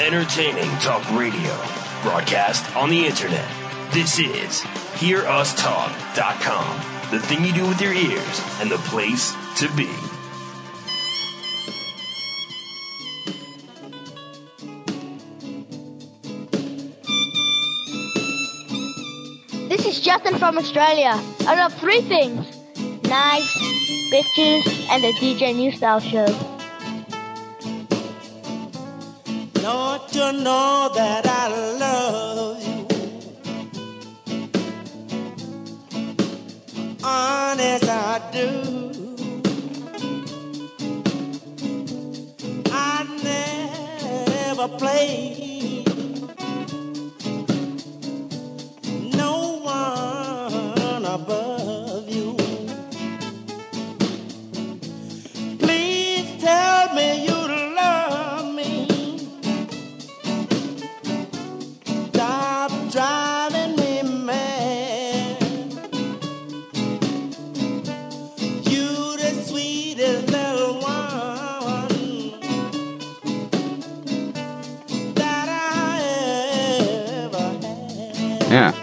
Entertaining talk radio. Broadcast on the internet. This is HearUsTalk.com. The thing you do with your ears and the place to be. This is Justin from Australia. I love three things: knives, bitches, and the DJ New Style Show. Don't you know that I love you? Honest, I do. I never played no one above you. Please tell me you love me. Stop driving me mad. You the sweetest little one that I ever had. Yeah.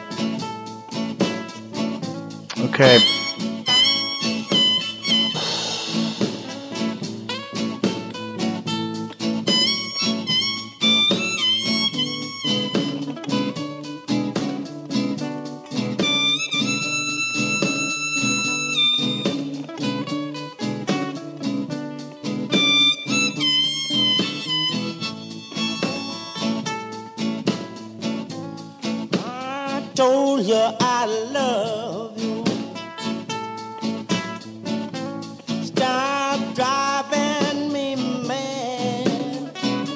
Okay. I told you I love you. Stop driving me mad.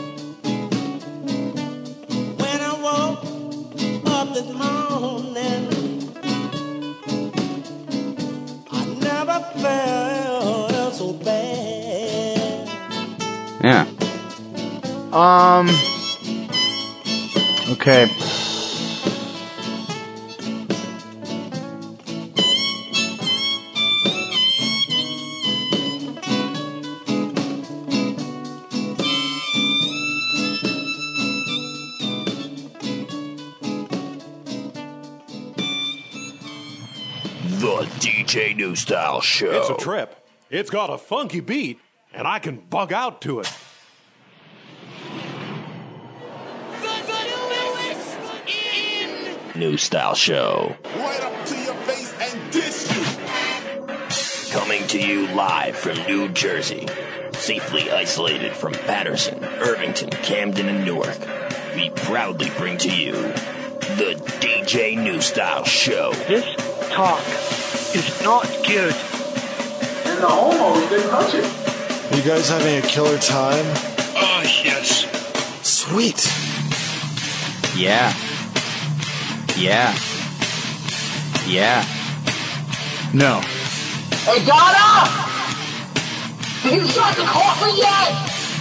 When I woke up this morning, I never felt so bad. Yeah. Okay. The DJ New Style Show. It's a trip. It's got a funky beat, and I can bug out to it. New Style Show. Right up to your face and dish you. Coming to you live from New Jersey. Safely isolated from Patterson, Irvington, Camden, and Newark. We proudly bring to you the DJ New Style Show. This talk is not good. And the homos didn't touch it. Are you guys having a killer time? Oh, yes. Sweet. Yeah. Yeah. Yeah. No. Hey, Donna! Did you start the coffee yet?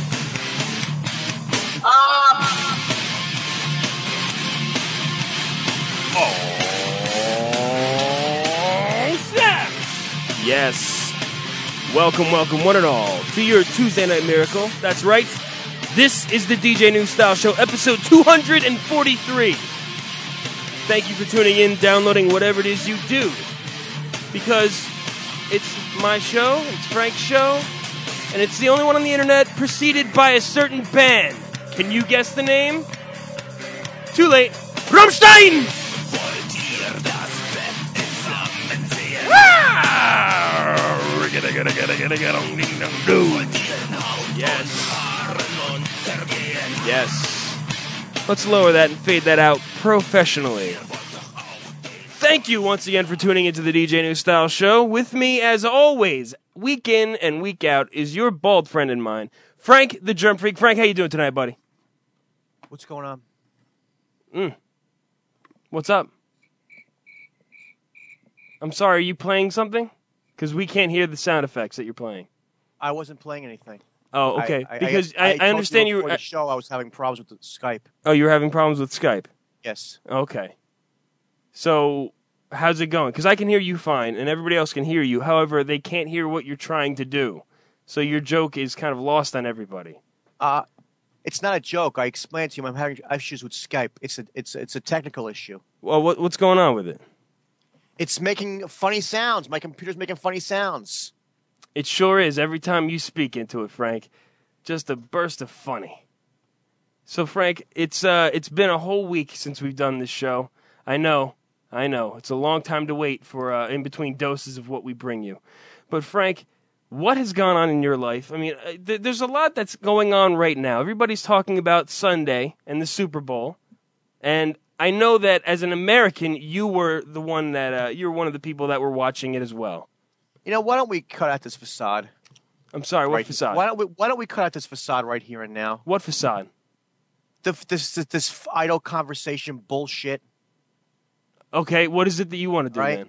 Oh, snap! Yes. Welcome, one and all, to your Tuesday Night Miracle. That's right. This is the DJ New Style Show, episode 243. Thank you for tuning in, downloading whatever it is you do. Because it's my show, it's Frank's show, and it's the only one on the internet preceded by a certain band. Can you guess the name? Too late. Rammstein! Yes. Yes. Let's lower that and fade that out professionally. Thank you once again for tuning into the DJ New Style Show. With me, as always, week in and week out, is your bald friend and mine, Frank the Germ Freak. Frank, how you doing tonight, buddy? What's going on? What's up? I'm sorry, are you playing something? Because we can't hear the sound effects that you're playing. I wasn't playing anything. Oh, okay. Because I understand you were... were... Before the show, I was having problems with the Skype. Oh, you were having problems with Skype? Yes. Okay. So, how's it going? Because I can hear you fine, and everybody else can hear you. However, they can't hear what you're trying to do. So your joke is kind of lost on everybody. It's not a joke. I explained to you I'm having issues with Skype. It's a technical issue. Well, what's going on with it? It's making funny sounds. My computer's making funny sounds. It sure is. Every time you speak into it, Frank, just a burst of funny. So, Frank, it's been a whole week since we've done this show. I know. It's a long time to wait for in between doses of what we bring you. But, Frank, what has gone on in your life? I mean, there's a lot that's going on right now. Everybody's talking about Sunday and the Super Bowl. And I know that as an American, you were the one that you're one of the people that were watching it as well. You know, why don't we cut out this facade? I'm sorry, what facade? Why don't we cut out this facade right here and now? What facade? This idle conversation bullshit. Okay, what is it that you want to do, man?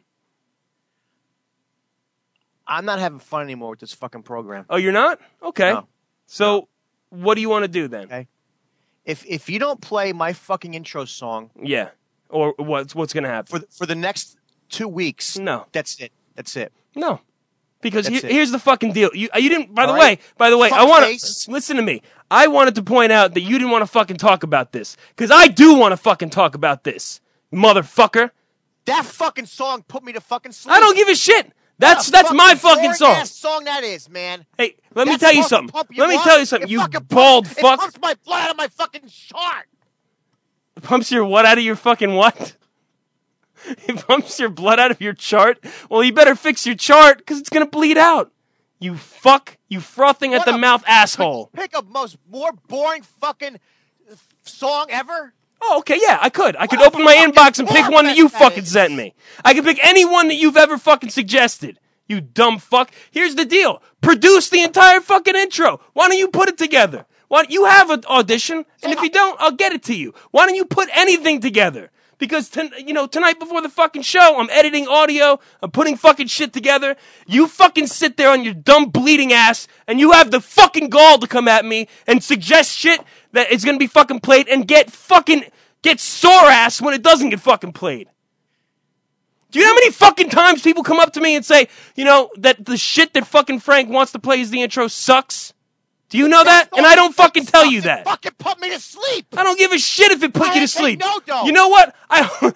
I'm not having fun anymore with this fucking program. Oh, you're not? Okay. No. So, what do you want to do then? Okay. If you don't play my fucking intro song, yeah, or what's going to happen for the next 2 weeks? No, that's it. No, because here's the fucking deal. You didn't. By the way, Fuck I want to listen to me. I wanted to point out that you didn't want to fucking talk about this because I do want to fucking talk about this, motherfucker. That fucking song put me to fucking sleep. I don't give a shit. That's my fucking song. Ass song that is, man. Hey, let me tell you something. Let me tell you something. You bald fuck. It pumps my blood out of my fucking chart. It pumps your what out of your fucking what? It pumps your blood out of your chart? Well, you better fix your chart because it's going to bleed out. You fuck. You frothing at the mouth asshole. Pick a more boring fucking song ever. Oh, okay, yeah, I could. I could open my inbox and pick one that you fucking sent me. I could pick any one that you've ever fucking suggested. You dumb fuck. Here's the deal. Produce the entire fucking intro. Why don't you put it together? Why don't you have an audition? And if you don't, I'll get it to you. Why don't you put anything together? Because, tonight before the fucking show, I'm editing audio, I'm putting fucking shit together. You fucking sit there on your dumb bleeding ass, and you have the fucking gall to come at me and suggest shit that is gonna be fucking played and get sore ass when it doesn't get fucking played. Do you know how many fucking times people come up to me and say, that the shit that fucking Frank wants to play as the intro sucks? Do you know that? And I don't fucking tell you that. Fucking put me to sleep. I don't give a shit if it put you to sleep. No, don't. You know what? I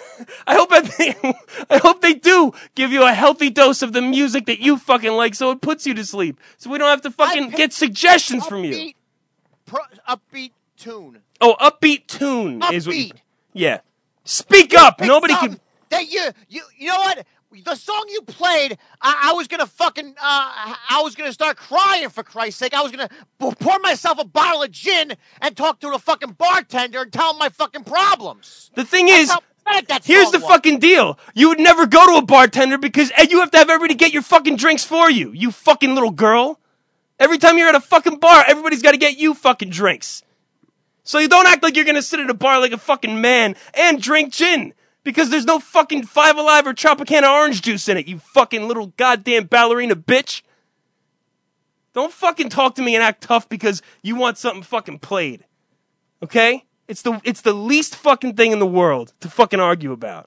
hope they do give you a healthy dose of the music that you fucking like, so it puts you to sleep. So we don't have to fucking get suggestions from you. Upbeat tune. Oh, upbeat tune is what you... Yeah. Speak up. Nobody can... That you know what? The song you played, I was gonna fucking, I was gonna start crying for Christ's sake. I was gonna pour myself a bottle of gin and talk to the fucking bartender and tell him my fucking problems. The thing is, here's the fucking deal. You would never go to a bartender because you have to have everybody get your fucking drinks for you. You fucking little girl. Every time you're at a fucking bar, everybody's got to get you fucking drinks. So you don't act like you're gonna sit at a bar like a fucking man and drink gin. Because there's no fucking 5 Alive or Tropicana orange juice in it, you fucking little goddamn ballerina bitch. Don't fucking talk to me and act tough because you want something fucking played. Okay? It's the least fucking thing in the world to fucking argue about.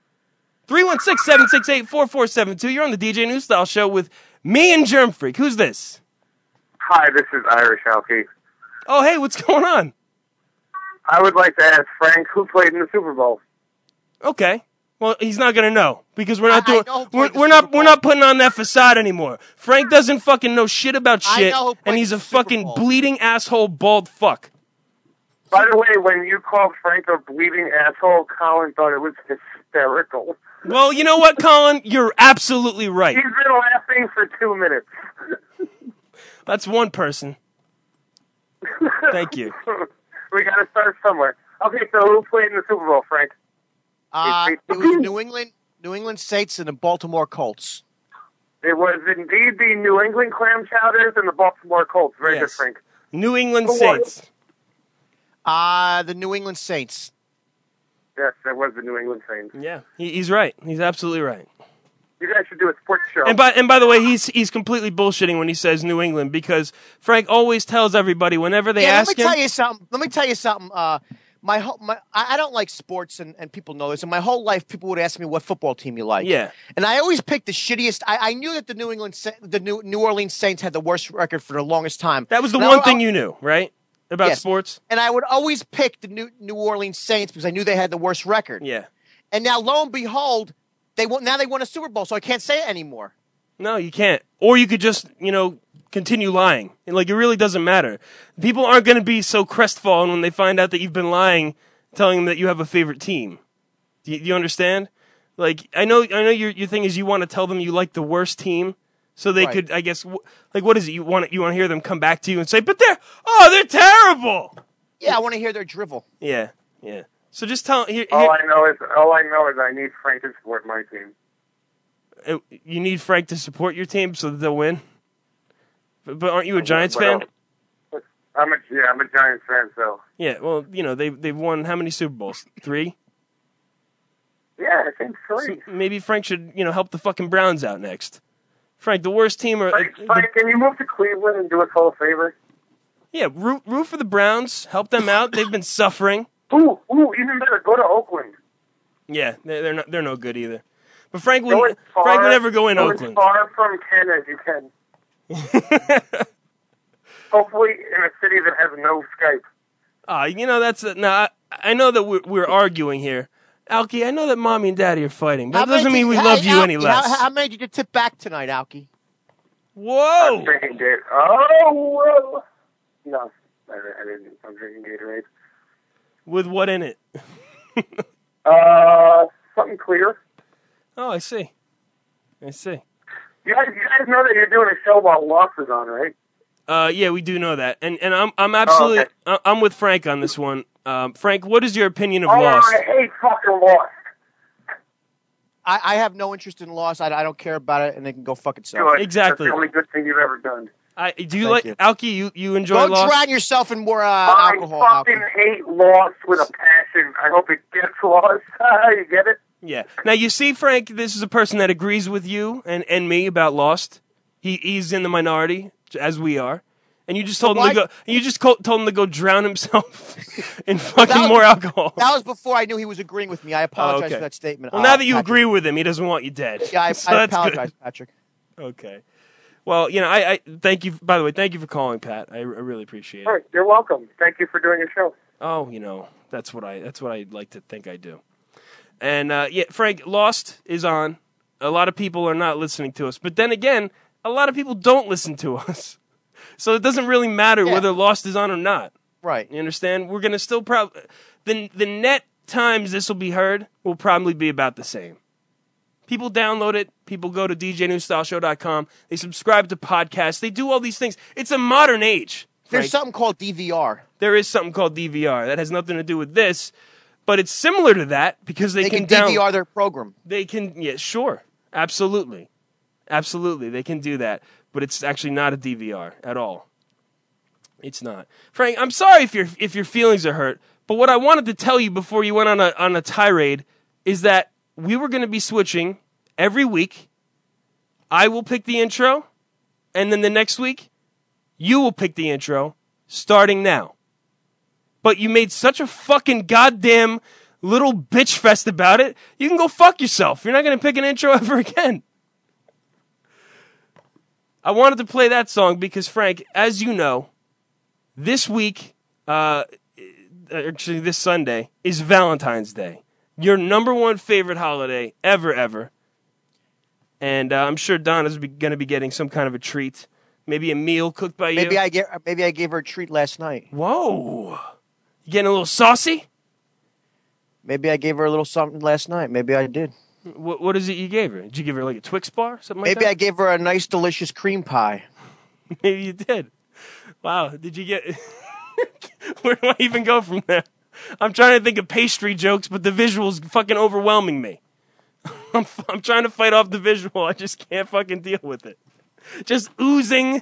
316-768-4472. You're on the DJ New Style Show with me and Germ Freak. Who's this? Hi, this is Irish Alki. Oh, hey, what's going on? I would like to ask Frank who played in the Super Bowl. Okay. Well, he's not gonna know because we're not doing. We're not putting on that facade anymore. Frank doesn't fucking know shit about shit, and he's a fucking bleeding asshole, bald fuck. By the way, when you called Frank a bleeding asshole, Colin thought it was hysterical. Well, you know what, Colin? You're absolutely right. He's been laughing for 2 minutes. That's one person. Thank you. We got to start somewhere. Okay, so who played in the Super Bowl, Frank? It was New England Saints and the Baltimore Colts. It was indeed the New England Clam Chowders and the Baltimore Colts. Very good, Frank. New England Saints. The New England Saints. Yes, that was the New England Saints. Yeah, he's right. He's absolutely right. You guys should do a sports show. And by the way, he's completely bullshitting when he says New England because Frank always tells everybody whenever they ask him. Let me tell you something. I don't like sports, and people know this. And my whole life, people would ask me what football team you like. Yeah. And I always picked the shittiest. I knew that the New Orleans Saints had the worst record for the longest time. That was the one thing you knew, right? about sports. And I would always pick the New Orleans Saints because I knew they had the worst record. Yeah. And now, lo and behold, they won a Super Bowl, so I can't say it anymore. No, you can't. Or you could just, continue lying. And, it really doesn't matter. People aren't going to be so crestfallen when they find out that you've been lying, telling them that you have a favorite team. Do you understand? I know your thing is you want to tell them you like the worst team, so they could, I guess, what is it? You want to hear them come back to you and say, but they're terrible. Yeah, I want to hear their drivel. Yeah. So just tell. All I know is I need Frank to support my team. You need Frank to support your team so that they'll win. But aren't you a Giants fan? I'm a Giants fan, so. Yeah, well, they've won how many Super Bowls? 3? Yeah, I think 3. So maybe Frank should, help the fucking Browns out next. Frank, the worst team are. Frank, can you move to Cleveland and do us all a favor? Yeah, root for the Browns. Help them out. They've been suffering. Ooh, even better. Go to Oakland. Yeah, they're no good either. But Frank would never go in Oakland. As far from Ken as you can. Hopefully in a city that has no Skype. That's I know that we're arguing here. Alki, I know that Mommy and Daddy are fighting, but that doesn't mean we love you any less. How many did you tip back tonight, Alki? Whoa! I'm drinking Gatorade. Oh, no, I didn't. I'm drinking Gatorade. With what in it? Something clear. Oh, I see. You guys know that you're doing a show while Lost is on, right? Yeah, we do know that, and I'm absolutely I'm with Frank on this one. Frank, what is your opinion of Lost? I hate fucking Lost. I have no interest in Lost. I don't care about it, and they can go fuck itself. Good. Exactly. That's the only good thing you've ever done. Do you like Alki? You enjoy Lost? Go drown yourself in more alcohol. I fucking hate Lost with a passion. I hope it gets lost. You get it? Yeah. Now you see, Frank, this is a person that agrees with you and me about Lost. He's in the minority, as we are. And you just told him to go. You just told him to go drown himself in fucking more alcohol. That was before I knew he was agreeing with me. I apologize for that statement. Well, now that you agree with him, he doesn't want you dead. Yeah, I apologize, Patrick. Okay. Well, I thank you. By the way, thank you for calling, Pat. I really appreciate it. All right, you're welcome. Thank you for doing your show. Oh, that's what I like to think I do. And Frank, Lost is on. A lot of people are not listening to us, but then again, a lot of people don't listen to us. So it doesn't really matter whether Lost is on or not. Right. You understand? We're going to still probably... The net times this will be heard will probably be about the same. People download it. People go to djnewstyleshow.com. They subscribe to podcasts. They do all these things. It's a modern age. Frank. There's something called DVR. There is something called DVR. That has nothing to do with this, but it's similar to that because they can DVR their program. They can... Yeah, sure. Absolutely. Absolutely. They can do that. But it's actually not a DVR at all. It's not. Frank, I'm sorry if your feelings are hurt, but what I wanted to tell you before you went on a tirade is that we were going to be switching every week. I will pick the intro, and then the next week, you will pick the intro, starting now. But you made such a fucking goddamn little bitch fest about it, you can go fuck yourself. You're not going to pick an intro ever again. I wanted to play that song because, Frank, as you know, this week, actually this Sunday, is Valentine's Day. Your number one favorite holiday ever. And I'm sure Donna's going to be getting some kind of a treat. Maybe a meal cooked by you. Maybe I gave her a treat last night. Whoa. You getting a little saucy? Maybe I gave her a little something last night. Maybe I did. What is it you gave her? Did you give her like a Twix bar? Something like that? Maybe I gave her a nice, delicious cream pie. Maybe you did. Wow. Did you get... Where do I even go from there? I'm trying to think of pastry jokes, but the visual's fucking overwhelming me. I'm trying to fight off the visual. I just can't fucking deal with it. Just oozing.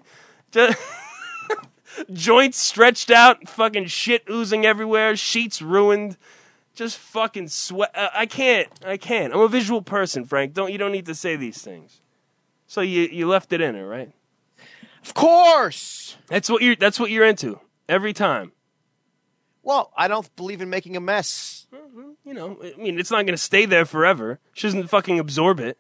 Joints stretched out. Fucking shit oozing everywhere. Sheets ruined. Just fucking sweat. I can't. I'm a visual person, Frank. You don't need to say these things. So you left it in her, right? Of course. That's what you're into every time. Well, I don't believe in making a mess. You know, I mean, it's not going to stay there forever. She doesn't fucking absorb it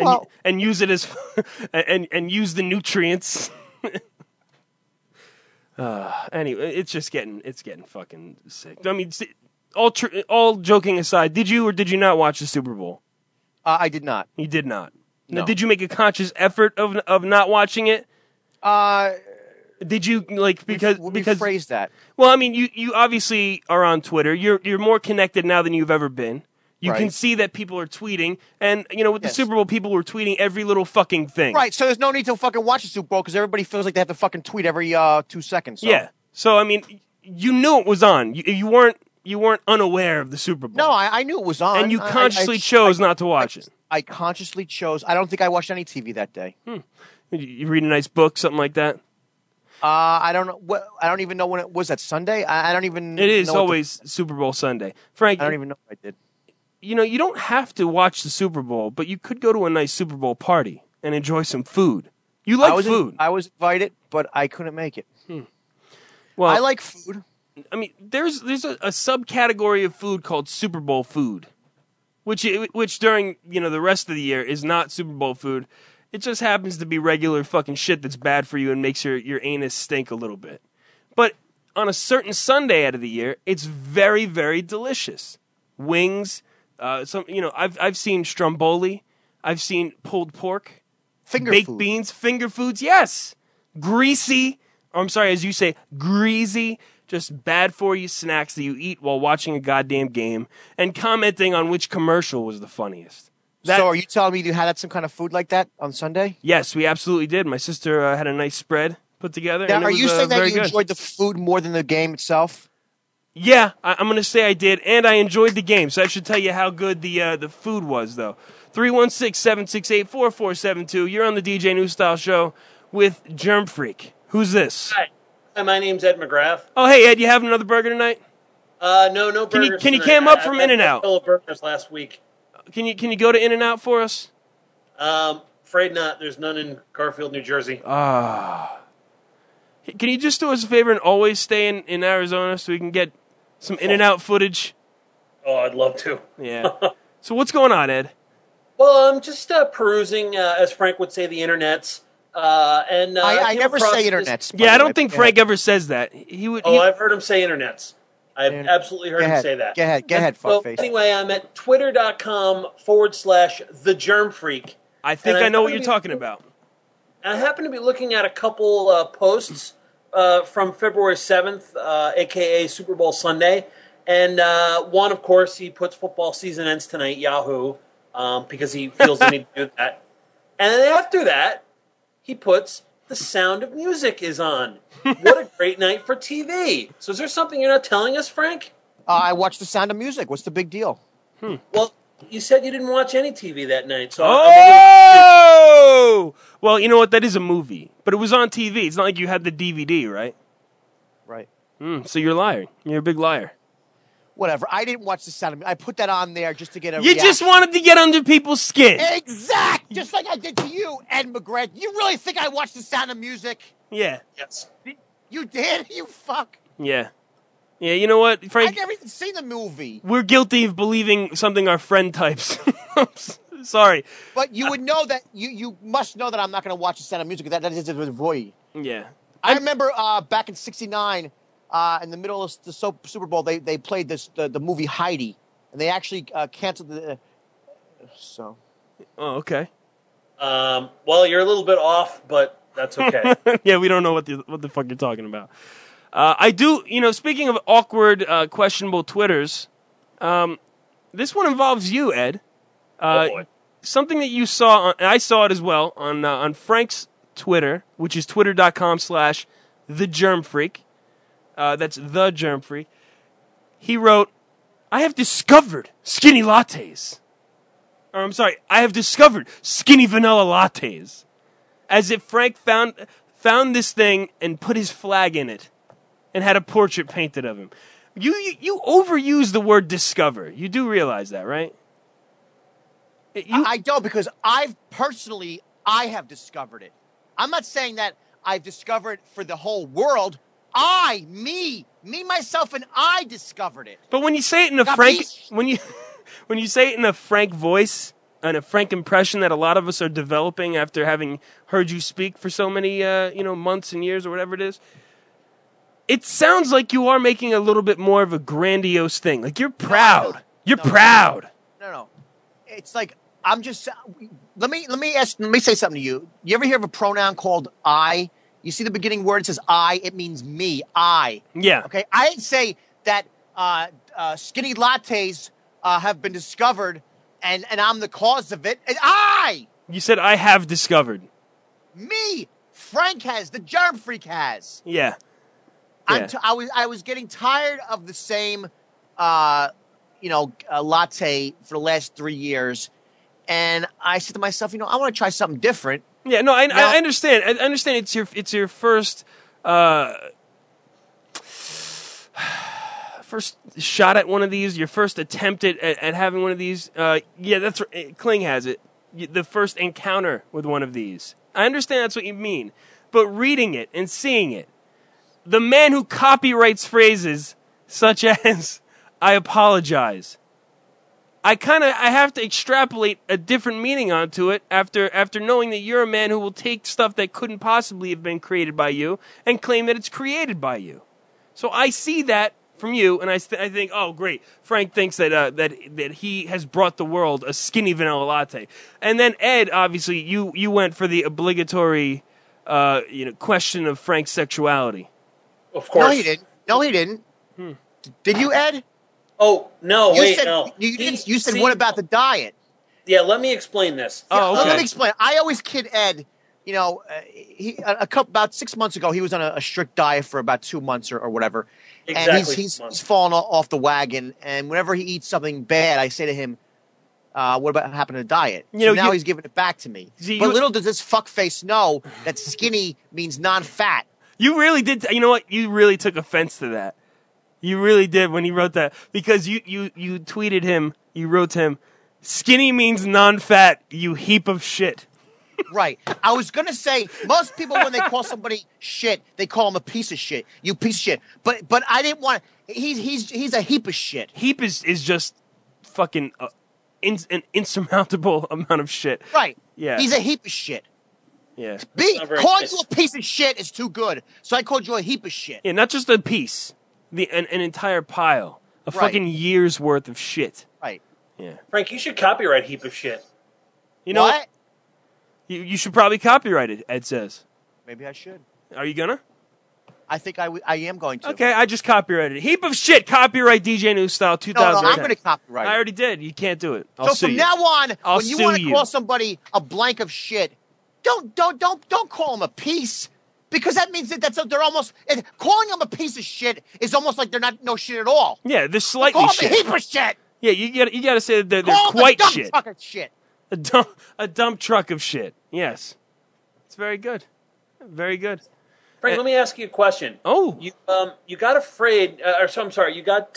and use it as and use the nutrients. Anyway, it's getting fucking sick. I mean, all joking aside, did you or did you not watch the Super Bowl? I did not. You did not. No. Now, did you make a conscious effort of not watching it? Did you because phrase that? Well, I mean, you obviously are on Twitter. You're more connected now than you've ever been. You can see that people are tweeting, and with the Super Bowl, people were tweeting every little fucking thing. Right. So there's no need to fucking watch the Super Bowl because everybody feels like they have to fucking tweet every 2 seconds. So. Yeah. So I mean, you knew it was on. You weren't unaware of the Super Bowl. No, I knew it was on, and you consciously chose not to watch it. I consciously chose. I don't think I watched any TV that day. You read a nice book, something like that. I don't know. I don't even know when it was. That Sunday. I don't even. It is always Super Bowl Sunday, Frank. I don't even know if I did. You don't have to watch the Super Bowl, but you could go to a nice Super Bowl party and enjoy some food. You like food. I was invited, but I couldn't make it. Well, I like food. I mean, there's a subcategory of food called Super Bowl food, which during the rest of the year is not Super Bowl food. It just happens to be regular fucking shit that's bad for you and makes your anus stink a little bit. But on a certain Sunday out of the year, it's very, very delicious. Wings. I've seen stromboli, I've seen pulled pork, baked beans, finger foods. Yes, greasy. I'm sorry, as you say, greasy. Just bad for you snacks that you eat while watching a goddamn game and commenting on which commercial was the funniest. So, are you telling me you had some kind of food like that on Sunday? Yes, we absolutely did. My sister had a nice spread put together. Now, and are you saying that you good. enjoyed the food more than the game itself? Yeah, I'm going to say I did, and I enjoyed the game, so I should tell you how good the food was, though. 316-768-4472. You're on the DJ New Style Show with Germ Freak. Who's this? Hi, my name's Ed McGrath. Oh, hey, Ed, you having another burger tonight? No burgers. Can you cam up from In-N-Out? I had burgers last week. Can you go to In-N-Out for us? Afraid not. There's none in Garfield, New Jersey. Can you just do us a favor and always stay in Arizona so we can get some In-N-Out footage? Oh, I'd love to. Yeah. So what's going on, Ed? Well, I'm just perusing, as Frank would say, the internets. I never say internets. Yeah, I don't think Frank ever says that. I've heard him say internets. I've absolutely heard him say that. Go ahead, fuckface. Anyway, I'm at twitter.com/thegermfreak. I think I know what you're talking about. I happen to be looking at a couple posts from February 7th, a.k.a. Super Bowl Sunday. And one, of course, he puts football season ends tonight, Yahoo, because he feels the need to do that. And then after that, he puts The Sound of Music is on. What a great night for TV. So is there something you're not telling us, Frank? I watched The Sound of Music. What's the big deal? Well, you said you didn't watch any TV that night. So well, you know what? That is a movie. But it was on TV. It's not like you had the DVD, right? Right. So you're lying. You're a big liar. Whatever. I didn't watch The Sound of Music. I put that on there just to get a You reaction. just wanted to get under people's skin. Exact! Just like I did to you, Ed McGrath. You really think I watched The Sound of Music? Yeah. Yes. You did? You fuck. Yeah. Yeah, you know what, Frank? I've never even seen the movie. We're guilty of believing something our friend types. Sorry. But you would know that, you must know that I'm not going to watch The Sound of Music. That is a void. Yeah. I remember back in '69, in the middle of the Super Bowl, they played the movie Heidi, and they actually canceled the. So. Oh, okay. Well, you're a little bit off, but that's okay. Yeah, we don't know what the fuck you're talking about. I do, speaking of awkward, questionable Twitters, this one involves you, Ed. Oh boy. Something that you saw, and I saw it as well on Frank's Twitter, which is twitter.com/thegermfreak. That's the Germ Freak. He wrote, "I have discovered skinny lattes." Or I'm sorry, I have discovered skinny vanilla lattes. As if Frank found this thing and put his flag in it and had a portrait painted of him. You overuse the word discover. You do realize that, right? I don't, because I have discovered it. I'm not saying that I've discovered it for the whole world. Me, myself, and I discovered it. But when you say it in a Frank, when you say it in a Frank voice and a Frank impression that a lot of us are developing after having heard you speak for so many months and years or whatever it is, it sounds like you are making a little bit more of a grandiose thing. Like, you're proud. You're proud. No. It's like, I'm just, let me say something to you. You ever hear of a pronoun called I? You see the beginning word, it says I, it means me, I. Yeah. Okay, I didn't say that skinny lattes have been discovered and I'm the cause of it. And I! You said I have discovered. Me! Frank has, the germ freak has. Yeah. I was getting tired of the same, latte for the last 3 years. And I said to myself, I want to try something different. Yeah, no, I understand. I understand it's your first first shot at one of these, your first attempt at having one of these. Yeah, that's right. Kling has it. The first encounter with one of these. I understand that's what you mean. But reading it and seeing it, the man who copyrights phrases such as "I apologize," I have to extrapolate a different meaning onto it after knowing that you're a man who will take stuff that couldn't possibly have been created by you and claim that it's created by you. So I see that from you, and I think, oh great, Frank thinks that he has brought the world a skinny vanilla latte. And then Ed, obviously, you went for the obligatory question of Frank's sexuality. Of course. No, he didn't. Did you, Ed? Oh, no, You said, See, what about the diet? Yeah, let me explain this. Let me explain. I always kid Ed. About 6 months ago, he was on a strict diet for about 2 months or whatever. Exactly. And he's fallen off the wagon. And whenever he eats something bad, I say to him, what about happened to the diet? Now he's giving it back to me. But little does this fuckface know that skinny means non-fat. You really did. You know what? You really took offense to that. You really did when he wrote that, because you tweeted him. You wrote to him, "Skinny means non-fat. You heap of shit." Right. I was gonna say most people when they call somebody shit, they call him a piece of shit. You piece of shit. But I didn't want. He's a heap of shit. Heap is just fucking an insurmountable amount of shit. Right. Yeah. He's a heap of shit. Yeah. Calling you a piece of shit is too good, so I called you a heap of shit. Yeah, not just a piece. An entire pile. A fucking year's worth of shit. Right. Yeah. Frank, you should copyright heap of shit. You know what? You should probably copyright it, Ed says. Maybe I should. Are you gonna? I think I am going to. Okay, I just copyrighted it. Heap of shit, copyright DJ New Style 2010. No, I'm going to copyright it. I already did. You can't do it. I'll sue from you. now on, I'll when you sue want to you. call somebody a blank of shit, don't call them a piece. Because that means that they're almost calling them a piece of shit is almost like they're not no shit at all. Yeah, they're slightly call shit. them a heap of shit. Yeah, you got to say that they're Call quite them a shit. dump truck of shit. A dump truck of shit. Yes, it's very good, very good. Frank, let me ask you a question. Oh, you got afraid, I'm sorry, you got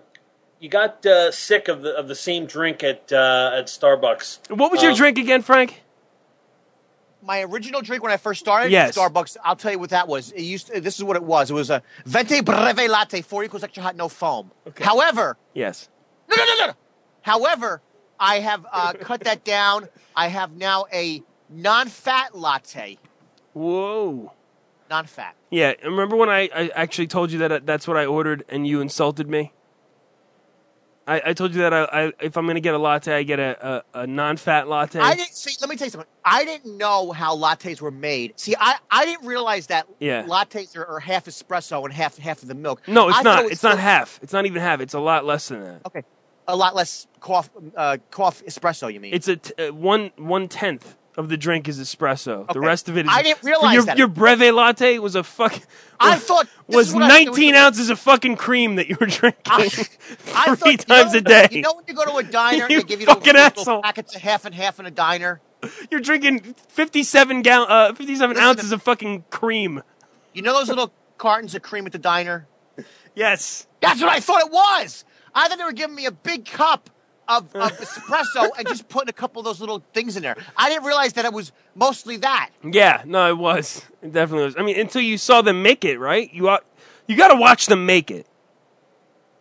sick of the same drink at Starbucks. What was your drink again, Frank? My original drink when I first started Yes. Starbucks, I'll tell you what that was. This is what it was. It was a Venti Breve Latte, 4 equals extra hot, no foam. Okay. However, Yes. No. However, I have cut that down. I have now a non-fat latte. Whoa. Non-fat. Yeah, remember when I actually told you that that's what I ordered and you insulted me? I told you that I if I'm going to get a latte, I get a non-fat latte. Let me tell you something. I didn't know how lattes were made. See, I didn't realize that lattes are half espresso and half of the milk. No, it's not. It's It's not half. It's not even half. It's a lot less than that. Okay. A lot less cough espresso, you mean? It's a 1/10 of the drink is espresso. Okay. The rest of it is. I didn't realize that. Your Breve latte was a fuck. I thought was 19 ounces of fucking cream that you were drinking three times a day. You know when you go to a diner and You they give you fucking those asshole. little packets of half and half in a diner? You're drinking 57 ounces of fucking cream. You know those little cartons of cream at the diner? Yes. That's what I thought it was. I thought they were giving me a big cup of espresso and just putting a couple of those little things in there. I didn't realize that it was mostly that. Yeah, no, it was. It definitely was. I mean, until you saw them make it, right? You got to watch them make it.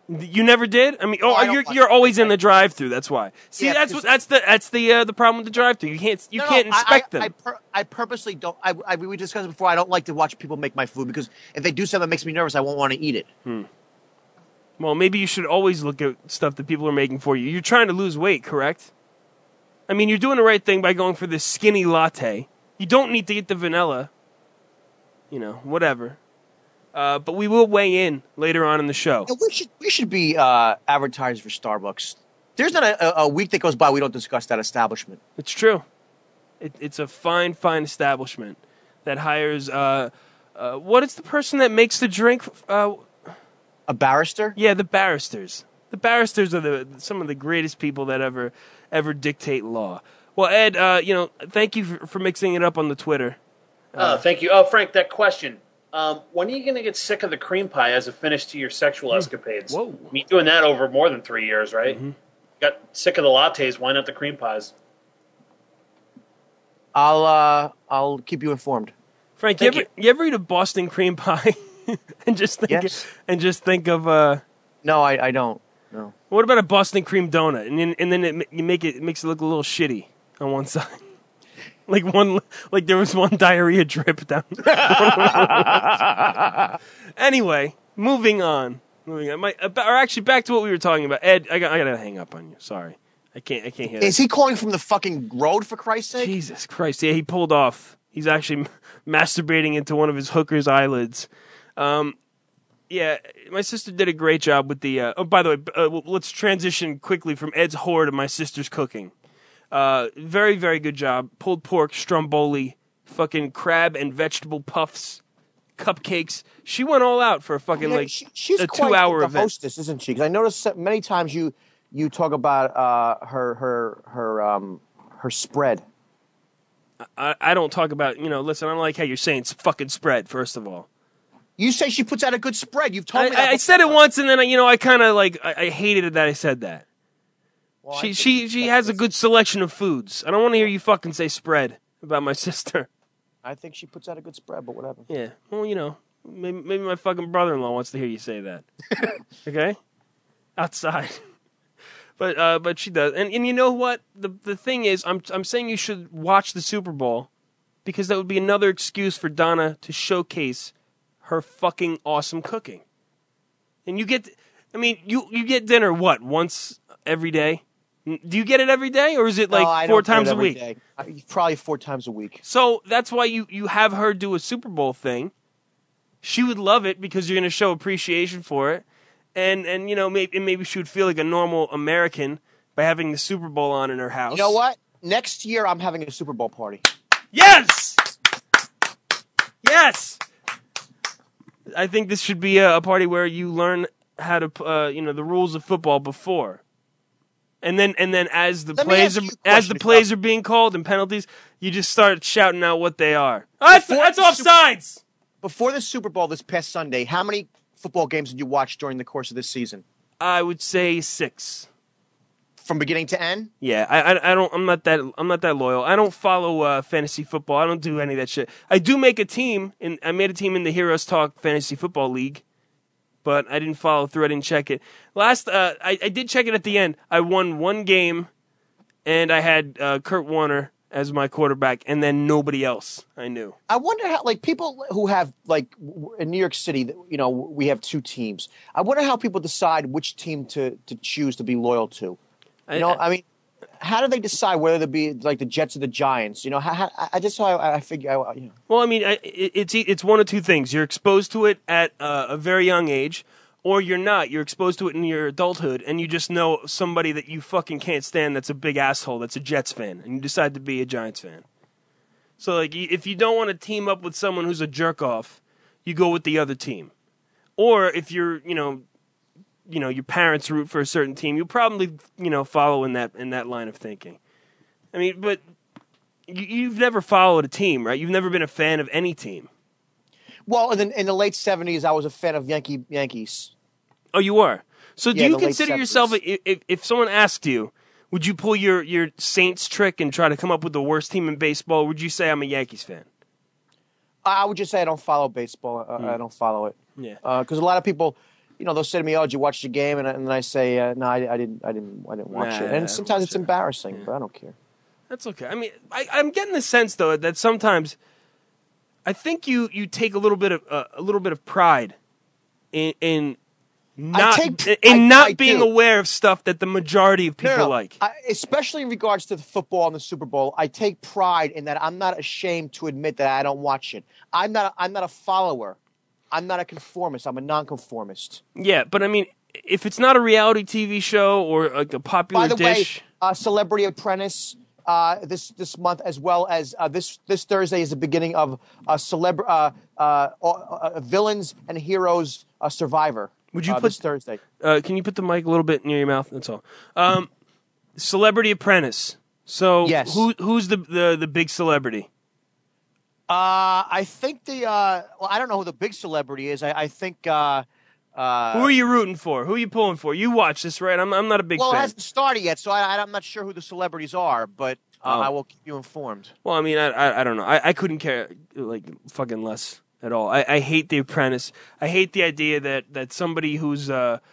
You never did? I mean, I you're always in the drive-through. That's why. See, Yeah, that's the problem with the drive-through. You can't inspect them. I purposely don't. We discussed it before. I don't like to watch people make my food because if they do something that makes me nervous, I won't want to eat it. Well, maybe you should always look at stuff that people are making for you. You're trying to lose weight, correct? I mean, you're doing the right thing by going for this skinny latte. You don't need to get the vanilla. Whatever. But we will weigh in later on in the show. We should be advertisers for Starbucks. There's not a week that goes by we don't discuss that establishment. It's true. It's a fine establishment that hires. What is the person that makes the drink? A barrister? Yeah, the barristers. The barristers are some of the greatest people that ever dictate law. Well, Ed, thank you for mixing it up on the Twitter. Thank you. Oh, Frank, that question. When are you going to get sick of the cream pie as a finish to your sexual escapades? Whoa. I mean, doing that over more than 3 years, right? Mm-hmm. Got sick of the lattes. Why not the cream pies? I'll keep you informed. Frank, you ever eat a Boston cream pie and just think of No, I don't. No. What about a Boston cream donut? And then it makes it look a little shitty on one side. Like there was one diarrhea drip down. Anyway, moving on. Actually, back to what we were talking about. Ed, I gotta hang up on you. Sorry, I can't hear. Is he calling from the fucking road, for Christ's sake? Jesus Christ! Yeah, he pulled off. He's actually masturbating into one of his hooker's eyelids. Yeah, my sister did a great job with the. Oh, by the way, let's transition quickly from Ed's whore to my sister's cooking. Very, very good job. Pulled pork, stromboli, fucking crab and vegetable puffs, cupcakes. She went all out for a fucking she's a quite 2-hour the event. hostess, isn't she? Because I noticed many times you talk about her spread. I don't talk about Listen, I don't like how you're saying fucking spread. First of all, you say she puts out a good spread. You've told me that. I said it once, and then I kind of I hated it that I said that. Well, she has a good selection of foods. I don't want to hear you fucking say spread about my sister. I think she puts out a good spread, but whatever. Yeah. Well, maybe my fucking brother-in-law wants to hear you say that. Okay? Outside. But she does. And you know what? The thing is, I'm saying you should watch the Super Bowl because that would be another excuse for Donna to showcase her fucking awesome cooking. And you get dinner once every day? Do you get it every day, or is it like 4 times a week? Probably 4 times a week. So that's why you have her do a Super Bowl thing. She would love it because you're going to show appreciation for it, and maybe she would feel like a normal American by having the Super Bowl on in her house. You know what? Next year I'm having a Super Bowl party. Yes. I think this should be a party where you learn how to the rules of football before. And then as the plays are being called and penalties, you just start shouting out what they are. That's offsides. Before the Super Bowl this past Sunday, how many football games did you watch during the course of this season? I would say 6. From beginning to end? Yeah, I'm not that loyal. I don't follow fantasy football. I don't do any of that shit. I do make a team, and I made a team in the Heroes Talk Fantasy Football League. But I didn't follow through. I didn't check it. I did check it at the end. I won 1 game, and I had Kurt Warner as my quarterback, and then nobody else I knew. I wonder how, people who have, in New York City, we have 2 teams. I wonder how people decide which team to choose to be loyal to. How do they decide whether to be like the Jets or the Giants? I figure. Well, it's one of 2 things. You're exposed to it at a very young age, or you're not. You're exposed to it in your adulthood, and you just know somebody that you fucking can't stand that's a big asshole that's a Jets fan, and you decide to be a Giants fan. So, if you don't want to team up with someone who's a jerk off, you go with the other team. Or if you're, your parents root for a certain team, you'll probably, follow in that line of thinking. But you've never followed a team, right? You've never been a fan of any team. Well, in the late 70s, I was a fan of Yankees. Oh, you were? So do you consider yourself, if someone asked you, would you pull your Saints trick and try to come up with the worst team in baseball, or would you say I'm a Yankees fan? I would just say I don't follow baseball. I don't follow it. Yeah. Because a lot of people... they'll say to me, "Oh, did you watch the game?" And then I say, "No, I didn't watch it." And sometimes it's embarrassing, but I don't care. That's okay. I mean, I'm getting the sense though that sometimes I think you take a little bit of pride in not being aware of stuff that the majority of people like. Especially in regards to the football and the Super Bowl, I take pride in that I'm not ashamed to admit that I don't watch it. I'm not a follower. I'm not a conformist. I'm a nonconformist. Yeah, but I mean, if it's not a reality TV show or like a popular dish. By the way, Celebrity Apprentice this month, as well as this Thursday is the beginning of Villains and Heroes Survivor. Would you put this Thursday? Can you put the mic a little bit near your mouth? That's all. Celebrity Apprentice. So yes. Who's the big celebrity? I think I don't know who the big celebrity is. I think. Who are you rooting for? Who are you pulling for? You watch this, right? I'm not a big fan. Well, it hasn't started yet, so I'm not sure who the celebrities are, but I will keep you informed. Well, I mean, I don't know. I couldn't care like fucking less at all. I hate The Apprentice. I hate the idea that somebody who's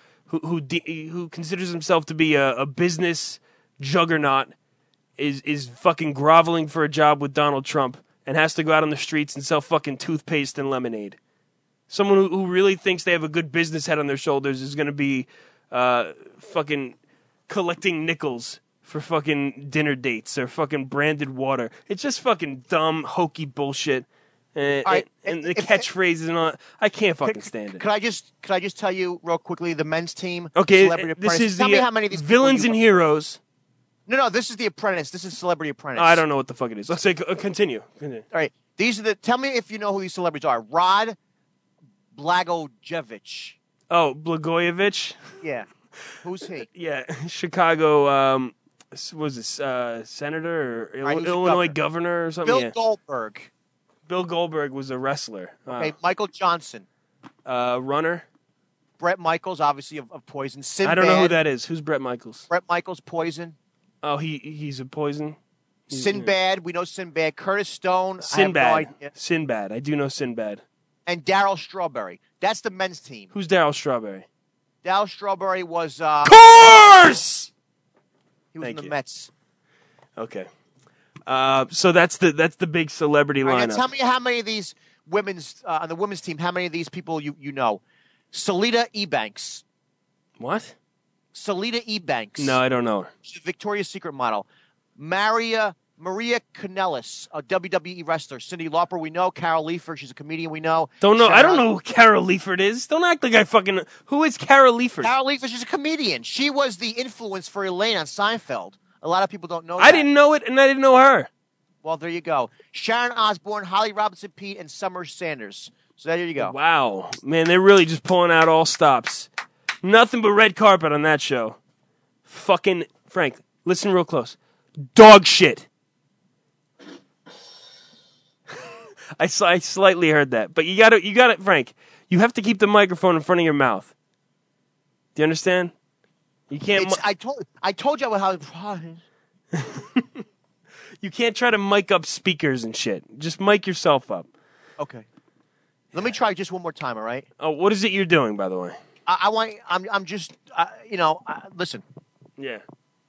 who considers himself to be a business juggernaut is fucking groveling for a job with Donald Trump and has to go out on the streets and sell fucking toothpaste and lemonade. Someone who really thinks they have a good business head on their shoulders is going to be fucking collecting nickels for fucking dinner dates or fucking branded water. It's just fucking dumb, hokey bullshit. And the catchphrases and all. I can't fucking stand it. Could I just tell you real quickly the men's team? Okay, this is tell me how many of these Villains and Heroes. No, this is The Apprentice. This is Celebrity Apprentice. I don't know what the fuck it is. Let's say continue. All right, these are tell me if you know who these celebrities are. Rod Blagojevich. Oh, Blagojevich? Yeah. Who's he? Yeah, Chicago, was this senator or Illinois governor or something? Bill Goldberg. Bill Goldberg was a wrestler. Okay, Michael Johnson. Runner. Brett Michaels, obviously of Poison. Sinbad. I don't know who that is. Who's Brett Michaels? Brett Michaels, Poison. Oh, he's a Poison? Sinbad. We know Sinbad. Curtis Stone. Sinbad. I have no idea. Sinbad. I do know Sinbad. And Darryl Strawberry. That's the men's team. Who's Darryl Strawberry? Darryl Strawberry was... Course! He was in the Mets. Okay. So that's the big celebrity lineup. Right, now tell me how many of these women's on the women's team, how many of these people you know? Salida Ebanks. What? Salida Ebanks. No, I don't know her. She's a Victoria's Secret model. Maria Kanellis, a WWE wrestler. Cyndi Lauper, we know. Carol Leifert, she's a comedian, we know. Don't know. I don't know who Carol Leifert is. Don't act like I fucking... Who is Carol Leifert? Carol Leifert, she's a comedian. She was the influence for Elaine on Seinfeld. A lot of people don't know that. I didn't know it, and I didn't know her. Well, there you go. Sharon Osbourne, Holly Robinson Peete, and Summer Sanders. So there you go. Wow. Man, they're really just pulling out all stops. Nothing but red carpet on that show. Fucking... Frank, listen real close. Dog shit. I slightly heard that. But you got it, Frank. You have to keep the microphone in front of your mouth. Do you understand? You can't... I told you how... You can't try to mic up speakers and shit. Just mic yourself up. Okay. Let me try just one more time, all right? Oh, what is it you're doing, by the way? I'm just, listen. Yeah.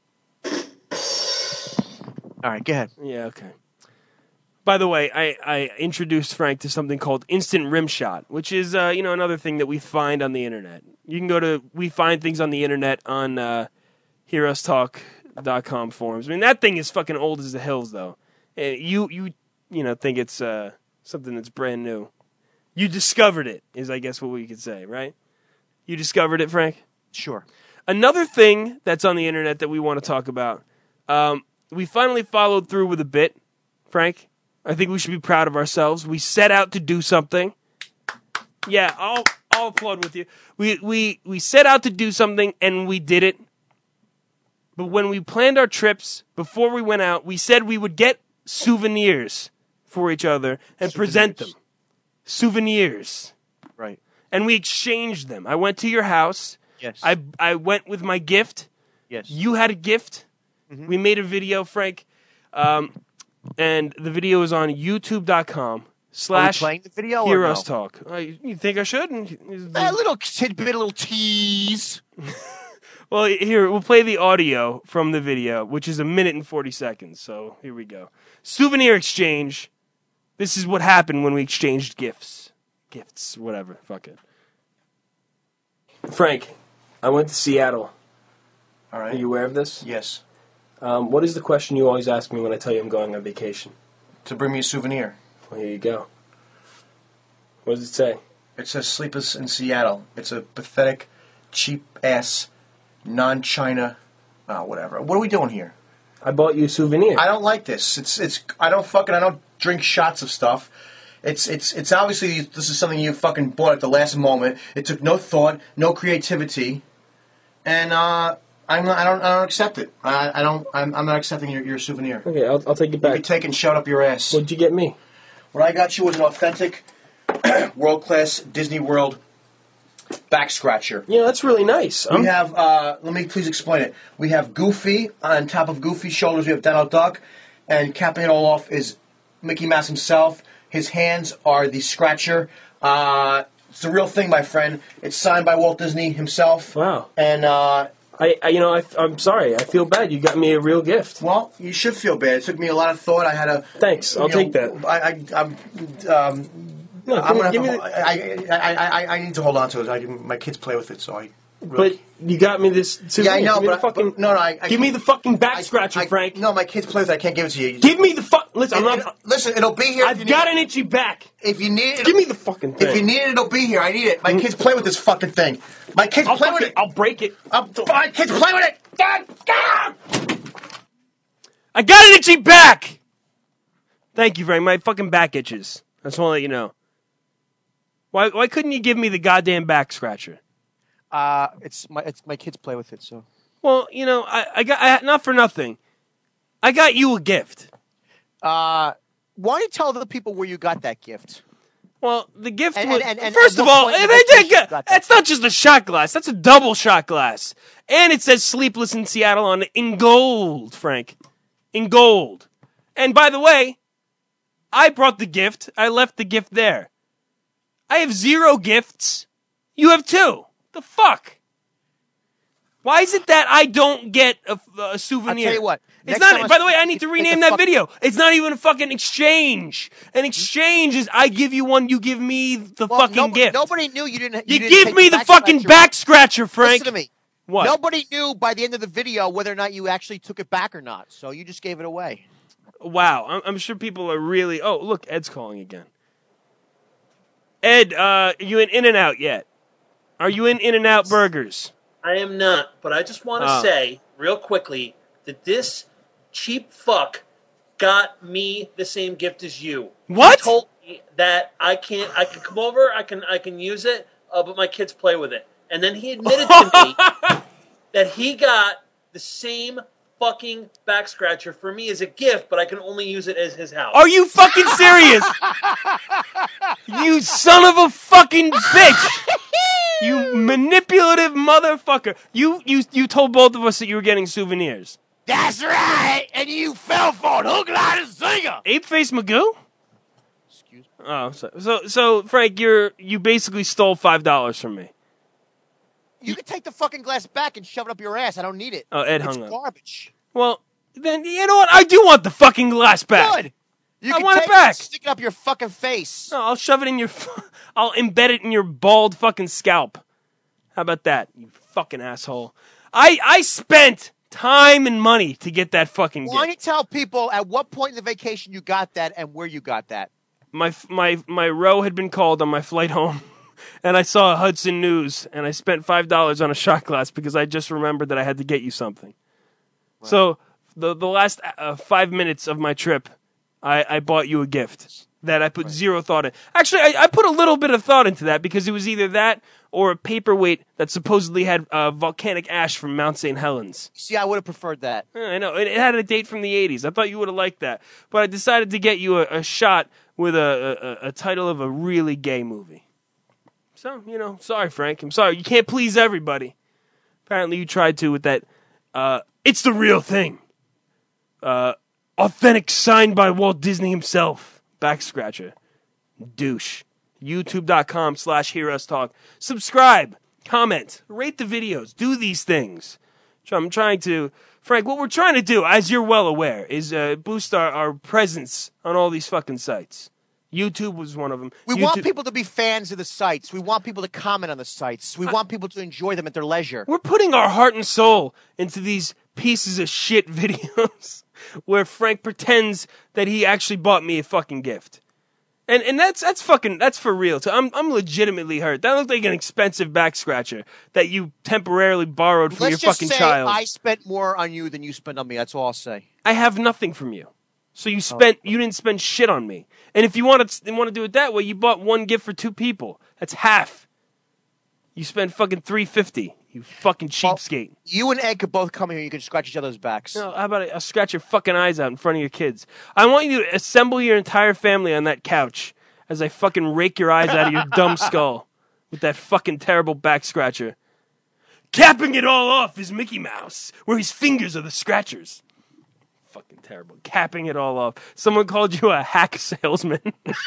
All right, go ahead. Yeah, okay. By the way, I introduced Frank to something called Instant Rim Shot, which is, another thing that we find on the internet. You can go to, we find things on the internet on HeroesTalk.com forums. I mean, that thing is fucking old as the hills, though. You think it's something that's brand new. You discovered it, is I guess what we could say, right? You discovered it, Frank? Sure. Another thing that's on the internet that we want to talk about, we finally followed through with a bit, Frank. I think we should be proud of ourselves. We set out to do something. Yeah, I'll applaud with you. We set out to do something, and we did it. But when we planned our trips, before we went out, we said we would get souvenirs for each other and present them. Souvenirs. Right. And we exchanged them. I went to your house. Yes. I went with my gift. Yes. You had a gift. Mm-hmm. We made a video, Frank. And the video is on youtube.com/DJNewStyle. slash playing the video Heroes or Talk. You think I should? A little tidbit, a little tease. Well, here, we'll play the audio from the video, which is 1 minute and 40 seconds. So here we go. Souvenir exchange. This is what happened when we exchanged gifts. Gifts, whatever. Fuck it. Frank, I went to Seattle. All right. Are you aware of this? Yes. What is the question you always ask me when I tell you I'm going on vacation? To bring me a souvenir. Well, here you go. What does it say? It says Sleepless in Seattle. It's a pathetic, cheap-ass, non-China, whatever. What are we doing here? I bought you a souvenir. I don't like this. I don't drink shots of stuff. It's obviously this is something you fucking bought at the last moment. It took no thought, no creativity, and I don't accept it. I'm not accepting your souvenir. Okay, I'll take it back. You can take it and shove it up your ass. What'd you get me? What I got you was an authentic, world-class Disney World back scratcher. Yeah, that's really nice. We have, let me please explain it. We have Goofy. On top of Goofy's shoulders, we have Donald Duck. And capping it all off is Mickey Mouse himself. His hands are the scratcher. It's the real thing, my friend. It's signed by Walt Disney himself. Wow. And, I'm sorry. I feel bad. You got me a real gift. Well, you should feel bad. It took me a lot of thought. I had to... Thanks. I'll take that. I need to hold on to it. My kids play with it, so I... Really... But you got me this souvenir. Yeah, I know, give me the fucking back scratcher, Frank. No, my kids play with it. I can't give it to you. Give me the Listen, listen, it'll be here. I've got an itchy back. If you need it... Give me the fucking thing. If you need it, it'll be here. I need it. My kids play with this fucking thing. My kids play with it. I'll break it. My kids play with it. I got an itchy back! Thank you, Frank. My fucking back itches. I just want to let you know. Why couldn't you give me the goddamn back scratcher? It's my kids play with it, so. Well, I got not for nothing. I got you a gift. Why don't you tell the people where you got that gift? Well, the gift was... First of all, that's not just a shot glass. That's a double shot glass. And it says Sleepless in Seattle on it in gold, Frank. In gold. And by the way, I brought the gift. I left the gift there. I have 0 gifts. You have 2. The fuck? Why is it that I don't get a souvenir? I'll tell you what. It's not. By the way, I need to rename that video. It's not even a fucking exchange. An exchange is I give you one, you give me the fucking gift. Nobody knew you didn't. You give me the fucking back scratcher, Frank. Listen to me. What? Nobody knew by the end of the video whether or not you actually took it back or not. So you just gave it away. Wow. I'm sure people are really. Oh, look, Ed's calling again. Ed, are you in In-N-Out yet? Are you in In-N-Out Burgers? I am not, but I just want to say, real quickly, that this cheap fuck got me the same gift as you. What? He told me that I can come over, I can use it, but my kids play with it. And then he admitted to me that he got the same fucking back scratcher for me as a gift, but I can only use it as his house. Are you fucking serious? You son of a fucking bitch! You manipulative motherfucker! You told both of us that you were getting souvenirs. That's right, and you fell for it, hook, line, and sinker. Ape-faced Magoo? Excuse me. Oh, so Frank, you basically stole $5 from me. You can take the fucking glass back and shove it up your ass. I don't need it. Oh, Ed hung up. It's garbage. Well, then you know what? I do want the fucking glass back. Good. I want it back. Stick it up your fucking face. No, I'll shove it in your. I'll embed it in your bald fucking scalp. How about that, you fucking asshole? I spent time and money to get that fucking gift. Why don't you tell people at what point in the vacation you got that and where you got that? My row had been called on my flight home, and I saw Hudson News, and I spent $5 on a shot glass because I just remembered that I had to get you something. Right. So the last 5 minutes of my trip, I bought you a gift that I put zero thought in. Actually, I put a little bit of thought into that because it was either that or a paperweight that supposedly had volcanic ash from Mount St. Helens. See, I would have preferred that. I know. It had a date from the 80s. I thought you would have liked that. But I decided to get you a shot with a title of a really gay movie. So, sorry, Frank. I'm sorry. You can't please everybody. Apparently you tried to with that, it's the real thing. Authentic signed by Walt Disney himself. Back scratcher. douche. YouTube.com/HearUsTalk. Subscribe, comment, rate the videos, do these things. I'm trying to, Frank, what we're trying to do, as you're well aware, is boost our presence on all these fucking sites. YouTube was one of them. We want people to be fans of the sites. We want people to comment on the sites. We want people to enjoy them at their leisure. We're putting our heart and soul into these pieces of shit videos where Frank pretends that he actually bought me a fucking gift. And that's for real. So I'm legitimately hurt. That looked like an expensive back scratcher that you temporarily borrowed from your fucking child. I spent more on you than you spent on me. That's all I'll say. I have nothing from you. So you didn't spend shit on me. And if you want to do it that way, you bought one gift for two people. That's half. You spent fucking $350. You fucking cheapskate. You and Ed could both come here. You can scratch each other's backs. No, how about I'll scratch your fucking eyes out in front of your kids. I want you to assemble your entire family on that couch as I fucking rake your eyes out of your dumb skull with that fucking terrible back scratcher. Capping it all off is Mickey Mouse, where his fingers are the scratchers. Fucking terrible. Capping it all off. Someone called you a hack salesman.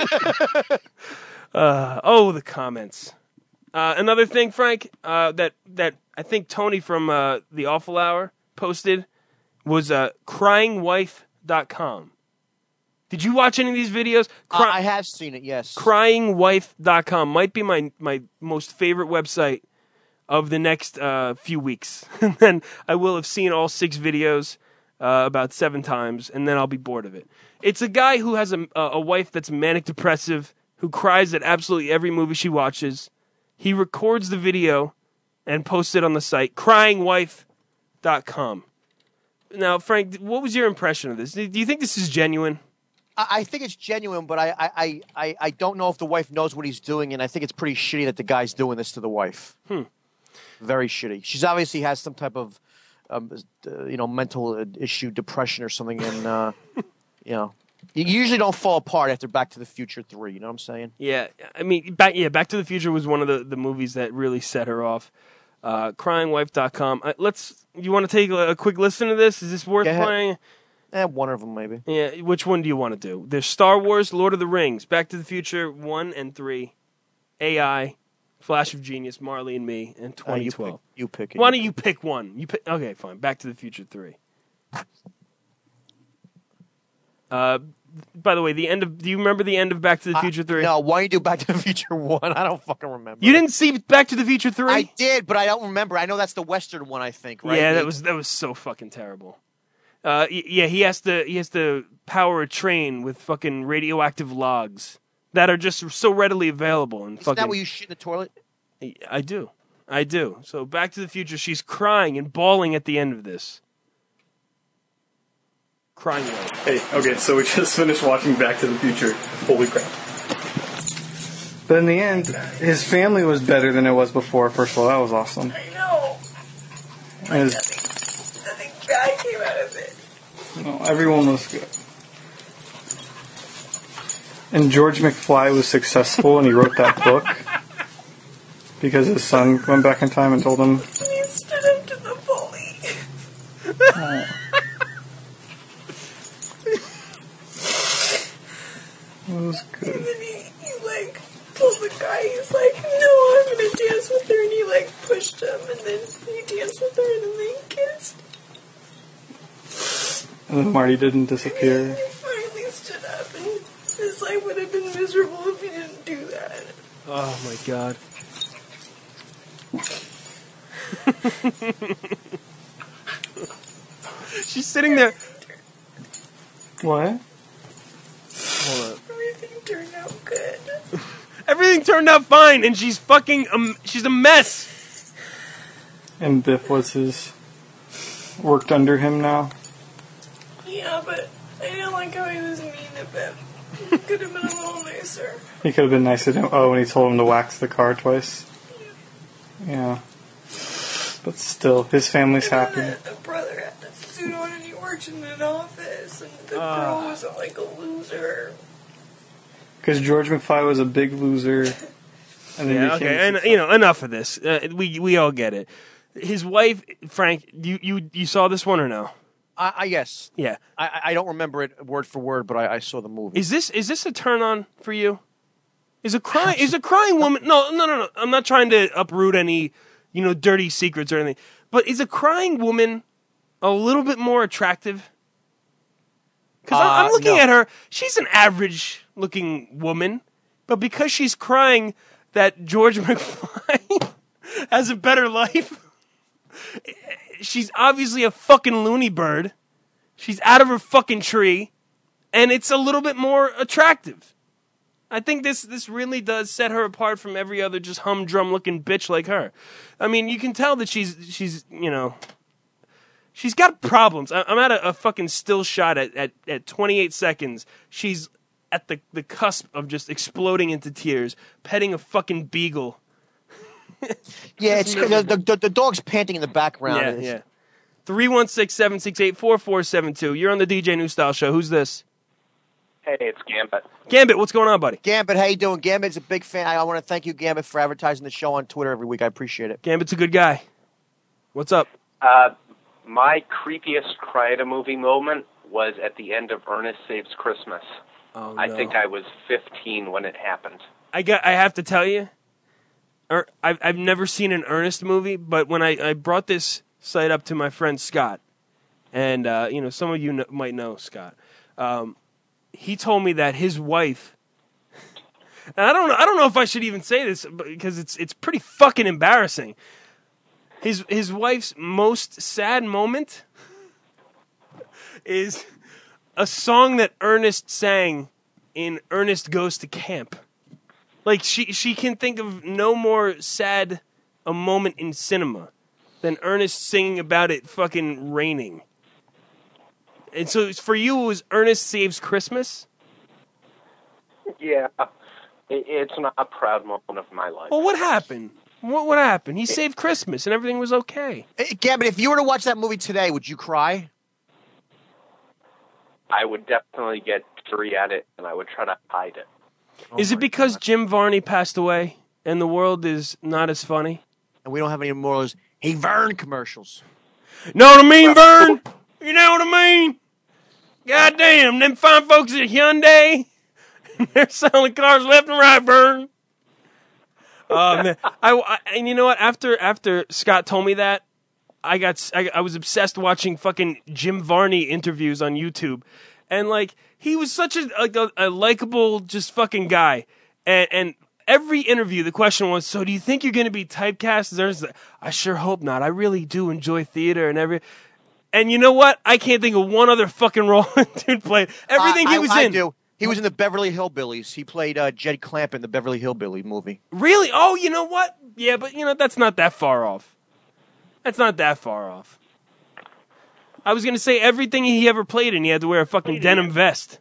The comments. Another thing, Frank, that I think Tony from The Awful Hour posted was cryingwife.com. Did you watch any of these videos? I have seen it, yes. Cryingwife.com might be my most favorite website of the next few weeks. And then I will have seen all 6 videos about 7 times, and then I'll be bored of it. It's a guy who has a wife that's manic depressive, who cries at absolutely every movie she watches. He records the video and posts it on the site, cryingwife.com. Now, Frank, what was your impression of this? Do you think this is genuine? I think it's genuine, but I don't know if the wife knows what he's doing, and I think it's pretty shitty that the guy's doing this to the wife. Very shitty. She's obviously has some type of mental issue, depression or something, and you usually don't fall apart after Back to the Future 3. You know what I'm saying? Yeah, I mean, Back to the Future was one of the movies that really set her off. Cryingwife.com. You want to take a quick listen to this? Is this worth playing? One of them maybe. Yeah, which one do you want to do? There's Star Wars, Lord of the Rings, Back to the Future 1 and 3, AI, Flash of Genius, Marley and Me, and 2012. You pick it. Why don't you pick one? Okay, fine. Back to the Future 3. By the way, do you remember the end of Back to the Future 3? No, why don't you do Back to the Future 1? I don't fucking remember. You didn't see Back to the Future 3? I did, but I don't remember. I know that's the Western one, I think, right? Yeah, that was so fucking terrible. He has to power a train with fucking radioactive logs that are just so readily available. And Isn't that where you shit in the toilet? I do. So Back to the Future, she's crying and bawling at the end of this. Crying away. Hey, okay, so we just finished watching Back to the Future. Holy crap. But in the end, his family was better than it was before. First of all, that was awesome. I know. And nothing bad came out of it. no, everyone was good. And George McFly was successful, and he wrote that book because his son went back in time and told him. He stood up to the bully. Oh. It was good. And then he told the guy, he's like, no, I'm gonna dance with her, and he pushed him, and then he danced with her, and then they kissed. And then Marty didn't disappear. And he finally stood up, and his life would have been miserable if he didn't do that. Oh my god. She's sitting there. What? Hold up. Everything turned out good. Everything turned out fine, and she's fucking she's a mess. And Biff worked under him now. Yeah, but I didn't like how he was mean to Biff. He could have been a little nicer. He could have been nice to him. Oh, when he told him to wax the car twice. Yeah. But still, his family's happy. The brother had the suit on and he worked in an office, and the girl was a loser. Because George McFly was a big loser. And then and enough of this. We all get it. His wife, Frank, you saw this one or no? Yes. Yeah. I don't remember it word for word, but I saw the movie. Is this a turn on for you? Is a crying woman? No. I'm not trying to uproot any, dirty secrets or anything. But is a crying woman a little bit more attractive? Because I'm looking at her. She's an average-looking woman, but because she's crying that George McFly has a better life, she's obviously a fucking loony bird. She's out of her fucking tree, and it's a little bit more attractive. I think this really does set her apart from every other just humdrum looking bitch like her. I mean, you can tell that she's she's got problems. I'm at a fucking still shot at 28 seconds. She's at the cusp of just exploding into tears, petting a fucking beagle. Yeah, it's the dog's panting in the background. Yeah. 316-768-4472. You're on the DJ New Style Show. Who's this? Hey, it's Gambit. Gambit, what's going on, buddy? Gambit, how you doing? Gambit's a big fan. I want to thank you, Gambit, for advertising the show on Twitter every week. I appreciate it. Gambit's a good guy. What's up? My creepiest cry at a movie moment was at the end of Ernest Saves Christmas. Oh, no. I think I was 15 when it happened. I have to tell you, I've never seen an Ernest movie, but when I brought this site up to my friend Scott, and some of you might know Scott, he told me that his wife, and I don't know if I should even say this because it's pretty fucking embarrassing. His wife's most sad moment is a song that Ernest sang in Ernest Goes to Camp. Like she can think of no more sad a moment in cinema than Ernest singing about it fucking raining. And so for you, it was Ernest Saves Christmas? Yeah, it's not a proud moment of my life. Well, what happened? What happened? He saved Christmas and everything was okay. Hey, Gambit, if you were to watch that movie today, would you cry? I would definitely get teary at it, and I would try to hide it. Is it because Jim Varney passed away and the world is not as funny? And we don't have any more of those Hey Vern commercials. Know what I mean, Vern? You know what I mean? Goddamn, them fine folks at Hyundai, they're selling cars left and right, Vern. Man, and you know what? After Scott told me that, I was obsessed watching fucking Jim Varney interviews on YouTube, and like he was such a likable just fucking guy, and every interview the question was, so do you think you're going to be typecast? I sure hope not. I really do enjoy theater and you know what? I can't think of one other fucking role dude played. Everything he was in. I do. He was in the Beverly Hillbillies. He played Jed Clampett in the Beverly Hillbilly movie. Really? Oh, you know what? Yeah, but that's not that far off. That's not that far off. I was going to say everything he ever played in, he had to wear a fucking denim vest.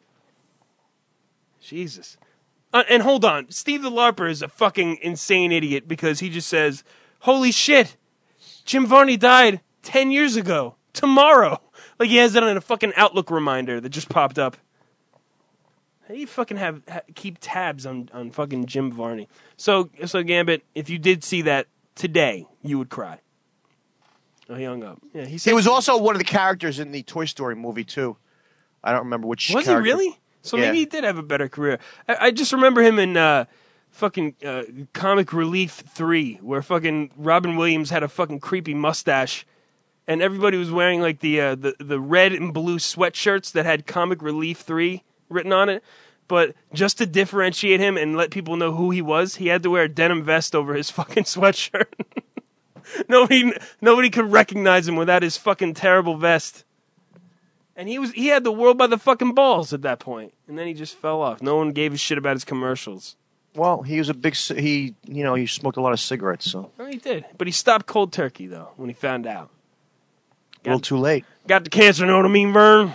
Jesus. And hold on. Steve the LARPer is a fucking insane idiot because he just says, holy shit, Jim Varney died 10 years ago. Tomorrow. Like he has that on a fucking Outlook reminder that just popped up. How do you fucking keep tabs on fucking Jim Varney? So Gambit, if you did see that today, you would cry. Oh, he hung up. Yeah, he was also one of the characters in the Toy Story movie too. I don't remember which. Was character. He really? So maybe he did have a better career. I just remember him in fucking Comic Relief 3, where fucking Robin Williams had a fucking creepy mustache, and everybody was wearing like the red and blue sweatshirts that had Comic Relief 3 written on it. But just to differentiate him and let people know who he was, he had to wear a denim vest over his fucking sweatshirt. Nobody could recognize him without his fucking terrible vest. And he had the world by the fucking balls at that point. And then he just fell off. No one gave a shit about his commercials. Well, he was he smoked a lot of cigarettes, so. Well, he did. But he stopped cold turkey, though, when he found out. A little too late. Got the cancer, know what I mean, Vern?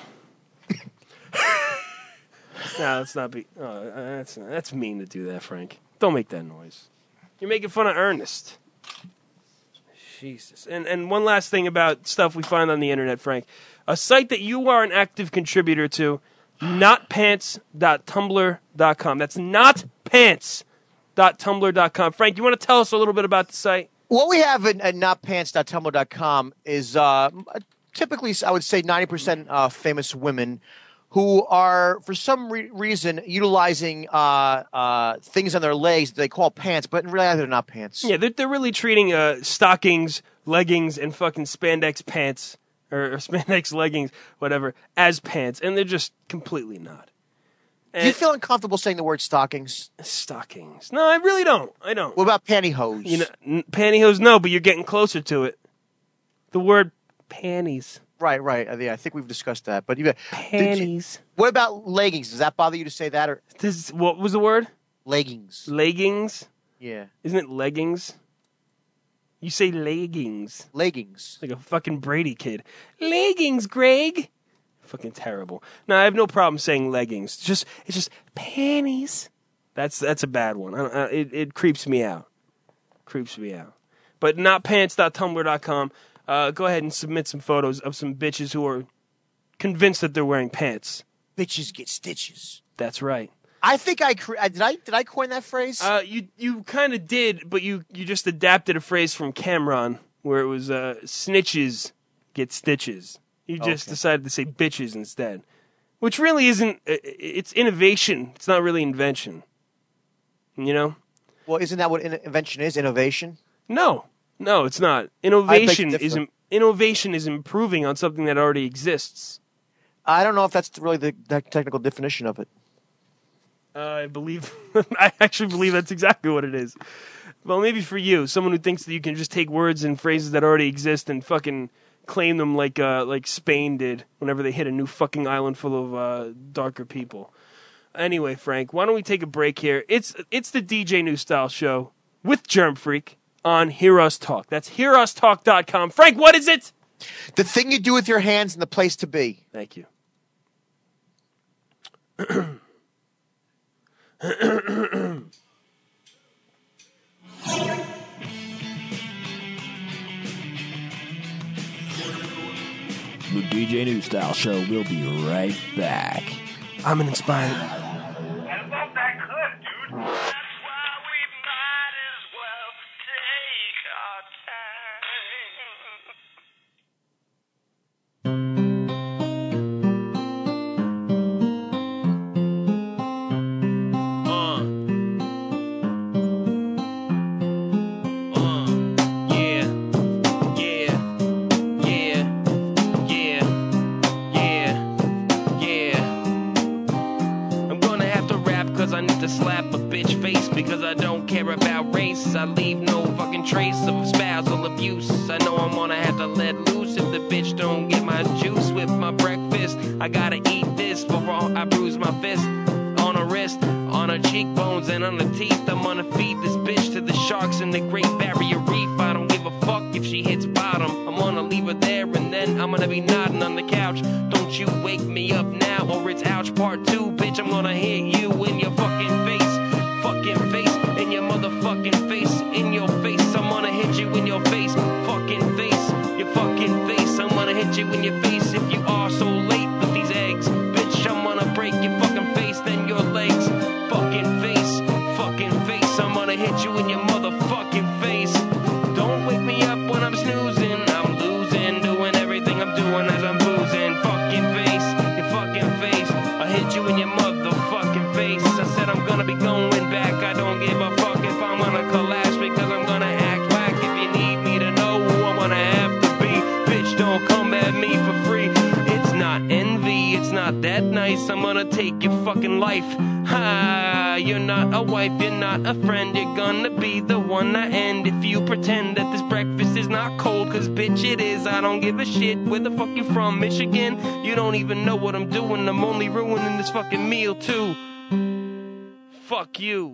No, let's not be. Oh, that's mean to do that, Frank. Don't make that noise. You're making fun of Ernest. Jesus. And one last thing about stuff we find on the internet, Frank. A site that you are an active contributor to, notpants.tumblr.com. That's notpants.tumblr.com. Frank, you want to tell us a little bit about the site? What we have at notpants.tumblr.com is typically, I would say, 90% famous women who are, for some reason, utilizing things on their legs that they call pants, but in reality they're not pants. Yeah, they're really treating stockings, leggings, and fucking spandex pants, or spandex leggings, whatever, as pants, and they're just completely not. Do you feel uncomfortable saying the word stockings? Stockings. No, I really don't. I don't. What about pantyhose? You know, pantyhose, no, but you're getting closer to it. The word panties. Right. Yeah, I think we've discussed that. But panties. What about leggings? Does that bother you to say that? Or what was the word? Leggings. Leggings? Yeah. Isn't it leggings? You say leggings. Leggings. Like a fucking Brady kid. Leggings, Greg. Fucking terrible. No, I have no problem saying leggings. It's just panties. That's a bad one. It creeps me out. But notpants.tumblr.com. Go ahead and submit some photos of some bitches who are convinced that they're wearing pants. Bitches get stitches. That's right. I think did I coin that phrase? You kind of did, but you just adapted a phrase from Cameron where it was snitches get stitches. You just decided to say bitches instead, which really isn't. It's innovation. It's not really invention. You know? Well, isn't that what invention is? Innovation? No, it's not. Innovation is improving on something that already exists. I don't know if that's really the technical definition of it. I actually believe that's exactly what it is. Well, maybe for you, someone who thinks that you can just take words and phrases that already exist and fucking claim them like Spain did whenever they hit a new fucking island full of darker people. Anyway, Frank, why don't we take a break here? It's the DJ New Style Show with Germ Freak on Hear Us Talk. That's hearustalk.com. Frank, what is it? The thing you do with your hands and the place to be. Thank you. The DJ New Style Show will be right back. I'm an inspired. I leave no fucking trace of spousal abuse. I know I'm gonna have to let loose if the bitch don't get my juice with my breakfast. I gotta eat this before I bruise my fist. On her wrist, on her cheekbones, and on her teeth. I'm gonna feed this bitch to the sharks in the Great Barrier Reef. I don't give a fuck if she hits bottom. I'm gonna leave her there and then I'm gonna be nodding on the couch. Don't you wake me up now or it's ouch part 2. Bitch, I'm gonna hit you in your fucking face. In your motherfucking face, in your face, I'm gonna hit you in your face, fucking face, your fucking face, I'm gonna hit you in your face if you are so late with these eggs, bitch, I'm gonna break your fucking face, then your legs, fucking face, I'm gonna hit you in your motherfucking face, don't wake me up when I'm snoozing, I'm losing, doing everything I'm doing as I'm boozing, fucking face, your fucking face, I hit you in your motherfucking face, I said I'm gonna be going back, I don't give a fuck if I'm gonna collapse because I'm gonna act whack. If you need me to know who I'm gonna have to be, bitch, don't come at me for free. It's not envy, it's not that nice. I'm gonna take your fucking life. Ha, you're not a wife, you're not a friend. You're gonna be the one I end if you pretend that this breakfast is not cold. Cause bitch, it is. I don't give a shit. Where the fuck you from? Michigan? You don't even know what I'm doing. I'm only ruining this fucking meal too. Fuck you.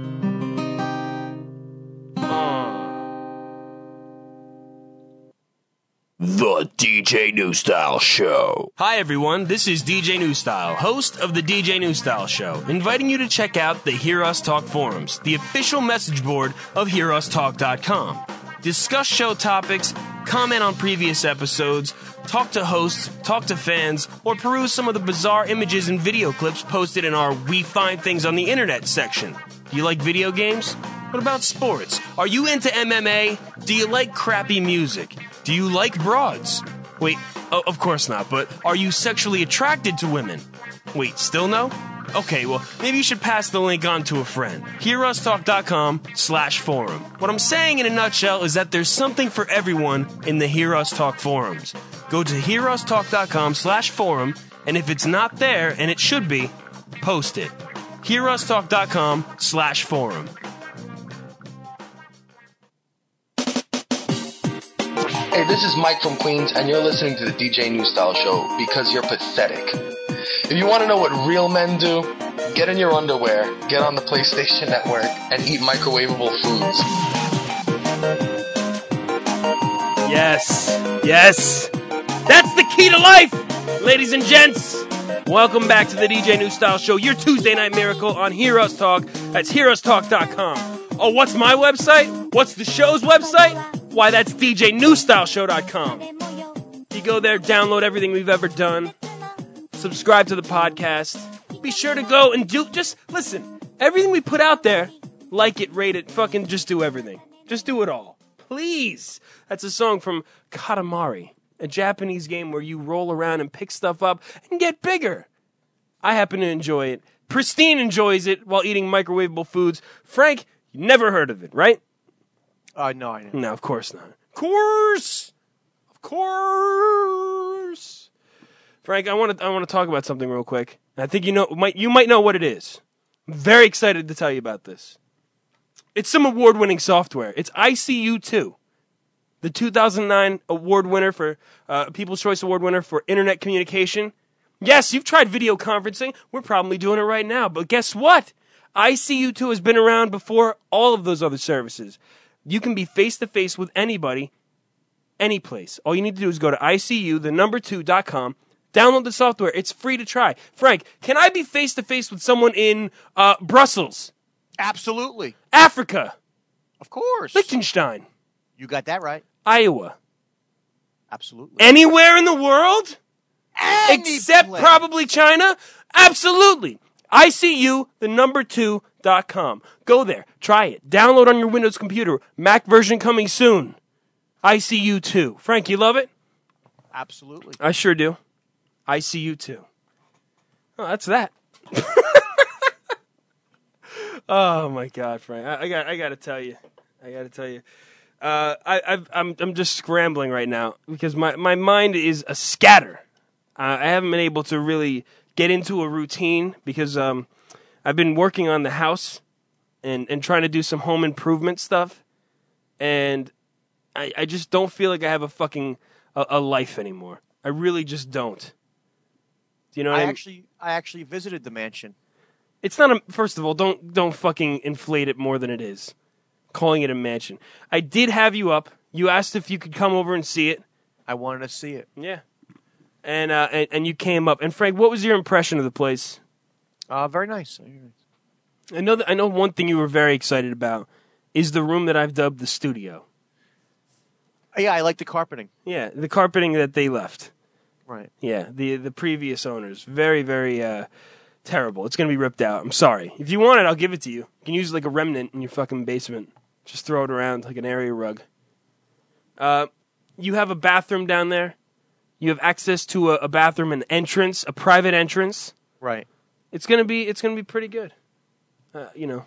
The DJ New Style Show. Hi everyone, this is DJ New Style, host of the DJ New Style Show, inviting you to check out the Hear Us Talk forums, the official message board of HearUsTalk.com. Discuss show topics, comment on previous episodes, talk to hosts, talk to fans, or peruse some of the bizarre images and video clips posted in our We Find Things on the Internet section. Do you like video games? What about sports? Are you into MMA? Do you like crappy music? Do you like broads? Wait, of course not, but are you sexually attracted to women? Wait, still no? Okay, well, maybe you should pass the link on to a friend. HearUsTalk.com/forum. What I'm saying in a nutshell is that there's something for everyone in the Hear Us Talk forums. Go to HearUsTalk.com/forum, and if it's not there, and it should be, post it. HearUsTalk.com/forum. Hey, this is Mike from Queens, and you're listening to the DJ New Style Show because you're pathetic. If you want to know what real men do, get in your underwear, get on the PlayStation Network, and eat microwavable foods. Yes, yes. That's the key to life, ladies and gents. Welcome back to the DJ New Style Show, your Tuesday night miracle on Hear Us Talk. That's HearUsTalk.com. Oh, what's my website? What's the show's website? Why, that's DJNewStyleShow.com. You go there, download everything we've ever done, subscribe to the podcast. Be sure to go and just listen. Everything we put out there, like it, rate it, fucking just do everything. Just do it all. Please. That's a song from Katamari, a Japanese game where you roll around and pick stuff up and get bigger. I happen to enjoy it. Pristine enjoys it while eating microwavable foods. Frank, you never heard of it, right? No, I didn't. No, of course not. Of course. Frank, I want to talk about something real quick. I think you might know what it is. I'm very excited to tell you about this. It's some award-winning software. It's ICU2, the 2009 award winner for People's Choice Award winner for internet communication. Yes, you've tried video conferencing. We're probably doing it right now. But guess what? ICU2 has been around before all of those other services. You can be face-to-face with anybody, any place. All you need to do is go to ICU2.com, download the software. It's free to try. Frank, can I be face-to-face with someone in Brussels? Absolutely. Africa? Of course. Liechtenstein? You got that right. Iowa? Absolutely. Anywhere in the world? Except probably China? Absolutely. ICU2.com. Go there. Try it. Download on your Windows computer. Mac version coming soon. ICU2. Frank, you love it? Absolutely. I sure do. ICU2. Oh, that's that. Oh my God, Frank! I got to tell you. I'm just scrambling right now because my mind is a scatter. I haven't been able to really get into a routine because I've been working on the house and trying to do some home improvement stuff, and I just don't feel like I have a fucking a life anymore. I really just don't. Do you know what I mean? I actually visited the mansion. It's not a. First of all, don't fucking inflate it more than it is. Calling it a mansion. I did have you up. You asked if you could come over and see it. I wanted to see it. Yeah. And you came up. And Frank, what was your impression of the place? Very nice. I know one thing you were very excited about is the room that I've dubbed the studio. Yeah, I like the carpeting. Yeah, the carpeting that they left. Right. Yeah, the previous owners. Very, very terrible. It's going to be ripped out. I'm sorry. If you want it, I'll give it to you. You can use it like a remnant in your fucking basement. Just throw it around like an area rug. You have a bathroom down there. You have access to a bathroom, an entrance, a private entrance. Right. It's gonna be pretty good. You know.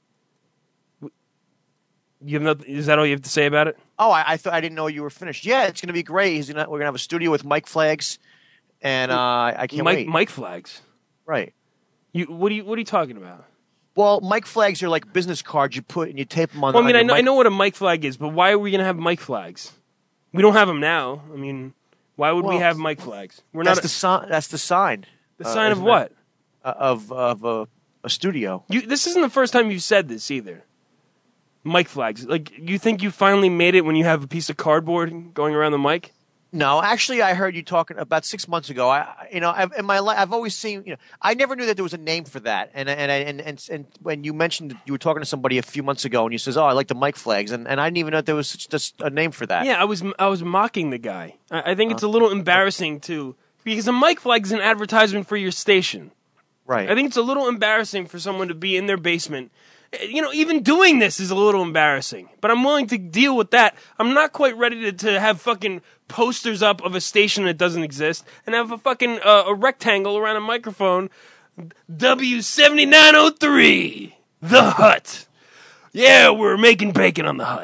You have nothing, is that all you have to say about it? Oh, I thought I didn't know you were finished. Yeah, it's gonna be great. We're gonna have a studio with mic flags, and I can't wait. Mic flags. Right. What are you talking about? Well, mic flags are like business cards you put and you tape them on. Well, I mean, I know what a mic flag is, but why are we gonna have mic flags? We don't have them now. I mean, why would we have mic flags? That's the sign. The sign of what? Of a studio. This isn't the first time you've said this either. Mic flags. Like, you think you finally made it when you have a piece of cardboard going around the mic? No, actually, I heard you talking about 6 months ago. In my life, I've always seen. I never knew that there was a name for that. And when you mentioned you were talking to somebody a few months ago, and you says, "Oh, I like the mic flags," and I didn't even know that there was just a name for that. Yeah, I was mocking the guy. I think it's a little embarrassing because a mic flag is an advertisement for your station. Right. I think it's a little embarrassing for someone to be in their basement even doing this is a little embarrassing. But I'm willing to deal with that. I'm not quite ready to have fucking posters up of a station that doesn't exist and have a fucking a rectangle around a microphone. W7903, The Hut. Yeah, we're making bacon on the Hut.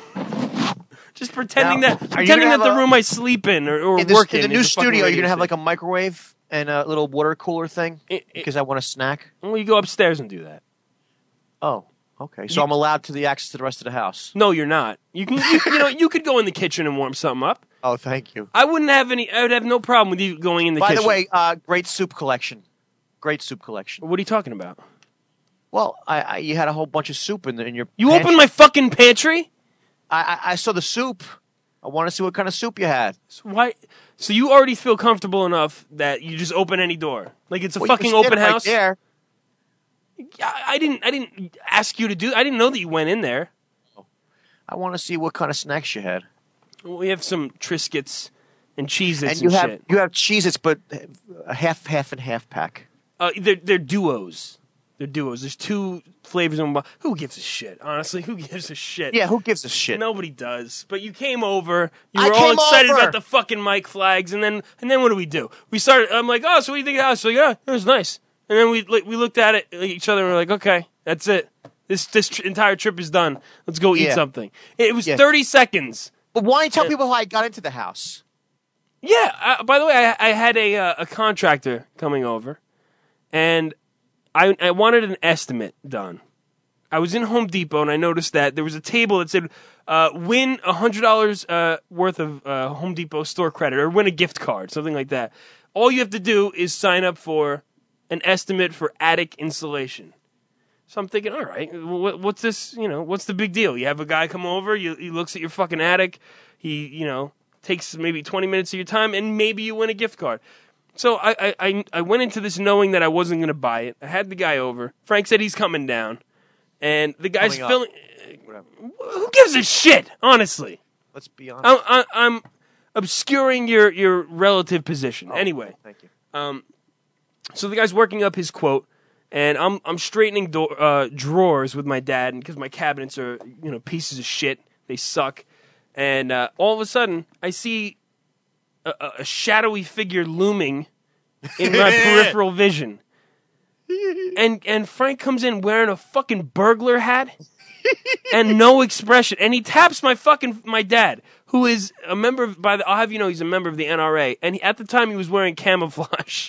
Just pretending that the room I sleep in or work in the new studio, you're gonna have like a microwave and a little water cooler thing because I want a snack. Well, you go upstairs and do that. Oh, okay. So I'm allowed to the access to the rest of the house. No, you're not. You can, you could go in the kitchen and warm something up. Oh, thank you. I would have no problem with you going in the kitchen. By the way, great soup collection. Great soup collection. What are you talking about? Well, you had a whole bunch of soup in your. You pantry. opened my fucking pantry? I saw the soup. I want to see what kind of soup you had. So you already feel comfortable enough that you just open any door, like it's a fucking open house. Right there. I didn't ask you to do. I didn't know that you went in there. I want to see what kind of snacks you had. Well, we have some Triscuits and Cheez-Its and shit. You have Cheez-Its, but a half and half pack. They're duos. They're duos. There's two flavors in one. Who gives a shit? Honestly, who gives a shit? Yeah, who gives a shit? Nobody does. But you came over. You were all excited about the fucking mic flags, and then what do we do? We started. I'm like, oh, so what do you think of the house? So yeah, it was nice. And then we looked at it each other and we're like, okay, that's it. This entire trip is done. Let's go eat something. It was 30 seconds. But why don't you tell people how I got into the house? Yeah. By the way, I had a contractor coming over, and I wanted an estimate done. I was in Home Depot, and I noticed that there was a table that said, win $100 worth of Home Depot store credit, or win a gift card, something like that. All you have to do is sign up for an estimate for attic insulation. So I'm thinking, all right, what's this? What's the big deal? You have a guy come over, he looks at your fucking attic, he takes maybe 20 minutes of your time, and maybe you win a gift card. So I went into this knowing that I wasn't going to buy it. I had the guy over. Frank said he's coming down, and the guy's filling. Who gives a shit? Honestly, let's be honest. I'm obscuring your relative position. Anyway, thank you. So the guy's working up his quote, and I'm straightening drawers with my dad, because my cabinets are pieces of shit. They suck, and all of a sudden I see a shadowy figure looming in my peripheral vision, and Frank comes in wearing a fucking burglar hat and no expression, and he taps my dad, who is a member of, I'll have you know, he's a member of the NRA, and at the time he was wearing camouflage.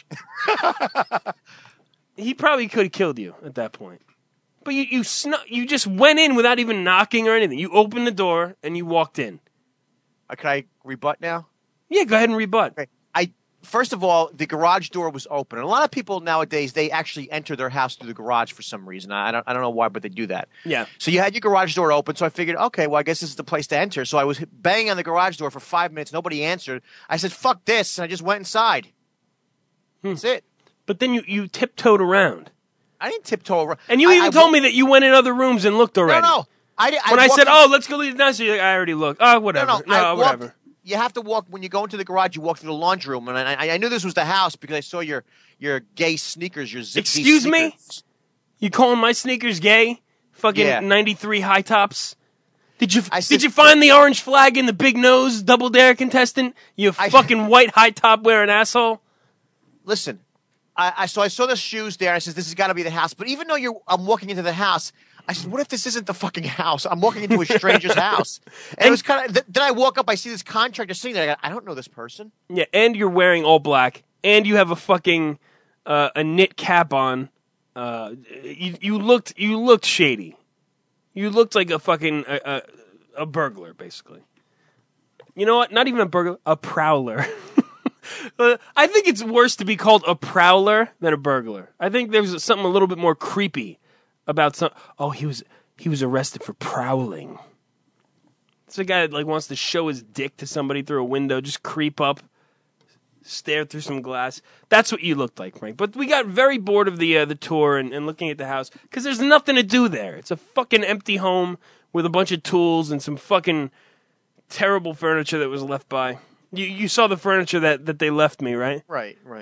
He probably could have killed you at that point. But you just went in without even knocking or anything. You opened the door and you walked in. Can I rebut now? Yeah, go ahead and rebut. Okay. First of all, the garage door was open. And a lot of people nowadays, they actually enter their house through the garage for some reason. I don't know why, but they do that. Yeah. So you had your garage door open, so I figured, okay, well, I guess this is the place to enter. So I was banging on the garage door for 5 minutes. Nobody answered. I said, fuck this, and I just went inside. That's it. But then you tiptoed around. I didn't tiptoe around. And you even told me that you went in other rooms and looked already. No. When I said, let's go leave the downstairs, you're like, I already looked. Oh, whatever. No, whatever. You have to walk, when you go into the garage, you walk through the laundry room. And I knew this was the house because I saw your gay sneakers, your zippy Excuse sneakers. me? You calling my sneakers gay? Fucking 93 high tops? Did you find the orange flag in the big nose double dare contestant? You fucking white high top wearing asshole? Listen, so I saw the shoes there, and I said, this has got to be the house. But even though I'm walking into the house, I said, what if this isn't the fucking house? I'm walking into a stranger's house. And it was kind of, then I walk up, I see this contractor sitting there. I don't know this person. Yeah, and you're wearing all black, and you have a fucking, a knit cap on. You looked shady. You looked like a fucking, a burglar, basically. You know what? Not even a burglar, a prowler. I think it's worse to be called a prowler than a burglar. I think there's something a little bit more creepy about some. Oh, he was arrested for prowling. It's a guy that wants to show his dick to somebody through a window, just creep up, stare through some glass. That's what you looked like, Frank. But we got very bored of the tour and looking at the house because there's nothing to do there. It's a fucking empty home with a bunch of tools and some fucking terrible furniture that was left by. You saw the furniture that they left me, right? Right. Yeah.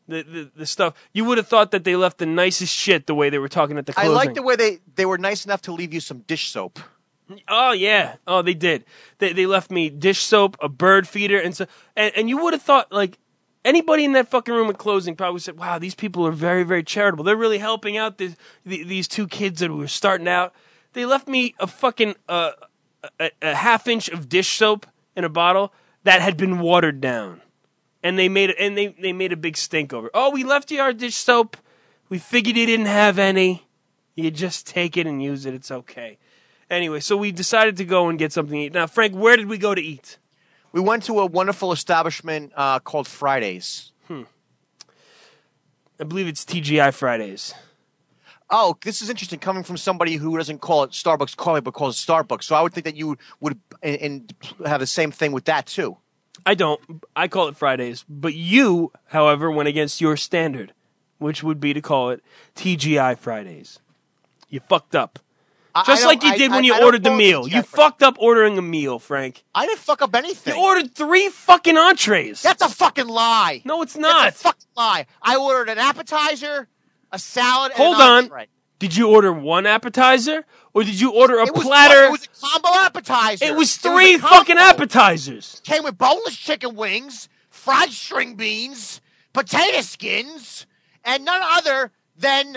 the stuff. You would have thought that they left the nicest shit the way they were talking at the I closing. like the way they were nice enough to leave you some dish soap. Oh yeah, oh they did. They left me dish soap, a bird feeder, and you would have thought like anybody in that fucking room at closing probably said, "Wow, these people are very very charitable. They're really helping out these two kids that were starting out." They left me a fucking a half inch of dish soap in a bottle that had been watered down, and they made a big stink over it. Oh, we left you our dish soap. We figured you didn't have any. You just take it and use it. It's okay. Anyway, so we decided to go and get something to eat. Now, Frank, where did we go to eat? We went to a wonderful establishment called Fridays. I believe it's TGI Fridays. Oh, this is interesting coming from somebody who doesn't call it Starbucks coffee but calls it Starbucks. So I would think that you would and have the same thing with that too. I don't. I call it Fridays. But you, however, went against your standard, which would be to call it TGI Fridays. You fucked up. Just like you did when you ordered the meal. You fucked up ordering a meal, Frank. I didn't fuck up anything. You ordered 3 fucking entrees. That's a fucking lie. No, it's not. That's a fucking lie. I ordered an appetizer, a salad, and Hold an on. entree. Did you order one appetizer? Or did you order a platter? It was a combo appetizer. It was 3 fucking appetizers. Came with boneless chicken wings, fried string beans, potato skins, and none other than...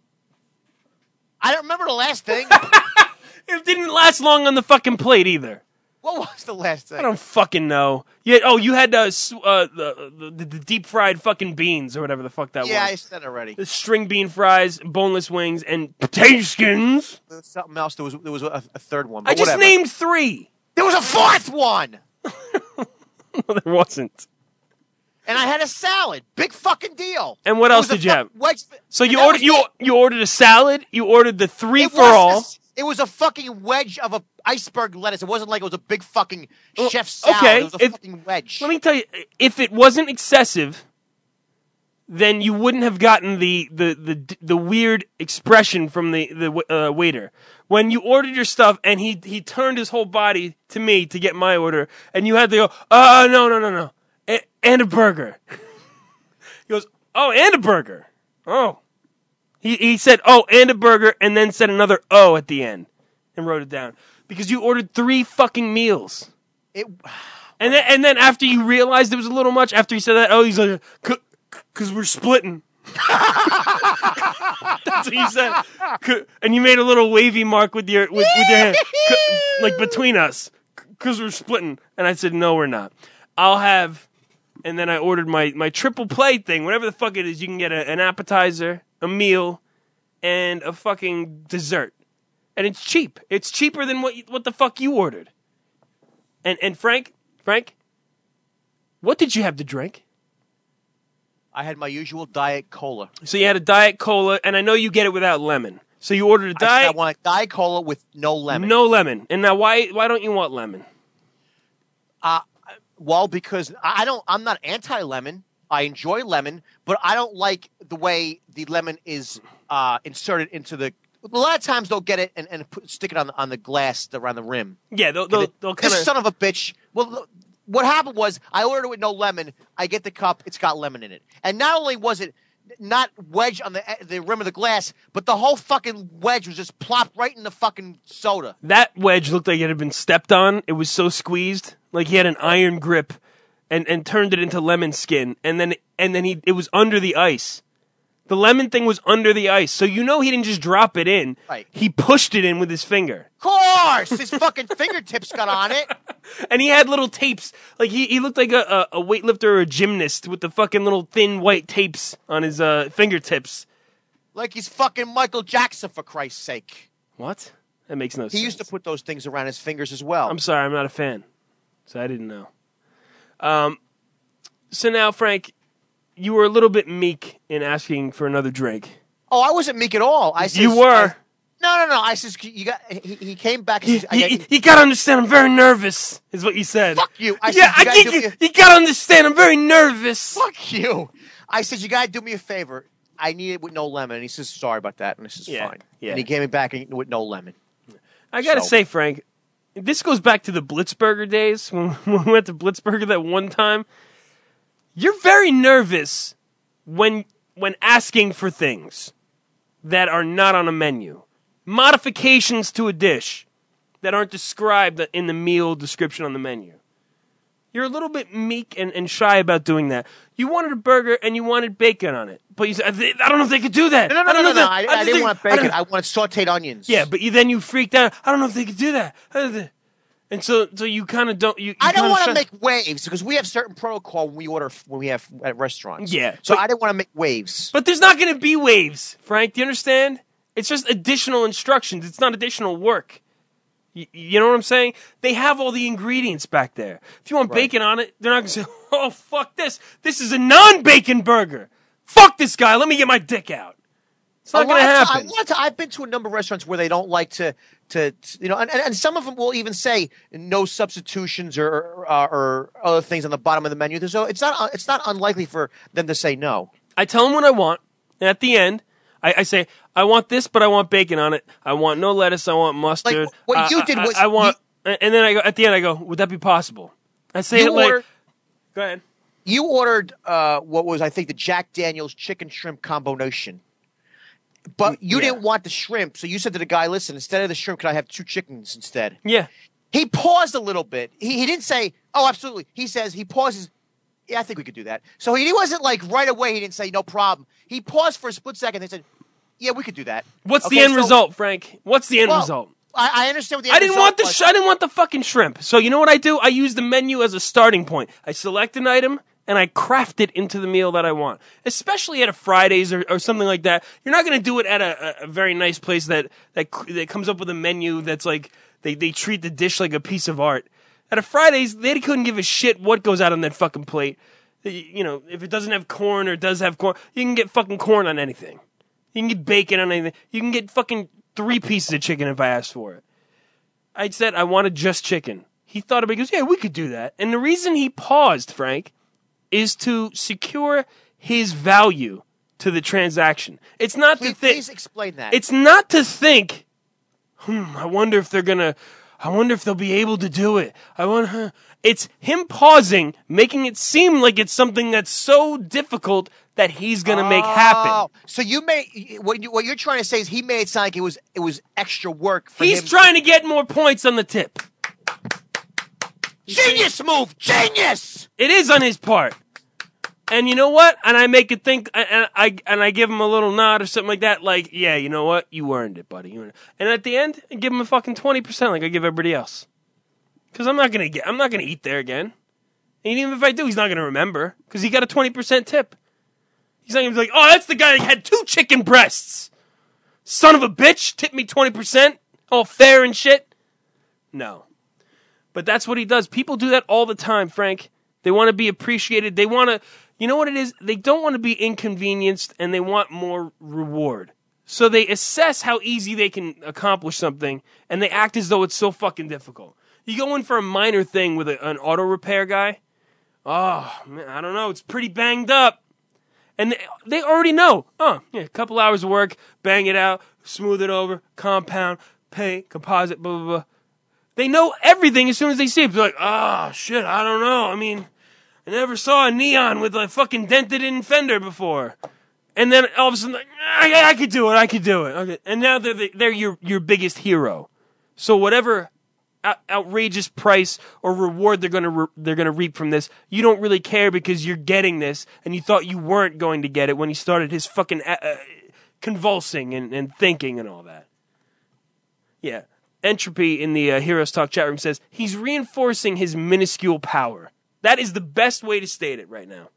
I don't remember the last thing. It didn't last long on the fucking plate either. What was the last thing? I don't fucking know. You had the deep fried fucking beans or whatever the fuck that was. Yeah, I said already. The string bean fries, boneless wings, and potato skins. There was something else. There was a third one. I just named 3. There was a 4th one. No, there wasn't. And I had a salad. Big fucking deal. And what else did you have? So you ordered a salad. You ordered the 3 for all. It was a fucking wedge of a iceberg lettuce. It wasn't like it was a big fucking chef salad. Okay. It was a fucking wedge. Let me tell you, if it wasn't excessive, then you wouldn't have gotten the weird expression from the waiter. When you ordered your stuff and he turned his whole body to me to get my order, and you had to go, no. And a burger. He goes, oh, and a burger. Oh. He said, oh, and a burger, and then said another O at the end, and wrote it down. Because you ordered 3 fucking meals. And then after you realized it was a little much, after he said that, he's like, because we're splitting. That's what you said. And you made a little wavy mark with your hand, like between us, because we're splitting. And I said, no, we're not. I'll have... And then I ordered my triple plate thing, whatever the fuck it is. You can get an appetizer, a meal, and a fucking dessert. And it's cheap. It's cheaper than what the fuck you ordered. And Frank, what did you have to drink? I had my usual Diet Cola. So you had a Diet Cola, and I know you get it without lemon. So you ordered a Diet... I want a Diet Cola with no lemon. No lemon. And now why don't you want lemon? Well, because I'm not anti-lemon. I enjoy lemon, but I don't like the way the lemon is inserted into the... A lot of times they'll get it and stick it on the glass around the rim. Yeah, they'll kind of... This son of a bitch... Well, what happened was I ordered it with no lemon. I get the cup. It's got lemon in it. And not only was it not wedged on the rim of the glass, but the whole fucking wedge was just plopped right in the fucking soda. That wedge looked like it had been stepped on. It was so squeezed. Like he had an iron grip and turned it into lemon skin. And then it was under the ice. The lemon thing was under the ice. So you know he didn't just drop it in. Right. He pushed it in with his finger. Of course! His fucking fingertips got on it. And he had little tapes. Like he looked like a weightlifter or a gymnast with the fucking little thin white tapes on his fingertips. Like he's fucking Michael Jackson, for Christ's sake. What? That makes no sense. He used to put those things around his fingers as well. I'm sorry, I'm not a fan. So I didn't know. So now, Frank, you were a little bit meek in asking for another drink. Oh, I wasn't meek at all. I said, you were. No. I says you got. He came back. You gotta understand. I'm very nervous. Is what you said. Fuck you. You gotta understand. I'm very nervous. Fuck you. I said you gotta do me a favor. I need it with no lemon. And he says sorry about that. And this is fine. Yeah. And he gave me back with no lemon. I gotta say, Frank, this goes back to the Blitzburger days when we went to Blitzburger that one time. You're very nervous when asking for things that are not on a menu, modifications to a dish that aren't described in the meal description on the menu. You're a little bit meek and shy about doing that. You wanted a burger and you wanted bacon on it, but you said, I don't know if they could do that. No. I didn't want bacon. I wanted sautéed onions. Yeah, but then you freaked out. I don't know if they could do that. And so you kind of don't. I don't want to make waves because we have certain protocol when we have at restaurants. Yeah, so I didn't want to make waves. But there's not going to be waves, Frank. Do you understand? It's just additional instructions. It's not additional work. You know what I'm saying? They have all the ingredients back there. If you want bacon on it, they're not going to say, "Oh, fuck this. This is a non-bacon burger. Fuck this guy. Let me get my dick out." It's not going to happen. I've been to a number of restaurants where they don't like to and some of them will even say no substitutions or other things on the bottom of the menu. So it's not unlikely for them to say no. I tell them what I want, and at the end, I say, I want this, but I want bacon on it. I want no lettuce. I want mustard. Like what you did was I want, and then I go at the end. I go, would that be possible? I say it like, go ahead. You ordered what was I think the Jack Daniel's chicken shrimp combination, but you didn't want the shrimp, so you said to the guy, "Listen, instead of the shrimp, can I have 2 chickens instead?" Yeah. He paused a little bit. He didn't say, "Oh, absolutely." He says he pauses. Yeah, I think we could do that. So he wasn't like right away. He didn't say no problem. He paused for a split second. They said, "Yeah, we could do that." What's the end result, Frank? What's the end result? I understand what the end result was. I didn't want the fucking shrimp. So you know what I do? I use the menu as a starting point. I select an item and I craft it into the meal that I want. Especially at a Fridays or something like that. You're not going to do it at a very nice place that comes up with a menu that's like they treat the dish like a piece of art. At a Fridays, they couldn't give a shit what goes out on that fucking plate. You know, if it doesn't have corn or does have corn, you can get fucking corn on anything. You can get bacon on anything. You can get fucking 3 pieces of chicken if I asked for it. I said I wanted just chicken. He thought about it. He goes, yeah, we could do that. And the reason he paused, Frank, is to secure his value to the transaction. It's not to think. Please explain that. It's not to think, I wonder if they'll be able to do it. It's him pausing, making it seem like it's something that's so difficult that he's going to make happen. So you made what you're trying to say is he made it sound like it was extra work for him. He's trying to get more points on the tip. Genius move, genius. It is on his part. And you know what? And I make it think, and I give him a little nod or something like that. Like, yeah, you know what? You earned it, buddy. You earned it. And at the end, I give him a fucking 20%, like I give everybody else. Because I'm not gonna eat there again. And even if I do, he's not gonna remember because he got a 20% tip. He's not gonna be like, oh, that's the guy that had 2 chicken breasts. Son of a bitch, tip me 20%, all fair and shit. No, but that's what he does. People do that all the time, Frank. They want to be appreciated. They want to. You know what it is? They don't want to be inconvenienced, and they want more reward. So they assess how easy they can accomplish something, and they act as though it's so fucking difficult. You go in for a minor thing with an auto repair guy. Oh, man, I don't know. It's pretty banged up. And they already know. Oh, yeah, a couple hours of work, bang it out, smooth it over, compound, paint, composite, blah, blah, blah. They know everything as soon as they see it. They're like, oh, shit, I don't know. I mean, I never saw a neon with a fucking dented-in fender before. And then all of a sudden, like, I could do it. Okay. And now they're your biggest hero. So whatever outrageous price or reward they're gonna reap from this, you don't really care because you're getting this, and you thought you weren't going to get it when he started his fucking convulsing and thinking and all that. Yeah, Entropy in the Heroes Talk chat room says he's reinforcing his minuscule power. That is the best way to state it right now.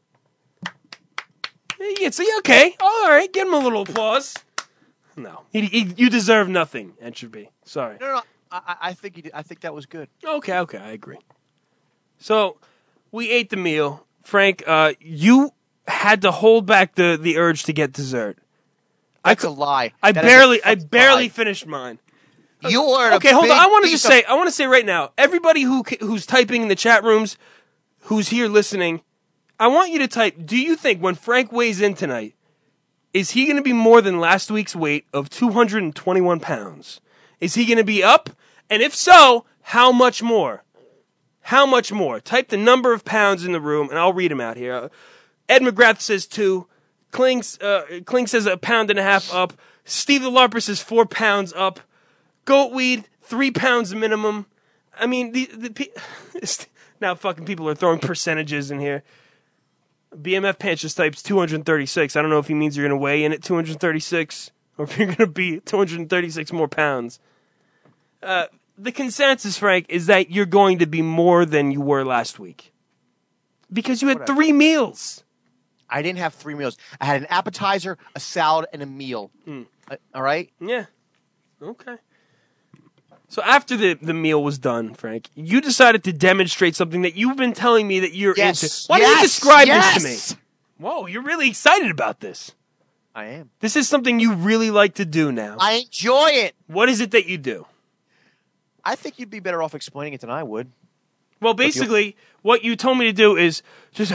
Yeah, so okay, all right, give him a little applause. No, you deserve nothing, Entropy. Sorry. No. I think he did. I think that was good. Okay, I agree. So we ate the meal, Frank. You had to hold back the urge to get dessert. That's a lie. I barely finished mine. You ordered. Okay, hold on. I want to say right now, everybody who's typing in the chat rooms, who's here listening, I want you to type. Do you think when Frank weighs in tonight, is he going to be more than last week's weight of 221 pounds? Is he going to be up? And if so, how much more? How much more? Type the number of pounds in the room, and I'll read them out here. Ed McGrath says 2. Kling says 1.5 pounds up. Steve the LARPer says 4 pounds up. Goatweed, 3 pounds minimum. I mean, now fucking people are throwing percentages in here. BMF Pants just types 236. I don't know if he means you're going to weigh in at 236 or if you're going to be 236 more pounds. The consensus, Frank, is that you're going to be more than you were last week. Because you had 3 meals. I didn't have 3 meals. I had an appetizer, a salad, and a meal. All right? Yeah. Okay. So after the meal was done, Frank, you decided to demonstrate something that you've been telling me that you're into. Why don't you describe this to me? Whoa, you're really excited about this. I am. This is something you really like to do now. I enjoy it. What is it that you do? I think you'd be better off explaining it than I would. Well, basically, what you told me to do is just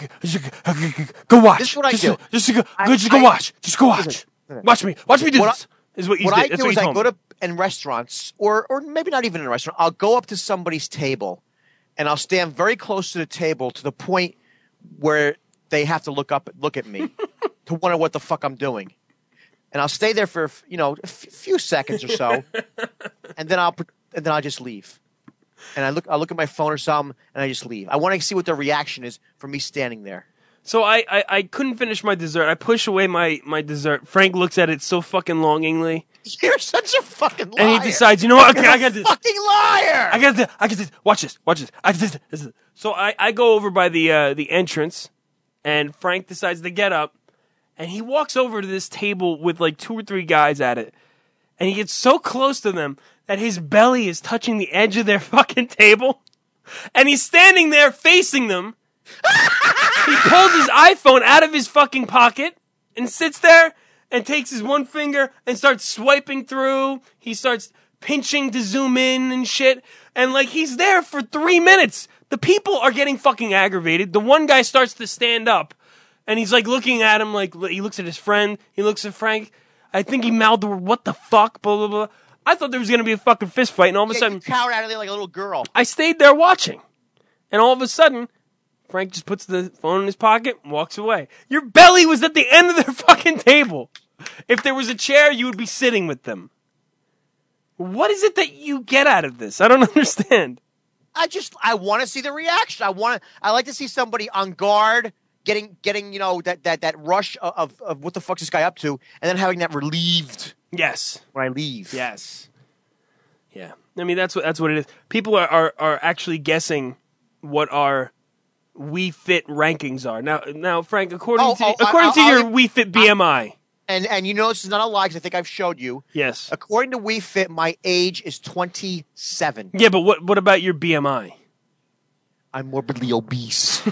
go watch. This is what I do. Just go watch. Just go watch. Watch me. Watch me do this. Is what you what did. I That's do what is you I told go me. to in restaurants or maybe not even in a restaurant. I'll go up to somebody's table, and I'll stand very close to the table to the point where they have to look at me to wonder what the fuck I'm doing, and I'll stay there for a few seconds or so, and then I'll just leave. And I look at my phone or something, and I just leave. I want to see what their reaction is for me standing there. So I couldn't finish my dessert. I push away my dessert. Frank looks at it so fucking longingly. You're such a fucking liar. And he decides, you know what? Okay, I got this. Fucking liar. I got this. Watch this. I got this. So I go over by the entrance, and Frank decides to get up, and he walks over to this table with like 2 or 3 guys at it, and he gets so close to them that his belly is touching the edge of their fucking table, and he's standing there facing them. He pulls his iPhone out of his fucking pocket and sits there and takes his one finger and starts swiping through. He starts pinching to zoom in and shit. And like he's there for 3 minutes. The people are getting fucking aggravated. The one guy starts to stand up and he's like looking at him like he looks at his friend. He looks at Frank. I think he mouthed the word, "What the fuck?" Blah, blah, blah. I thought there was going to be a fucking fist fight, and all of a sudden you cowered out of there like a little girl. I stayed there watching. And all of a sudden, Frank just puts the phone in his pocket and walks away. Your belly was at the end of their fucking table. If there was a chair, you would be sitting with them. What is it that you get out of this? I don't understand. I want to see the reaction. I like to see somebody on guard, getting that rush of what the fuck's this guy up to, and then having that relieved. Yes. When I leave. Yes. Yeah. I mean that's what it is. People are actually guessing what our We Fit rankings are. Now Frank, according to your We Fit BMI. And you know this is not a lie because I think I've showed you. Yes. According to We Fit, my age is 27. Yeah, but what about your BMI? I'm morbidly obese.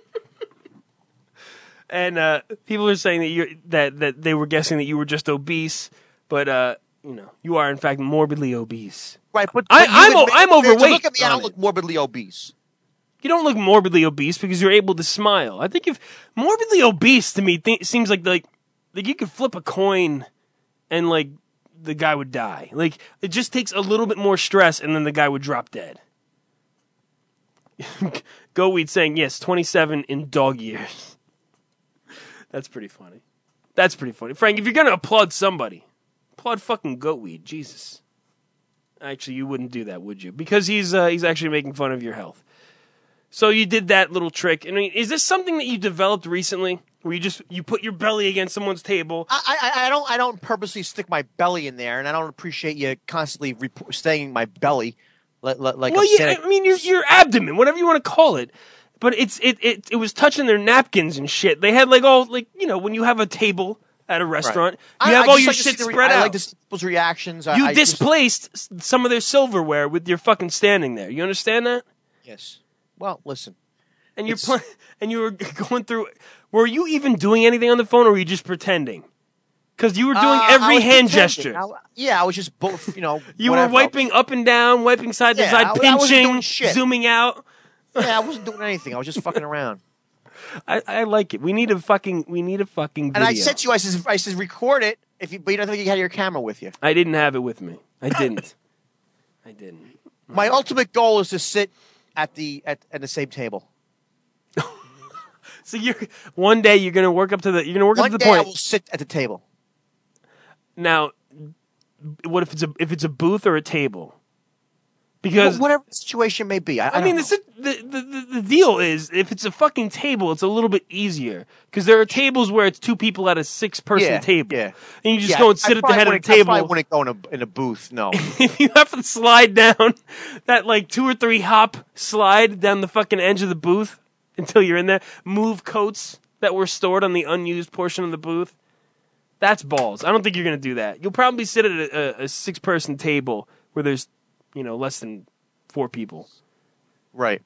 And people are saying that they were guessing that you were just obese, but you are in fact morbidly obese. Right, but I'm overweight. Look at me, I don't look morbidly obese. You don't look morbidly obese because you're able to smile. I think if morbidly obese to me seems like you could flip a coin and like the guy would die. Like it just takes a little bit more stress and then the guy would drop dead. Goatweed saying yes, 27 in dog years. That's pretty funny. Frank, if you're gonna applaud somebody, applaud fucking Goatweed. Jesus. Actually, you wouldn't do that, would you? Because he's actually making fun of your health. So you did that little trick. I mean, is this something that you developed recently, where you put your belly against someone's table? I don't purposely stick my belly in there, and I don't appreciate you constantly staying my belly. I mean your abdomen, whatever you want to call it. But it was touching their napkins and shit. They had when you have a table at a restaurant, you have all your shit spread out. I like to see people's reactions. You displaced some of their silverware with your fucking standing there. You understand that? Yes. Well, listen. And you were going through. Were you even doing anything on the phone, or were you just pretending? Because you were doing every hand gesture. I was just both. You were wiping up and down, wiping side to side, pinching, zooming out. Yeah, I wasn't doing anything. I was just fucking around. I like it. We need a fucking video. And I said to you, I said record it. But you don't think you had your camera with you. I didn't have it with me. I didn't. My ultimate goal is to sit at the same table. So one day you're gonna work up to the One day point. I will sit at the table. Now, what if it's a booth or a table? Because whatever the situation may be, I mean, the deal is if it's a fucking table, it's a little bit easier because there are tables where it's two people at a 6-person table, and you just go and sit at the head of the table. I wouldn't go in a booth. No, if you have to slide down that like 2 or 3 hop slide down the fucking edge of the booth until you're in there, move coats that were stored on the unused portion of the booth. That's balls. I don't think you're gonna do that. You'll probably sit at a 6-person table where there's less than 4 people. Right.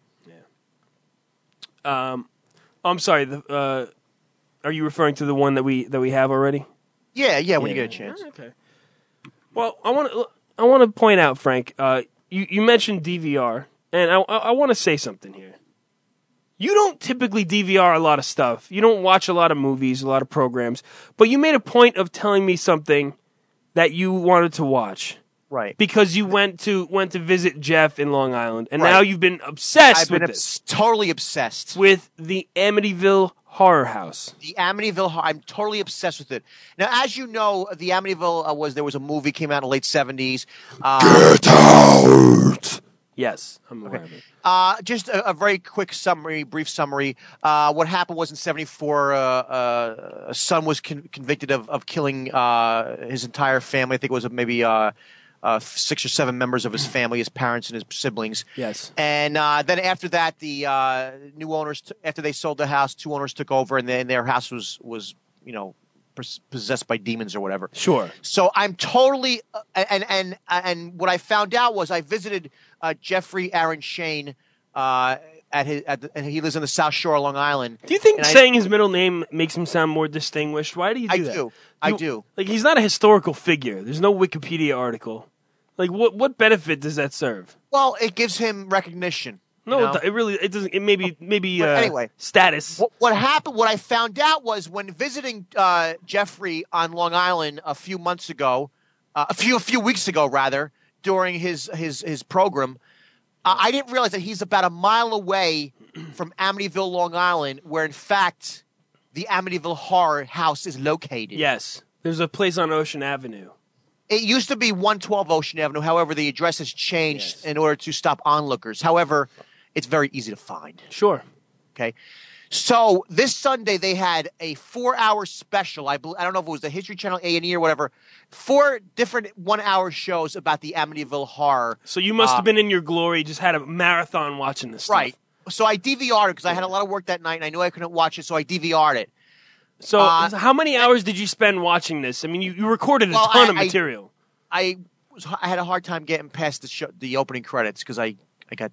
Yeah. I'm sorry. Are you referring to the one that we have already? Yeah. When you get a chance. Okay. Well, I want to point out, Frank. You mentioned DVR, and I want to say something here. You don't typically DVR a lot of stuff. You don't watch a lot of movies, a lot of programs, but you made a point of telling me something that you wanted to watch. Right. Because you went to visit Jeff in Long Island, and now you've been obsessed with this. Totally obsessed. With the Amityville Horror House. The Amityville Horror. I'm totally obsessed with it. Now, as you know, the Amityville there was a movie came out in the late 70s. Get out! Yes, I'm aware of it. Just a very quick brief summary. What happened was in 74, a son was convicted of killing his entire family. I think it was maybe 6 or 7 members of his family, his parents and his siblings. Yes. And then after that, the new owners, after they sold the house, 2 owners took over, and then their house was possessed by demons or whatever. Sure. So I'm totally and what I found out was I visited Jeffrey Aaron Shane and he lives in the South Shore of Long Island. Do you think saying his middle name makes him sound more distinguished? Why do you do that? I do. Like, he's not a historical figure. There's no Wikipedia article. Like, what benefit does that serve? Well, it gives him recognition. No, it doesn't. It maybe anyway, status. What happened? What I found out was when visiting Jeffrey on Long Island a few weeks ago, rather, during his program, I didn't realize that he's about a mile away from Amityville, Long Island, where in fact the Amityville Horror House is located. Yes, there's a place on Ocean Avenue. It used to be 112 Ocean Avenue. However, the address has changed in order to stop onlookers. However, it's very easy to find. Sure. Okay. So this Sunday they had a 4-hour special. I don't know if it was the History Channel, A&E, or whatever. 4 different 1-hour shows about the Amityville Horror. So you must have been in your glory. Just had a marathon watching this stuff. Right. So I DVR'd it because I had a lot of work that night and I knew I couldn't watch it, so I DVR'd it. So how many hours did you spend watching this? I mean, you recorded a ton of material. I had a hard time getting past the opening credits because I got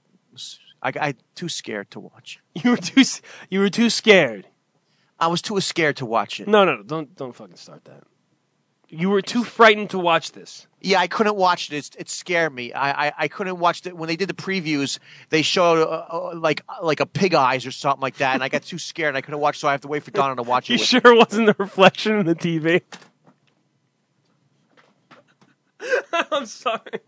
too scared to watch. You were too scared. I was too scared to watch it. No, don't fucking start that. You were too frightened to watch this. Yeah, I couldn't watch it. It scared me. I couldn't watch it. When they did the previews, they showed like a pig eyes or something like that, and I got too scared and I couldn't watch. So I have to wait for Donna to watch it. You sure it wasn't the reflection in the TV? I'm sorry.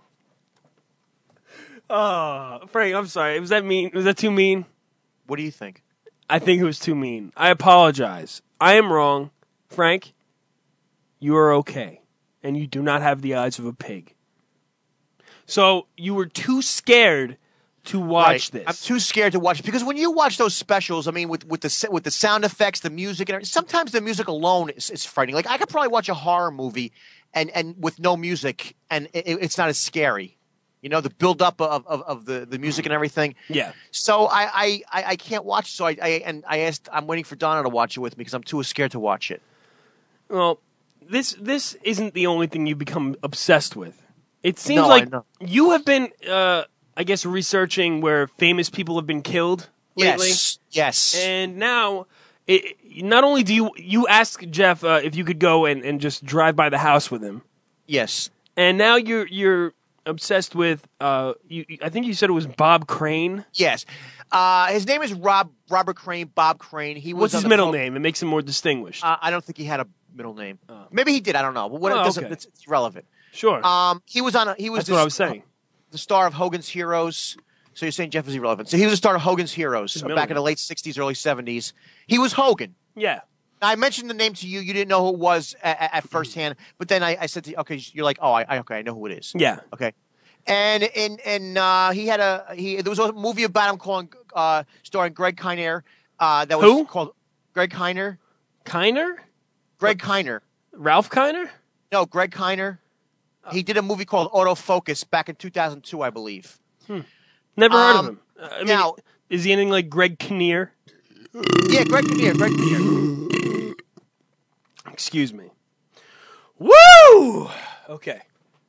Oh, Frank, I'm sorry. Was that mean? Was that too mean? What do you think? I think it was too mean. I apologize. I am wrong. Frank, you are okay. And you do not have the eyes of a pig. So you were too scared to watch this. I'm too scared to watch it because when you watch those specials, I mean, with the sound effects, the music, and sometimes the music alone is frightening. Like I could probably watch a horror movie and with no music, and it's not as scary. You know, the build up of the music and everything. Yeah. So I can't watch. So I'm waiting for Donna to watch it with me because I'm too scared to watch it. Well, this isn't the only thing you've become obsessed with. It seems like you have been, I guess, researching where famous people have been killed lately. Yes. And now, not only do you ask Jeff if you could go and just drive by the house with him. Yes. And now you're obsessed with, I think you said it was Bob Crane? Yes. His name is Robert Crane, Bob Crane. What's his middle name? It makes him more distinguished. I don't think he had a middle name. Maybe he did. I don't know. But it's irrelevant. Sure. He was That's what I was saying. The star of Hogan's Heroes. So you're saying Jeff is irrelevant. So he was a star of Hogan's Heroes back in the late 60s, early 70s. He was Hogan. Yeah. Now, I mentioned the name to you. You didn't know who it was at first hand. But then I said to you, okay, you're like, oh, I know who it is. Yeah. Okay. And he had there was a movie about him starring Greg Kinnear. That was called Greg Kinnear. Kiner? Greg Kinnear. Ralph Kiner? No, Greg Kinnear. He did a movie called Autofocus back in 2002, I believe. Never heard of him. Now, is he anything like Greg Kinnear? Yeah, Greg Kinnear. Excuse me. Woo! Okay.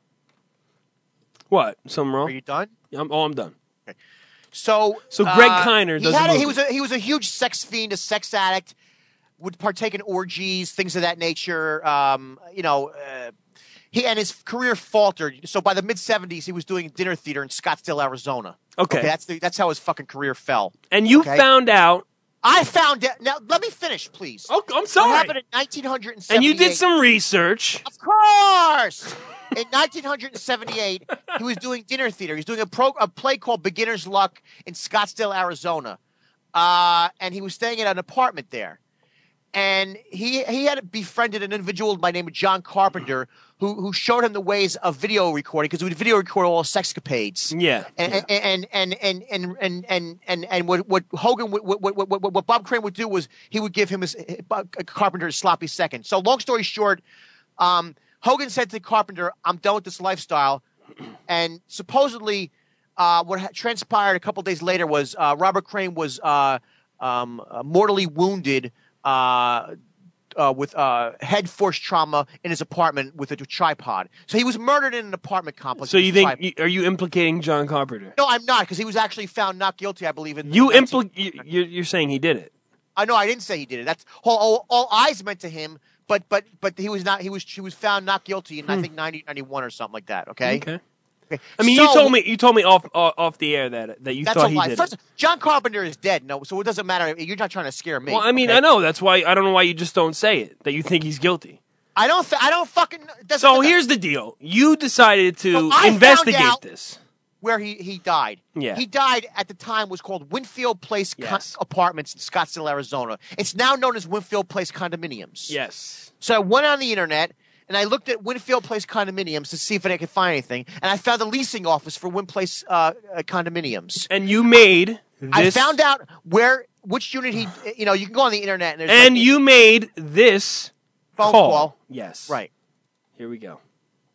What? Something wrong? Are you done? I'm done. Okay. So Greg Kinnear does he was a huge sex fiend, a sex addict, would partake in orgies, things of that nature. He and his career faltered. So by the mid '70s, he was doing dinner theater in Scottsdale, Arizona. Okay. That's how his fucking career fell. And you found out. I found out. Now let me finish, please. Oh, I'm sorry. What happened in 1978? And you did some research. Of course. In 1978, he was doing dinner theater. He was doing a play called Beginner's Luck in Scottsdale, Arizona, and he was staying in an apartment there. And he had befriended an individual by the name of John Carpenter, who showed him the ways of video recording, because he would video record all sexcapades. Yeah. And what Hogan, what Bob Crane would do was he would give him Carpenter a sloppy second. So long story short, Hogan said to Carpenter, "I'm done with this lifestyle," and supposedly, what transpired a couple days later was Robert Crane was mortally wounded. With head force trauma in his apartment with a tripod. So he was murdered in an apartment complex. So you think, are you implicating John Carpenter? No, I'm not, because he was actually found not guilty, I believe. You're saying he did it. I know, I didn't say he did it. That's all eyes meant to him, but he was not. He was found not guilty in I think 1991 or something like that. Okay. I mean, you told me off the air that you thought he did it. John Carpenter is dead. No, so it doesn't matter. You're not trying to scare me. Well, I mean, I know that's why I don't know why you just don't say it that you think he's guilty. I don't fucking. So here's the deal: you decided to investigate this. Where he died. Yeah. He died at the time was called Winfield Place Apartments in Scottsdale, Arizona. It's now known as Winfield Place Condominiums. Yes. So I went on the internet. And I looked at Winfield Place Condominiums to see if I could find anything. And I found a leasing office for Win Place Condominiums. And you made this. I found out which unit he, you can go on the internet. And you made this phone call. Yes. Right. Here we go.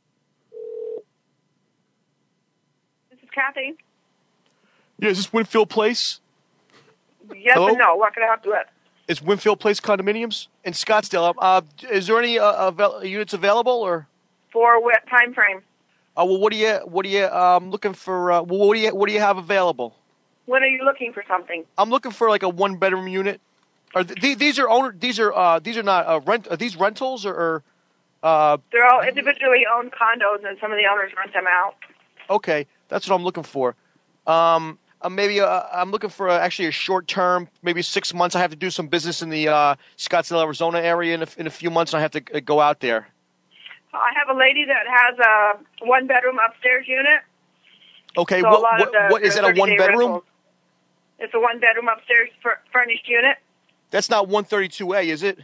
This is Kathy. Yeah, is this Winfield Place? Yes Hello? and no. What can I help you with? It's Winfield Place Condominiums in Scottsdale. Is there any units available, or for what time frame? Well, what do you looking for? What do you have available? When are you looking for something? I'm looking for like a 1-bedroom unit. Are these are not rent? Are these rentals or? They're all individually owned condos, and some of the owners rent them out. Okay, that's what I'm looking for. Maybe I'm looking for actually a short term, maybe 6 months. I have to do some business in the Scottsdale, Arizona area in a few months, and I have to go out there. I have a lady that has a 1-bedroom upstairs unit. Okay, so what is that, a 1-bedroom? It's a 1-bedroom upstairs furnished unit. That's not 132A, is it?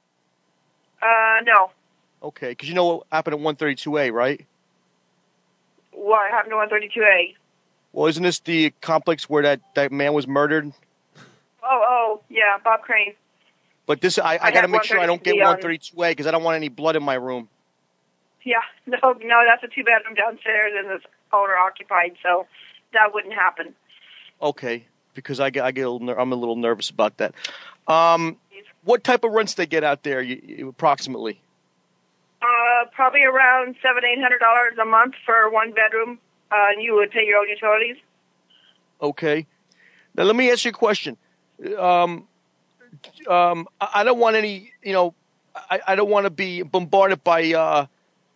No. Okay, because you know what happened at 132A, right? What happened to 132A? Well, isn't this the complex where that man was murdered? Oh, yeah, Bob Crane. But this, I got to make sure I don't get 132A because I don't want any blood in my room. Yeah, no, that's a 2-bedroom downstairs and it's owner occupied, so that wouldn't happen. Okay, because I'm a little nervous about that. What type of rents they get out there, approximately? Probably around $700-800 a month for 1-bedroom. And you would pay your own utilities. Okay. Now let me ask you a question. I don't want any. I don't want to be bombarded by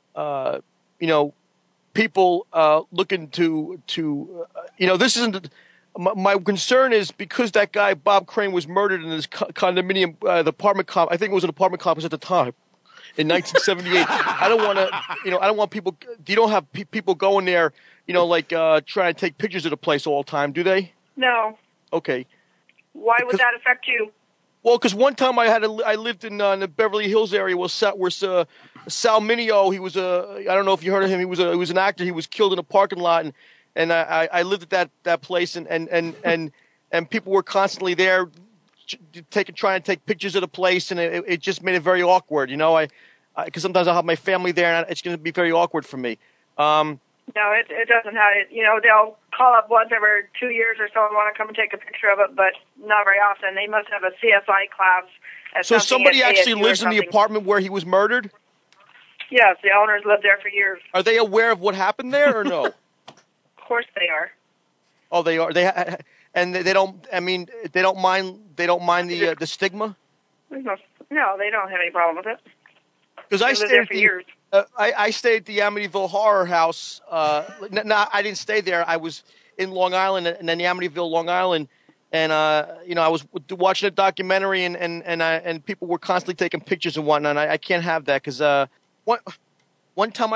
people looking to. This isn't. My concern is because that guy Bob Crane was murdered in this condominium, the apartment I think it was an apartment complex at the time. In 1978, I don't want to. I don't want people. You don't have people going there. trying to take pictures of the place all the time, do they? No. Okay. Why would that affect you? Well, because one time I lived in the Beverly Hills area where Sal Mineo, he was I don't know if you heard of him, he was an actor, he was killed in a parking lot, and I lived at that place, and people were constantly there trying to take pictures of the place, and it just made it very awkward, because sometimes I'll have my family there, and it's going to be very awkward for me. No, it doesn't have it. They'll call up once every 2 years or so and want to come and take a picture of it, but not very often. They must have a CSI class. So somebody actually lives in the apartment where he was murdered? Yes, the owners lived there for years. Are they aware of what happened there or no? Of course they are. Oh, they are. And they don't. I mean, they don't mind. They don't mind the stigma. No, they don't have any problem with it. Because I stayed there for years. I stayed at the Amityville Horror House. No, I didn't stay there. I was in Long Island, and then Amityville, Long Island, and I was watching a documentary, and people were constantly taking pictures and whatnot. I can't have that because one time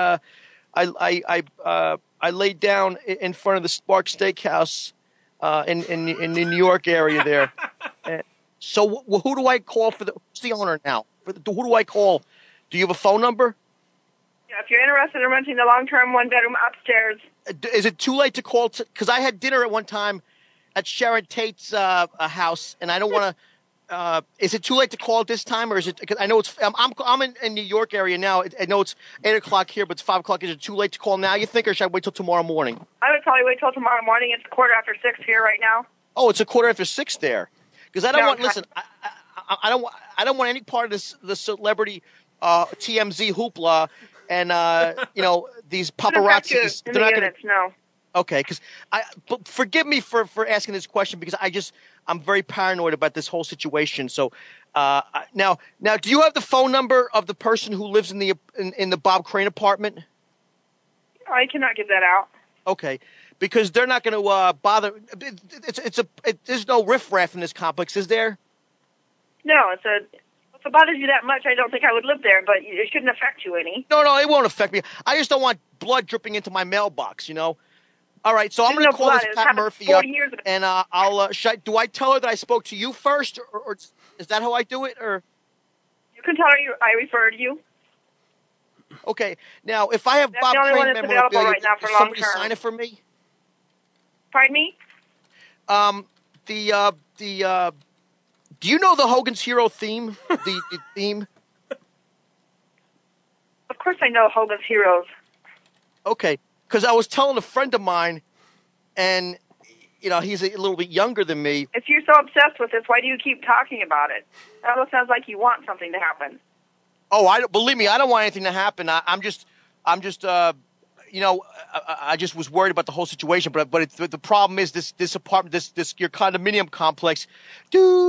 I laid down in front of the Spark Steakhouse in the New York area there. So who do I call for who's the owner now? Who do I call? Do you have a phone number? Yeah, if you're interested in renting the long-term one-bedroom upstairs. Is it too late to call? Because I had dinner at one time at Sharon Tate's house, and I don't want to. Is it too late to call at this time, or is it? Cause I know it's. I'm in New York area now. I know it's 8:00 here, but it's 5:00. Is it too late to call now? You think, or should I wait till tomorrow morning? I would probably wait till tomorrow morning. It's 6:15 here right now. Oh, it's 6:15 there. Because I don't want. Listen, I don't want any part of this the celebrity TMZ hoopla and these paparazzi. They're not going to. No. Okay, because but forgive me for asking this question because I'm very paranoid about this whole situation. So now, do you have the phone number of the person who lives in the Bob Crane apartment? I cannot give that out. Okay, because they're not going to bother. There's no riffraff in this complex, is there? No, if it bothers you that much, I don't think I would live there, but it shouldn't affect you any. No, it won't affect me. I just don't want blood dripping into my mailbox, All right, so I'm going to call this Pat Murphy up, and do I tell her that I spoke to you first, or is that how I do it, or? You can tell her I referred you. Okay, now if I have That's Bob Crane memorabilia, right now for will somebody sign it for me? Pardon me? Do you know the Hogan's Hero theme? The theme? Of course I know Hogan's Heroes. Okay, because I was telling a friend of mine, and, he's a little bit younger than me. If you're so obsessed with this, why do you keep talking about it? That almost sounds like you want something to happen. Oh, believe me, I don't want anything to happen. I just was worried about the whole situation. But the problem is this apartment, this your condominium complex. Of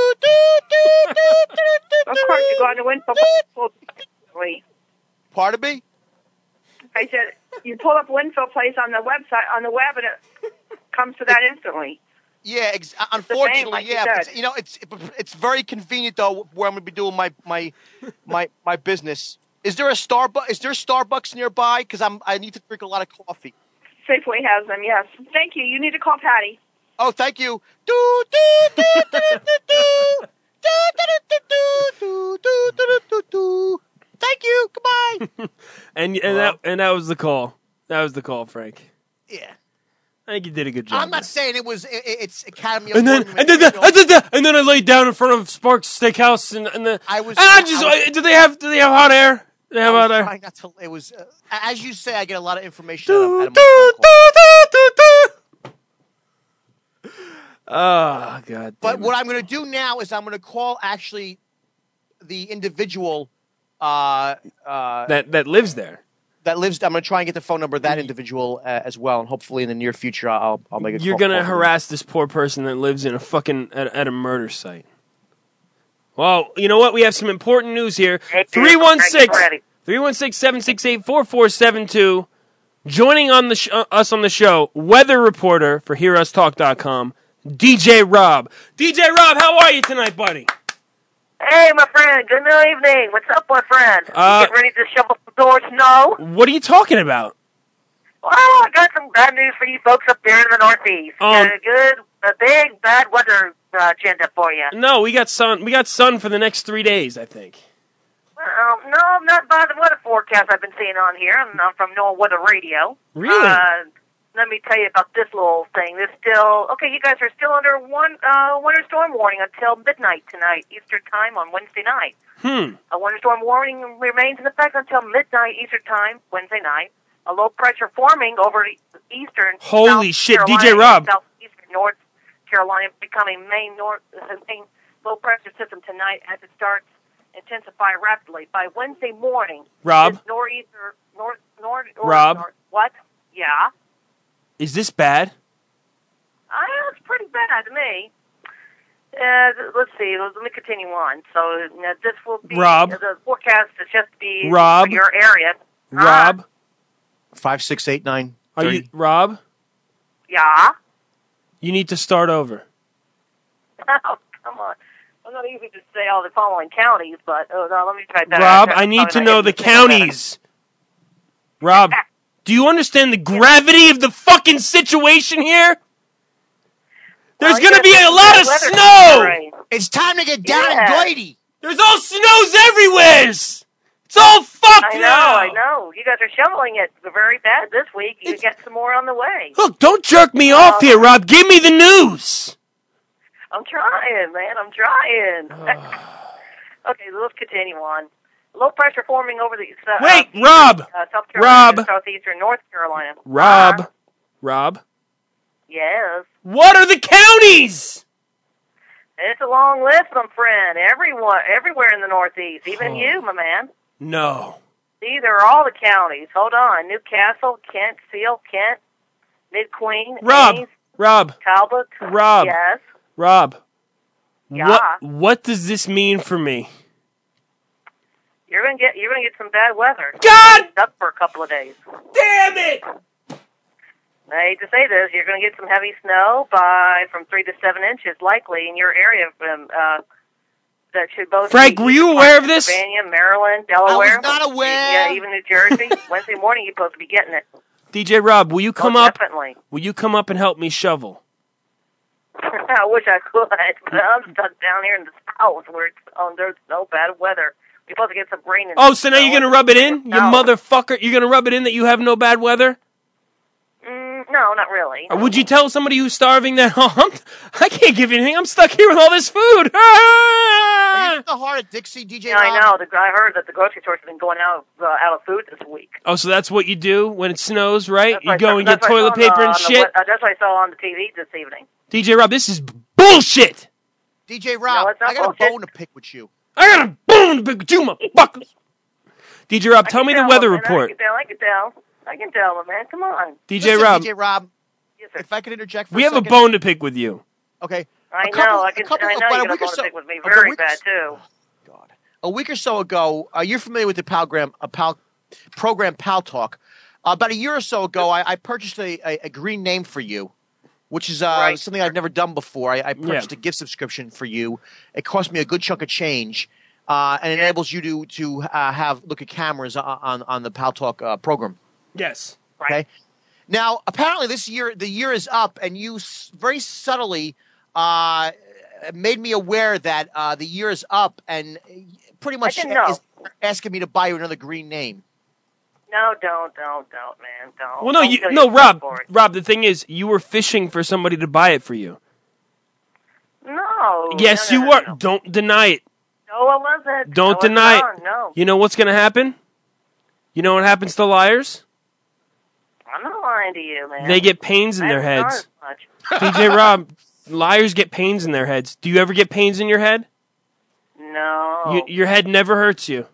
course, you go on to Winfield. Pardon me? I said you pull up Winfield Place on the website on the web, and it comes to that instantly. Yeah, unfortunately, but, it's very convenient though where I'm going to be doing my business. Is there a Starbucks? Is there Starbucks nearby? Because I need to drink a lot of coffee. Safeway has them. Yes. Thank you. You need to call Patty. Oh, thank you. Thank you. Goodbye. and that was the call. That was the call, Frank. Yeah. I think you did a good job. I'm not saying it's Academy and then I laid down in front of Sparks Steakhouse do they have hot air? They have hot air. Trying not to, it was as you say. I get a lot of information out of my phone call. Oh God! But what I'm going to do now is I'm going to call actually the individual that lives there. I'm going to try and get the phone number of that individual as well, and hopefully in the near future I'll make a call. You're going to harass this poor person that lives in at a murder site. Well, you know what? We have some important news here. 316-768-4472. Joining on us on the show, weather reporter for HearUsTalk.com, DJ Rob. DJ Rob, how are you tonight, buddy? Hey, my friend. Good evening. What's up, my friend? You get ready to shovel some door snow? What are you talking about? Well, I got some bad news for you folks up there in the Northeast. A big bad weather agenda for you. No, we got sun. We got sun for the next 3 days, I think. No, not by the weather forecast I've been seeing on here. I'm from NOAA Weather Radio. Really? Let me tell you about this little thing. This still you guys are still under winter storm warning until midnight tonight, Eastern time on Wednesday night. A winter storm warning remains in effect until midnight Eastern time, Wednesday night. A low pressure forming over the eastern. Holy South shit, Carolina, DJ Rob. Southeastern North Carolina becoming main low pressure system tonight as it starts intensify rapidly by Wednesday morning. Rob? This northeaster, Rob? What? Yeah. Is this bad? It's pretty bad to me. Let's see. Let me continue on. So this will be Rob? The forecast is just to be Rob? for your area. Rob? 5, 6, 8, 9. Are 30. you Rob? Yeah. You need to start over. Oh, come on. I'm not easy to say all the following counties, but no, let me try that. Rob, I need to know the counties. Rob, do you understand the gravity of the fucking situation here? There's going to be a lot of snow. It's time to get down and dirty. There's all snows everywhere. It's all fucked now. I know. You guys are shoveling it very bad this week. You get some more on the way. Look, don't jerk me off here, Rob. Give me the news. I'm trying, man. I'm trying. Okay, let's continue on. Low pressure forming over the Rob. South Carolina, Rob. southeastern North Carolina. Rob. Yes. What are the counties? It's a long list, my friend. Everywhere in the Northeast, even you, my man. No. These are all the counties. Hold on: Newcastle, Kent, Seal, Kent, Mid-Queen, Ames, Talbot. Rob. Yes. Rob. Yeah. What does this mean for me? You're gonna get some bad weather. God! Up for a couple of days. Damn it! I hate to say this, you're going to get some heavy snow from 3 to 7 inches likely in your area. That should both. Frank, were you aware of this? Pennsylvania, Maryland, Delaware. I was not aware. Yeah, even New Jersey. Wednesday morning, you're supposed to be getting it. DJ Rob, will you come up? Definitely. Will you come up and help me shovel? I wish I could, but I'm stuck down here in the south where there's no bad weather. You're supposed to get some rain. So now you're going to rub it in? You motherfucker. You're going to rub it in that you have no bad weather? No, not really. Or would you tell somebody who's starving that, I can't give you anything. I'm stuck here with all this food. Are you in the heart of Dixie, DJ Rob? I know. I heard that the grocery stores have been going out of food this week. Oh, so that's what you do when it snows, right? That's You go and get toilet paper and shit? That's what I saw on the TV this evening. DJ Rob, this is bullshit. DJ Rob, I got a bone to pick with you. I got a bone to pick with you, motherfuckers. DJ Rob, tell me the weather report. I can tell, man. Come on. DJ Rob. DJ Rob, if I could interject for we a have second. a bone to pick with you. Okay. I know you got a bone to pick with me. Very bad, too. God. A week or so ago, you're familiar with the program Pal Talk. About a year or so ago, I purchased a green name for you, which is something I've never done before. I purchased a gift subscription for you. It cost me a good chunk of change, and enables you to look at cameras on the Pal Talk program. Yes. Okay. Now, apparently, the year is up, and you very subtly made me aware that the year is up, and pretty much is asking me to buy you another green name. No, don't, man, don't. Well, no, Rob. Rob, the thing is, you were fishing for somebody to buy it for you. No. Yes, you were. No. Don't deny it. No, I wasn't. Don't deny it. No. You know what's going to happen? You know what happens to liars? I'm not lying to you, man. They get pains in their heads. DJ Rob, liars get pains in their heads. Do you ever get pains in your head? No. Your head never hurts you?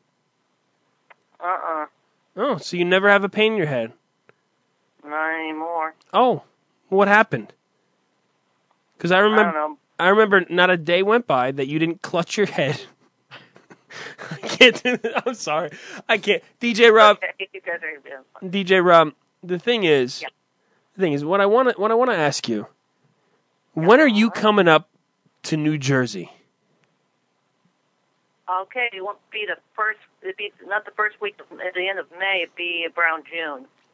Oh, so you never have a pain in your head? Not anymore. Oh, what happened? Because I remember not a day went by that you didn't clutch your head. I can't do that. I'm sorry. I can't. DJ Rob. Okay, you guys are being fun. DJ Rob, the thing is, what I want to ask you, when are you coming up to New Jersey? Okay, it won't be the first. It'd be not the first week at the end of May. It'd be around June.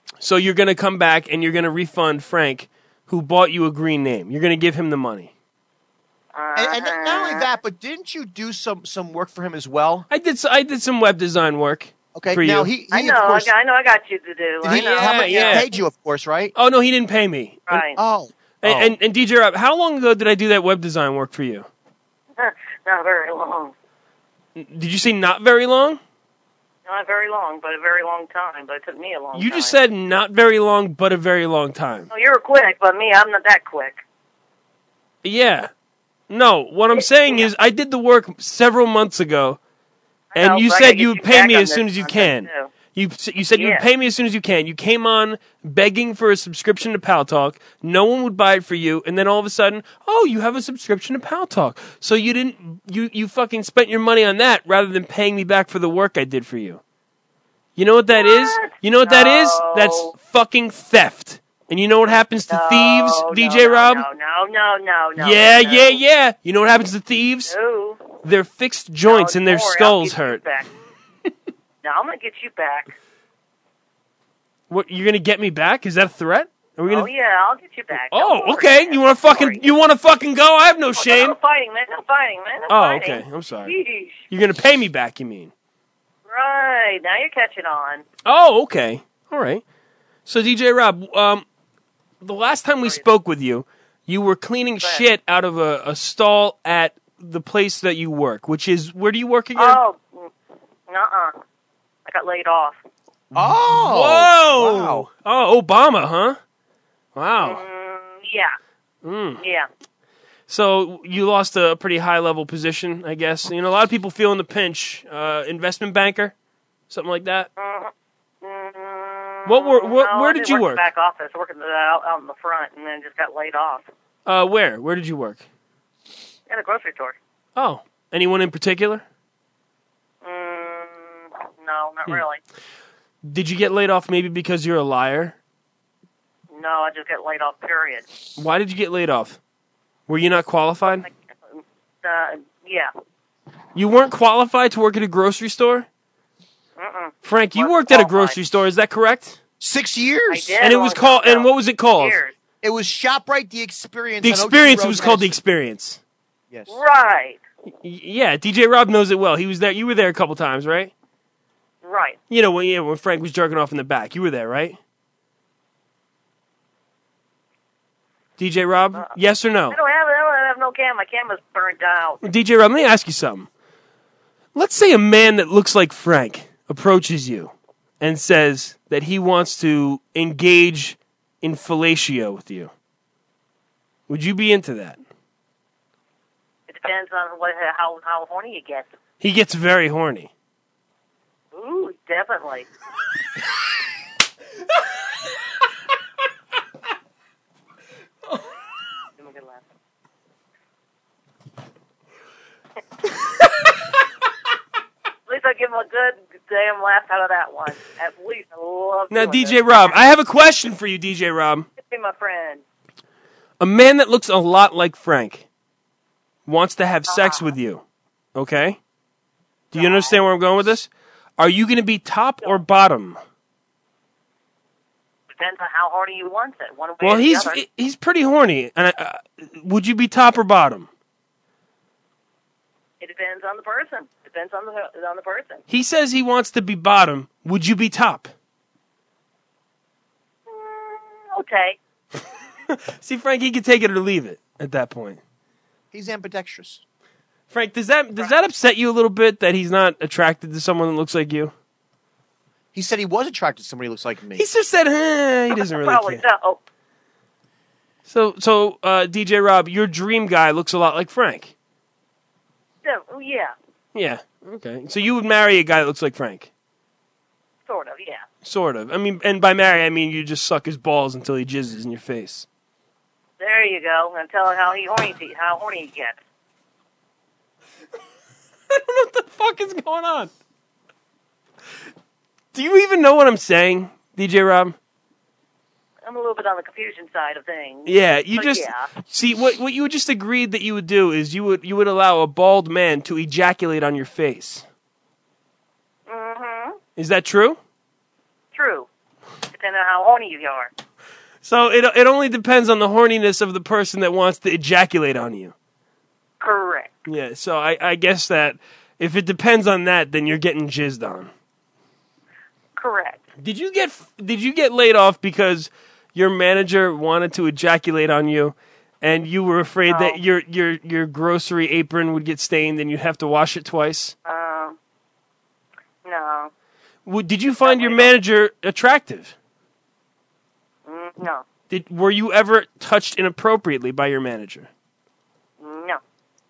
So you're going to come back and you're going to refund Frank, who bought you a green name. You're going to give him the money. And not only that, but didn't you do some work for him as well? I did some web design work. Okay, for now you. I know, I got you to do. Did he, how much he paid you, of course, right? Oh no, he didn't pay me. Right. And DJ Rob, how long ago did I do that web design work for you? Not very long. Did you say not very long? Not very long, but a very long time. But it took me a long time. You just said not very long, but a very long time. Oh, you're quick, but me, I'm not that quick. Yeah. No, what I'm saying is I did the work several months ago, and you said you would pay me as soon as you can. You said you would pay me as soon as you can. You came on begging for a subscription to Pal Talk. No one would buy it for you, and then all of a sudden, oh, you have a subscription to Pal Talk. So you didn't. You fucking spent your money on that rather than paying me back for the work I did for you. You know what that is? You know what that is? That's fucking theft. And you know what happens to thieves, DJ Rob? No. Yeah. You know what happens to thieves? No. Their fixed joints and their skulls hurt. No, I'm going to get you back. What, you're going to get me back? Is that a threat? Are we gonna... Oh, yeah, I'll get you back. Oh, okay. You want to fucking go? I have no shame. No fighting, man. No fighting. Okay. I'm sorry. Jeez. You're going to pay me back, you mean? Right. Now you're catching on. Oh, okay. All right. So, DJ Rob, the last time we spoke with you, you were cleaning shit out of a stall at the place that you work, which is, where do you work again? Oh, nuh-uh. I got laid off. Oh! Whoa! Wow. Oh, Obama, huh? Wow. Yeah. Yeah. So you lost a pretty high-level position, I guess. You know, a lot of people feeling the pinch. Investment banker? Something like that? Where did you work? Back office, working out in the front, and then just got laid off. Where? Where did you work? In a grocery store. Oh. Anyone in particular? No, not really. Did you get laid off maybe because you're a liar? No, I just got laid off, period. Why did you get laid off? Were you not qualified? Yeah. You weren't qualified to work at a grocery store? Frank, you worked at a grocery store, is that correct? 6 years. I did. And it was called, and what was it called? Years. It was ShopRite The Experience. The Experience was called The Experience. Yes. Right. Yeah, DJ Rob knows it well. He was there. You were there a couple times, right? Right. You know, when Frank was jerking off in the back. You were there, right? DJ Rob, yes or no? I don't have no camera. My camera's burned out. DJ Rob, let me ask you something. Let's say a man that looks like Frank approaches you and says that he wants to engage in fellatio with you. Would you be into that? It depends on how horny you get. He gets very horny. Ooh, definitely. Give me a good laugh. At least I give him a good damn laugh out of that one. At least I love Now, doing DJ this. Rob, I have a question for you, DJ Rob. Be my friend. A man that looks a lot like Frank wants to have sex with you, okay? Do you understand where I'm going with this? Are you going to be top or bottom? Depends on how horny you want it. One way Well, or the other. he's pretty horny. And would you be top or bottom? It depends on the person. Depends on the person. He says he wants to be bottom. Would you be top? Okay. See, Frank, he could take it or leave it at that point. He's ambidextrous. Frank, does that upset you a little bit that he's not attracted to someone that looks like you? He said he was attracted to somebody who looks like me. He just said, he doesn't really Probably care. so. So, DJ Rob, your dream guy looks a lot like Frank. Yeah. Yeah, okay. So you would marry a guy that looks like Frank? Sort of, yeah. Sort of. I mean, and by marry, I mean you just suck his balls until he jizzes in your face. There you go. And tell him how horny he gets. I don't know what the fuck is going on. Do you even know what I'm saying, DJ Rob? I'm a little bit on the confusion side of things. Yeah, see what you just agreed that you would do is you would allow a bald man to ejaculate on your face. Mm-hmm. Is that true? True. depending on how horny you are. So it only depends on the horniness of the person that wants to ejaculate on you. Correct. Yeah, so I guess that if it depends on that, then you're getting jizzed on. Correct. Did you get laid off because your manager wanted to ejaculate on you, and you were afraid that your grocery apron would get stained and you'd have to wash it twice? No. Did you find your manager attractive? No. Were you ever touched inappropriately by your manager? No.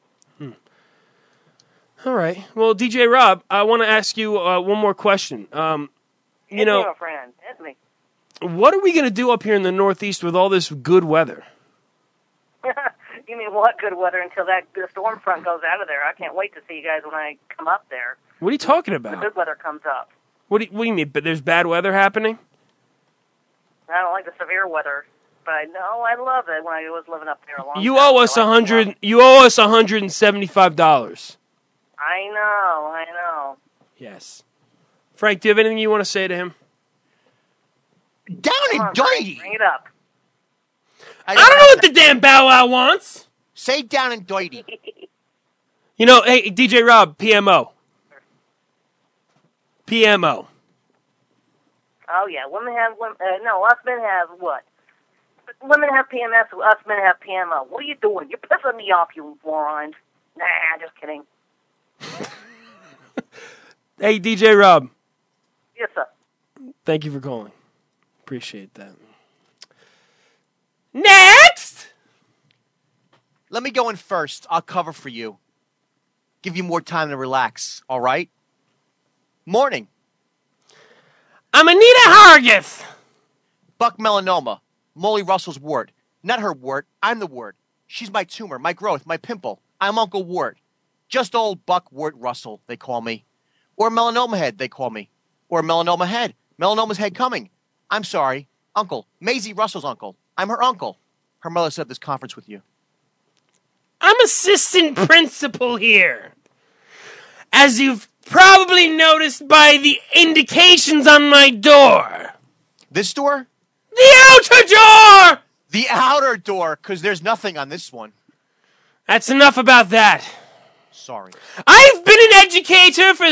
All right. Well, DJ Rob, I want to ask you one more question. Hit me, my friend. Hit me. What are we going to do up here in the Northeast with all this good weather? You mean what good weather until the storm front goes out of there? I can't wait to see you guys when I come up there. What are you talking The about? good weather comes up. What do you mean? But there's bad weather happening? I don't like the severe weather, but I love it when I was living up there a long time. You owe us You owe us $175. I know. Yes. Frank, do you have anything you want to say to him? Down and dirty. Bring it up. I don't know what the damn Bow Wow wants. Say down and dirty. You know, hey, DJ Rob, PMO. PMO. Oh, yeah. Us men have what? Women have PMS, us men have PMO. What are you doing? You're pissing me off, you morons. Nah, just kidding. Hey, DJ Rob. Yes, sir. Thank you for calling. Appreciate that. Next! Let me go in first. I'll cover for you. Give you more time to relax, all right? Morning. I'm Anita Hargis. Buck melanoma. Molly Russell's wart. Not her wart. I'm the wart. She's my tumor, my growth, my pimple. I'm Uncle Wart. Just old Buck Wart Russell, they call me. Or melanoma head, they call me. Or melanoma head. Melanoma's head coming. I'm sorry. Uncle. Maisie Russell's uncle. I'm her uncle. Her mother set up this conference with you. I'm assistant principal here. As you've probably noticed by the indications on my door. This door? The outer door! The outer door, because there's nothing on this one. That's enough about that. Sorry. I've been an educator for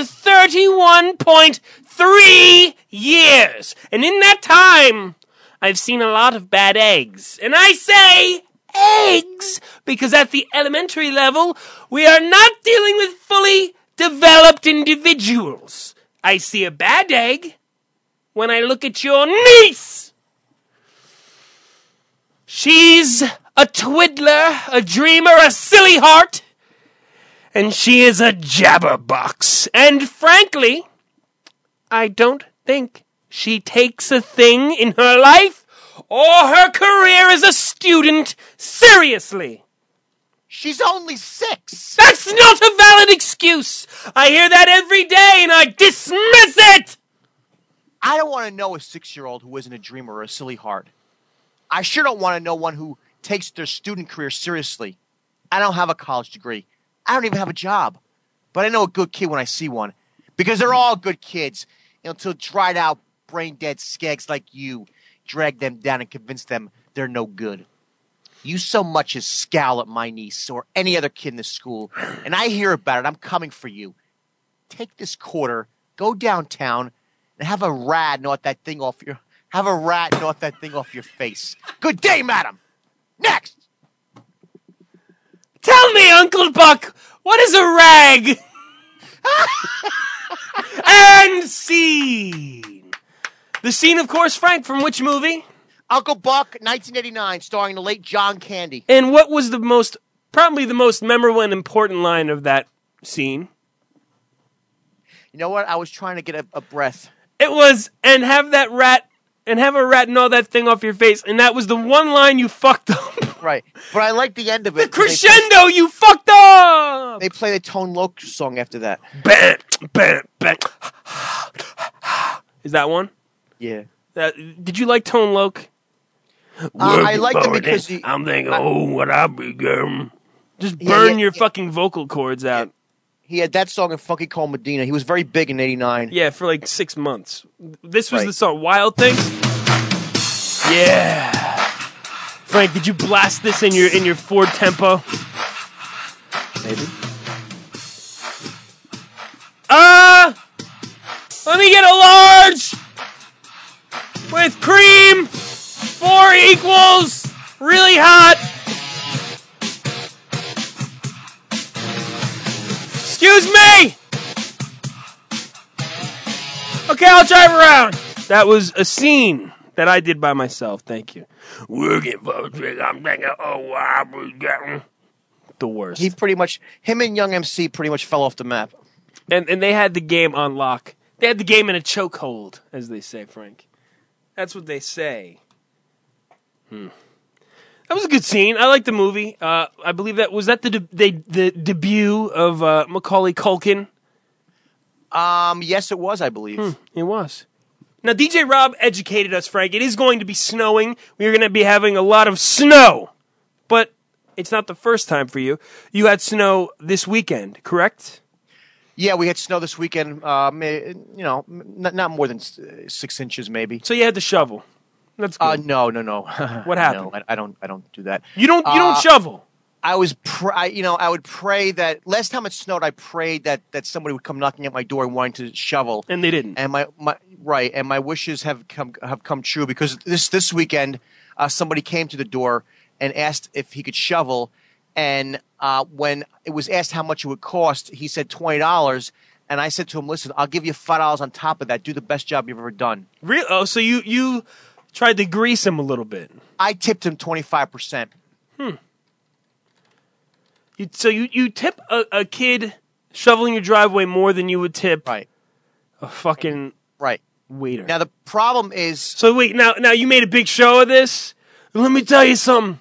31.3 years. And in that time, I've seen a lot of bad eggs. And I say eggs because at the elementary level, we are not dealing with fully developed individuals. I see a bad egg when I look at your niece. She's a twiddler, a dreamer, a silly heart, and she is a jabberbox. And frankly, I don't think she takes a thing in her life or her career as a student seriously. She's only 6. That's not a valid excuse. I hear that every day and I dismiss it. I don't want to know a 6-year-old who isn't a dreamer or a silly heart. I sure don't want to know one who takes their student career seriously. I don't have a college degree. I don't even have a job. But I know a good kid when I see one. Because they're all good kids. Until dried out, brain-dead skags like you drag them down and convince them they're no good. You so much as scowl at my niece or any other kid in the school, and I hear about it, I'm coming for you. Take this quarter, go downtown, and have a rat knock that thing off your face. Good day, madam. Next. Tell me, Uncle Buck, what is a rag? And scene. The scene, of course, Frank, from which movie? Uncle Buck, 1989, starring the late John Candy. And what was probably the most memorable and important line of that scene? You know what? I was trying to get a breath. It was, and have a rat gnaw that thing off your face. And that was the one line you fucked up. Right. But I like the end of it. The crescendo you fucked up! They play the Tone Loc song after that. Bam, bam, bam. Is that one? Yeah. Did you like Tone Loc? I liked him because I'm thinking, what I become. Just burn your fucking vocal cords out. He had that song in Funky Cole Medina. He was very big in '89. Yeah, for like 6 months. This was the song, Wild Thing. Yeah. Frank, did you blast this in your Ford Tempo? Maybe. Let me get a large with cream. 4 equals really hot. Excuse me. Okay, I'll drive around. That was a scene that I did by myself. Thank you. Working for a trick. I'm thinking, I was getting the worst. Him and Young MC pretty much fell off the map. And they had the game on lock. They had the game in a chokehold, as they say, Frank. That's what they say. That was a good scene. I liked the movie. I believe that was the debut of Macaulay Culkin. Yes, it was. I believe it was. Now, DJ Rob educated us, Frank. It is going to be snowing. We are going to be having a lot of snow, but it's not the first time for you. You had snow this weekend, correct? Yeah, we had snow this weekend. Not more than 6 inches, maybe. So you had to shovel. That's good. No. What happened? No, I don't do that. You don't shovel. I would pray that last time it snowed, I prayed that somebody would come knocking at my door and wanting to shovel, and they didn't. And my wishes have come true, because this weekend somebody came to the door and asked if he could shovel. And when it was asked how much it would cost, he said $20. And I said to him, listen, I'll give you $5 on top of that. Do the best job you've ever done. Really? Oh, so you tried to grease him a little bit. I tipped him 25%. So you tip a kid shoveling your driveway more than you would tip a fucking waiter. Now, the problem is... So wait, now you made a big show of this? Let me tell you something.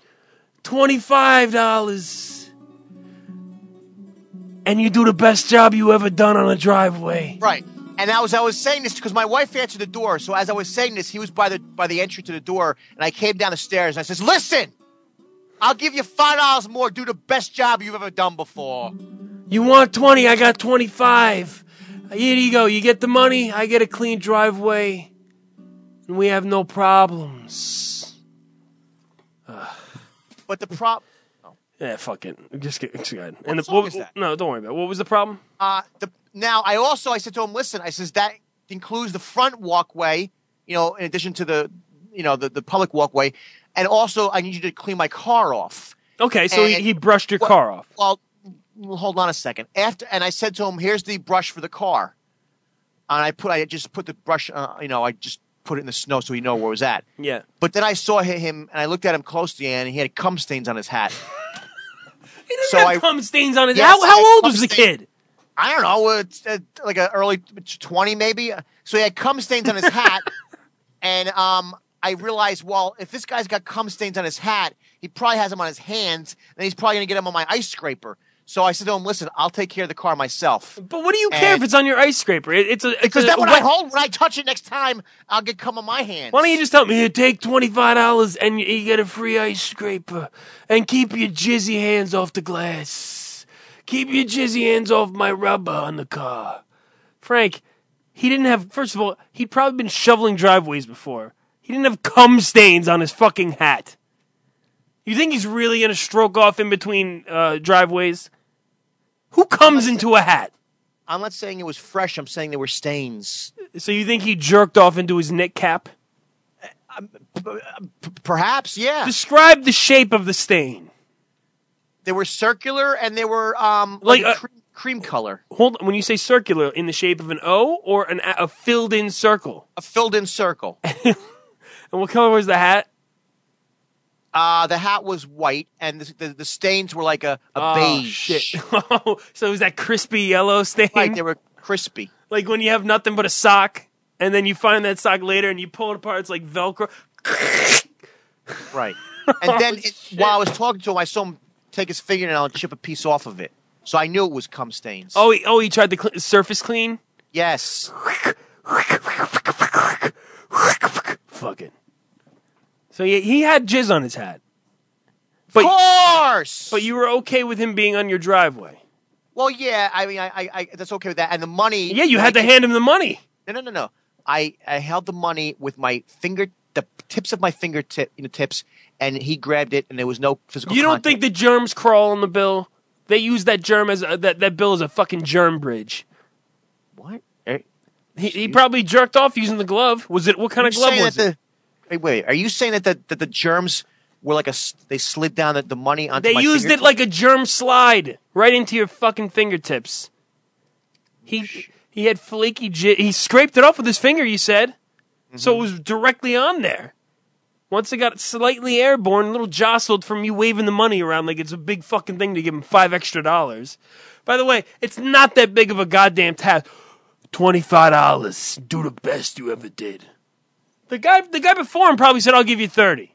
$25, and you do the best job you ever done on a driveway. Right. And I was saying this because my wife answered the door. So as I was saying this, he was by the entry to the door, and I came down the stairs and I says, "Listen, I'll give you $5 more. Do the best job you've ever done before." You want 20? I got 25. Here you go. You get the money. I get a clean driveway, and we have no problems. But the problem... Yeah, fuck it. Just go ahead. What song is that? No, don't worry about it. What was the problem? Now, I said to him, listen, I says, that includes the front walkway, in addition to the public walkway, and also I need you to clean my car off. Okay, so he brushed your car off. Well, hold on a second. And I said to him, here's the brush for the car. And I just put the brush, I just put it in the snow so he know where it was at. Yeah. But then I saw him, and I looked at him closely, and he had cum stains on his hat. He didn't have cum stains on his hat. Yes, How old was the kid? I don't know, like an early 20 maybe. So he had cum stains on his hat, and I realized, well, if this guy's got cum stains on his hat, he probably has them on his hands, and he's probably going to get them on my ice scraper. So I said to him, listen, I'll take care of the car myself. But what do you care if it's on your ice scraper? Because then when I touch it next time, I'll get cum on my hands. Why don't you just tell me, here, take $25 and you get a free ice scraper, and keep your jizzy hands off the glass. Keep your jizzy hands off my rubber on the car. Frank, he didn't have, first of all, he'd probably been shoveling driveways before. He didn't have cum stains on his fucking hat. You think he's really going to stroke off in between driveways? Who comes into a hat? I'm not saying it was fresh. I'm saying there were stains. So you think he jerked off into his knit cap? Perhaps, yeah. Describe the shape of the stain. They were circular, and they were cream color. Hold on. When you say circular, in the shape of an O or a filled-in circle? A filled-in circle. And what color was the hat? The hat was white, and the stains were like a beige. Shit. So it was that crispy yellow stain? Right, they were crispy. Like when you have nothing but a sock, and then you find that sock later, and you pull it apart, it's like Velcro. Right. And then while I was talking to him, I saw him take his fingernail and chip a piece off of it. So I knew it was cum stains. Oh, he tried to surface clean? Yes. Fuck it. So he had jizz on his hat. Of course! But you were okay with him being on your driveway. Well, yeah, I mean, I that's okay with that. And the money... Yeah, you had to hand him the money. No. I held the money with my the tips of my tips, and he grabbed it, and there was no physical. You don't contact. think the germs crawl on the bill? They use that germ as that bill as a fucking germ bridge. What? He probably jerked off using the glove. Was it? What kind of glove was it? Wait, are you saying that the germs were like they slid down the money onto They my used it like a germ slide right into your fucking fingertips. He had flaky he scraped it off with his finger, you said. So it was directly on there. Once it got slightly airborne, a little jostled from you waving the money around like it's a big fucking thing to give him $5 extra. By the way, it's not that big of a goddamn task. $25. Do the best you ever did. The guy before him probably said, "I'll give you 30."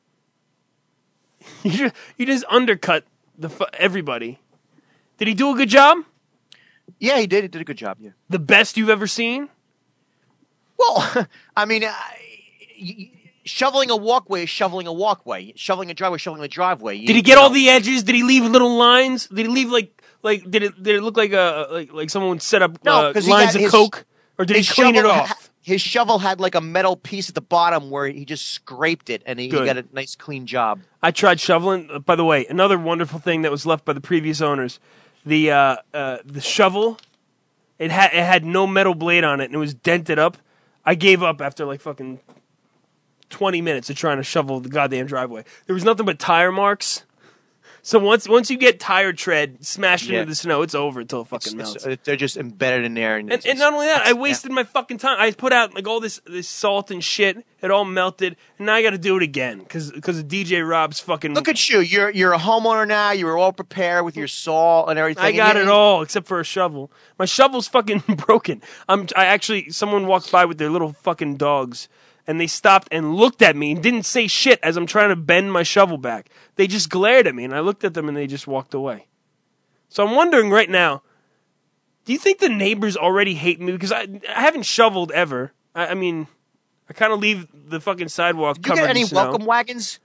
You just undercut everybody. Did he do a good job? Yeah, he did. He did a good job. Yeah. The best you've ever seen? Well, I mean, shoveling a walkway is shoveling a walkway. Shoveling a driveway is shoveling a driveway. Did he get all the edges? Did he leave little lines? Did he leave like did it look like someone set up lines of coke, or did he clean it off? His shovel had like a metal piece at the bottom where he just scraped it, and he got a nice clean job. I tried shoveling. By the way, another wonderful thing that was left by the previous owners, the shovel, it had no metal blade on it, and it was dented up. I gave up after like fucking 20 minutes of trying to shovel the goddamn driveway. There was nothing but tire marks. So once you get tire tread smashed into the snow, it's over until it fucking melts. They're just embedded in there. And not only that, I wasted my fucking time. I put out like all this salt and shit. It all melted, and now I got to do it again because of DJ Rob's fucking. Look at you. You're a homeowner now. You were all prepared with your saw and everything. I got it all except for a shovel. My shovel's fucking broken. Someone walked by with their little fucking dogs. And they stopped and looked at me and didn't say shit as I'm trying to bend my shovel back. They just glared at me, and I looked at them, and they just walked away. So I'm wondering right now, do you think the neighbors already hate me? Because I haven't shoveled ever. I mean, I kind of leave the fucking sidewalk covered in snow. Did you get any welcome wagons?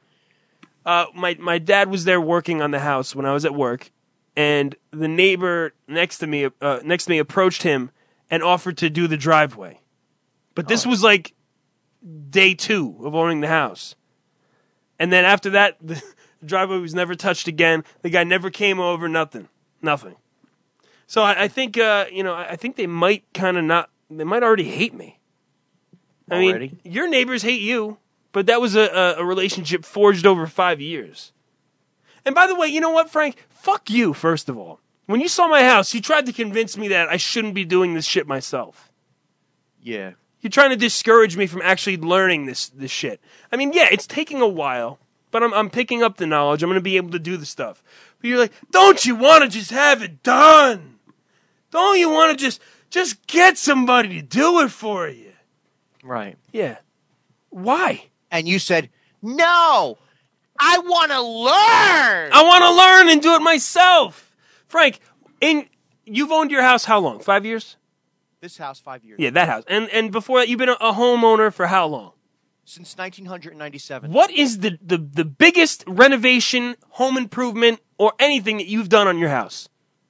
My dad was there working on the house when I was at work, and the neighbor next to me approached him and offered to do the driveway. But this was like day 2 of owning the house. And then after that, the driveway was never touched again. The guy never came over, nothing. So I think, I think they might they might already hate me. I mean, your neighbors hate you, but that was a relationship forged over 5 years. And by the way, you know what, Frank? Fuck you, first of all. When you saw my house, you tried to convince me that I shouldn't be doing this shit myself. Yeah. You're trying to discourage me from actually learning this shit. I mean, yeah, it's taking a while, but I'm picking up the knowledge. I'm going to be able to do the stuff. But you're like, don't you want to just have it done? Don't you want to just get somebody to do it for you? Right. Yeah. Why? And you said, no, I want to learn. I want to learn and do it myself. Frank, you've owned your house how long? 5 years? This house, 5 years. Yeah, that house. And before that, you've been a homeowner for how long? Since 1997. What is the biggest renovation, home improvement, or anything that you've done on your house?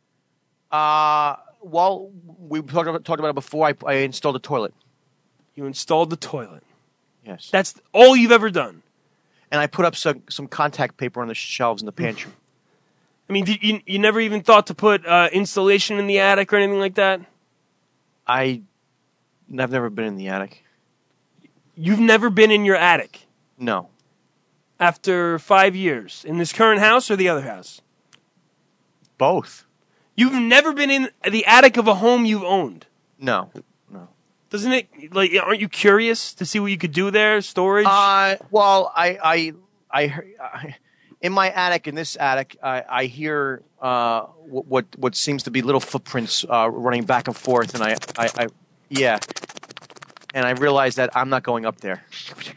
Well, we talked about it before. I installed a toilet. You installed the toilet. Yes. That's all you've ever done. And I put up some contact paper on the shelves in the pantry. I mean, you never even thought to put insulation in the attic or anything like that? I've never been in the attic. You've never been in your attic? No. After 5 years. In this current house or the other house? Both. You've never been in the attic of a home you've owned? No. Doesn't it, aren't you curious to see what you could do there? Storage? Well, I in my attic, in this attic, I hear what seems to be little footprints running back and forth, and I realize that I'm not going up there.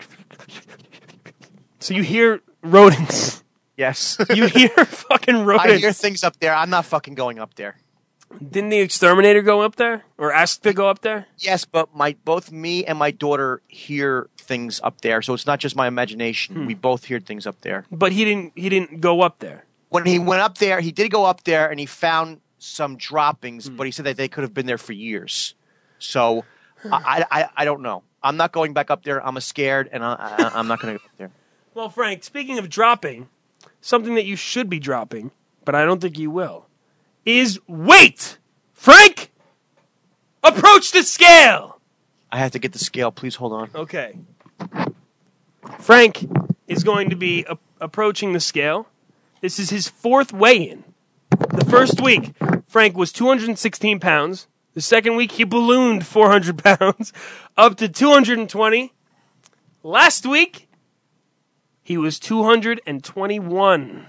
So you hear rodents? Yes. You hear fucking rodents? I hear things up there. I'm not fucking going up there. Didn't the exterminator go up there? Or ask to go up there? Yes, but both me and my daughter hear things up there, so it's not just my imagination. We both hear things up there. But he didn't go up there. When he went up there, he did go up there, and he found some droppings, but he said that they could have been there for years. So I don't know. I'm not going back up there. I'm scared, and I'm not going to go up there. Well, Frank, speaking of dropping, something that you should be dropping, but I don't think you will, is weight. Frank, approach the scale. I have to get the scale. Please hold on. Okay. Frank is going to be approaching the scale. This is his 4th weigh-in. The first week, Frank was 216 pounds. The second week, he ballooned 400 pounds up to 220. Last week, he was 221.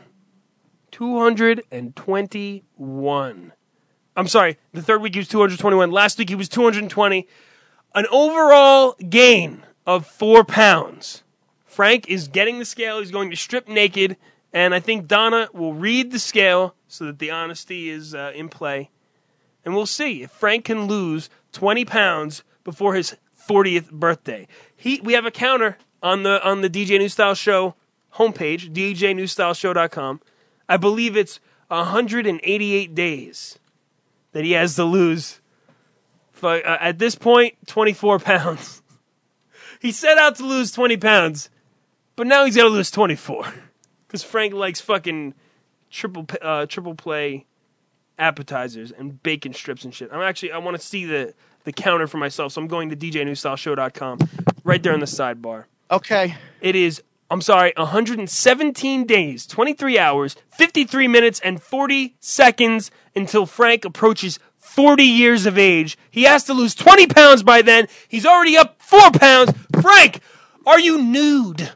221. I'm sorry, the third week he was 221. Last week he was 220. An overall gain of 4 pounds. Frank is getting the scale. He's going to strip naked. And I think Donna will read the scale so that the honesty is in play. And we'll see if Frank can lose 20 pounds before his 40th birthday. We have a counter on the DJ New Style Show homepage, djnewstyleshow.com. I believe it's 188 days that he has to lose. At this point, 24 pounds. He set out to lose 20 pounds, but now he's got to lose 24. Because Frank likes fucking triple play appetizers and bacon strips and shit. I want to see the counter for myself, so I'm going to djnewstyleshow.com. Right there in the sidebar. Okay. It is, 117 days, 23 hours, 53 minutes, and 40 seconds until Frank approaches 40 years of age. He has to lose 20 pounds by then. He's already up 4 pounds. Frank, are you nude?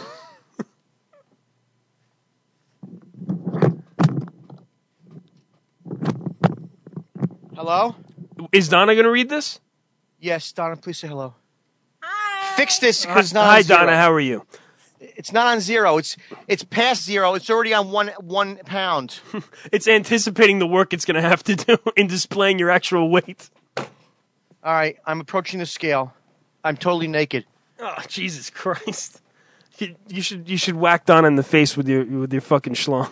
Hello? Is Donna going to read this? Yes, Donna, please say hello. Hi. Fix this because it's not Hi, on zero. Donna, how are you? It's not on 0. It's past 0. It's already on 1 pound. It's anticipating the work it's going to have to do in displaying your actual weight. All right, I'm approaching the scale. I'm totally naked. Oh, Jesus Christ. You should whack Donna in the face with your fucking schlong.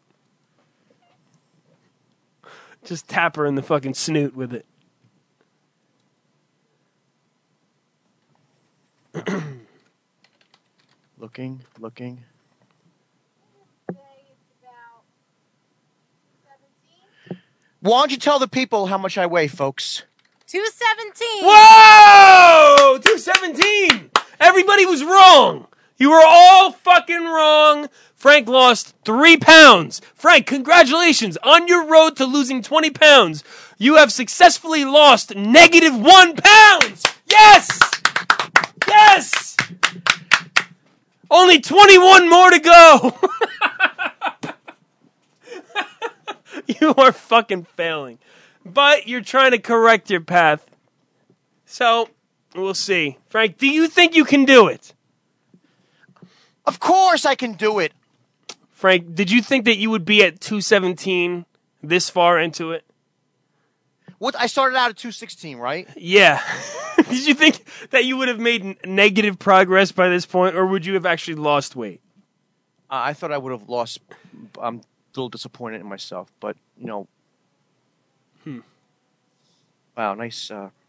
Just tap her in the fucking snoot with it. Looking. Why don't you tell the people how much I weigh, folks? 217. Whoa! 217! Everybody was wrong. You were all fucking wrong. Frank lost 3 pounds. Frank, congratulations. On your road to losing 20 pounds, you have successfully lost -1 pound. Yes! Yes! Only 21 more to go. You are fucking failing. But you're trying to correct your path. So, we'll see. Frank, do you think you can do it? Of course I can do it. Frank, did you think that you would be at 217 this far into it? What? I started out at 216, right? Yeah. Did you think that you would have made negative progress by this point, or would you have actually lost weight? I thought I would have lost. I'm a little disappointed in myself, but, you know. Wow, nice.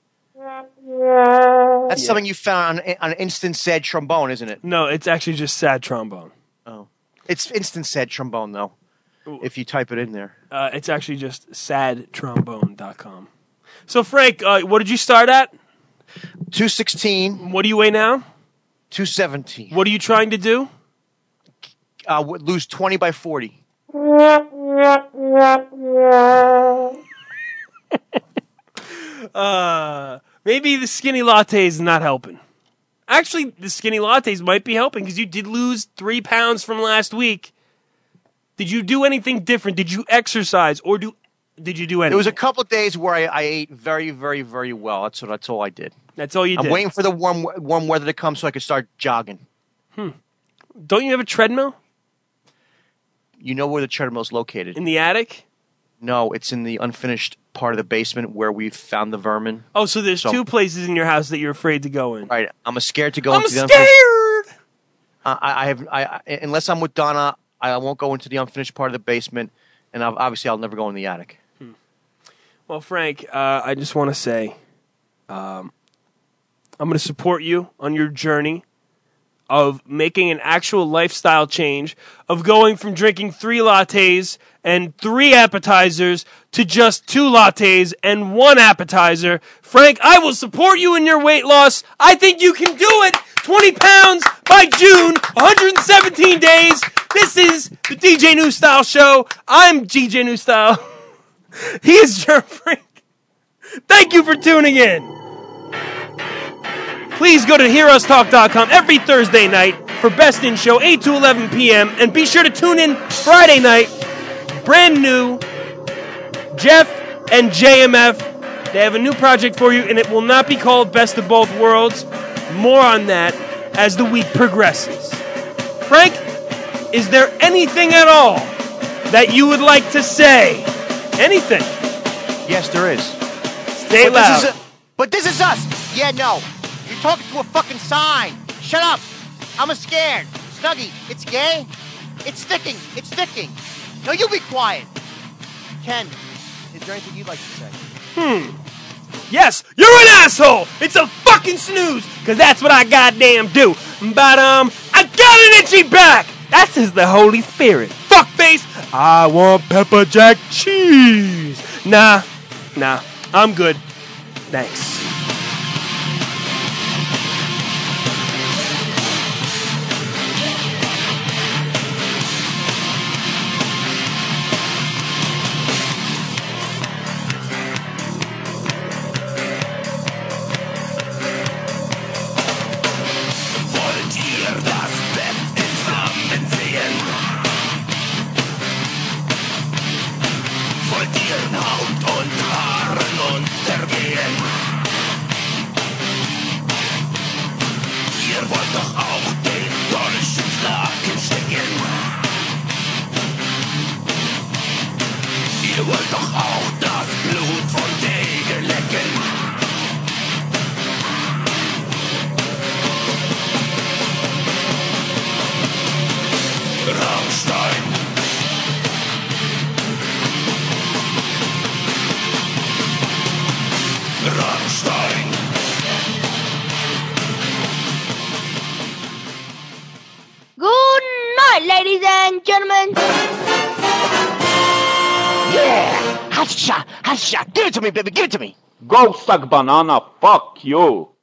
That's something you found on Instant Sad Trombone, isn't it? No, it's actually just sad trombone. Oh. It's Instant Sad Trombone, though, if you type it in there. It's actually just sadtrombone.com. So, Frank, what did you start at? 216. What do you weigh now? 217. What are you trying to do? Lose 20 by 40. Maybe the skinny latte is not helping. Actually, the skinny lattes might be helping because you did lose 3 pounds from last week. Did you do anything different? Did you exercise or did you do anything? There was a couple of days where I ate very, very, very well. That's all I did. That's all you did? I'm waiting for the warm weather to come so I can start jogging. Don't you have a treadmill? You know where the treadmill's located? In the attic? No, it's in the unfinished part of the basement where we found the vermin. Oh, so there's 2 places in your house that you're afraid to go in. Right. I'm scared to go I'm into the scared! unless I'm with Donna, I won't go into the unfinished part of the basement, and obviously I'll never go in the attic. Well, Frank, I just want to say, I'm going to support you on your journey of making an actual lifestyle change, of going from drinking 3 lattes and 3 appetizers to just 2 lattes and 1 appetizer. Frank, I will support you in your weight loss. I think you can do it. 20 pounds by June, 117 days. This is the DJ New Style Show. I'm DJ New Style. He is your Frank. Thank you for tuning in. Please go to HearUsTalk.com every Thursday night for Best in Show, 8 to 11 p.m. And be sure to tune in Friday night. Brand new, Jeff and JMF. They have a new project for you, and it will not be called Best of Both Worlds. More on that as the week progresses. Frank, is there anything at all that you would like to say? Anything? Yes, there is. Say it loud. But this is us. Yeah, no. You're talking to a fucking sign. Shut up. I'm scared. Snuggie, it's gay? It's sticking. It's sticking. No, you be quiet. Ken, is there anything you'd like to say? Yes, you're an asshole. It's a fucking snooze, because that's what I goddamn do. But, I got an itchy back. That's just the Holy Spirit. Fuckface, I want pepper jack cheese. Nah, I'm good. Thanks. Ihr wollt doch auch das Blut von Degen lecken. Rammstein. Rammstein. Good night, ladies and gentlemen. Yeah! Hasha! Hasha! Give it to me, baby! Give it to me! Go suck banana, fuck you!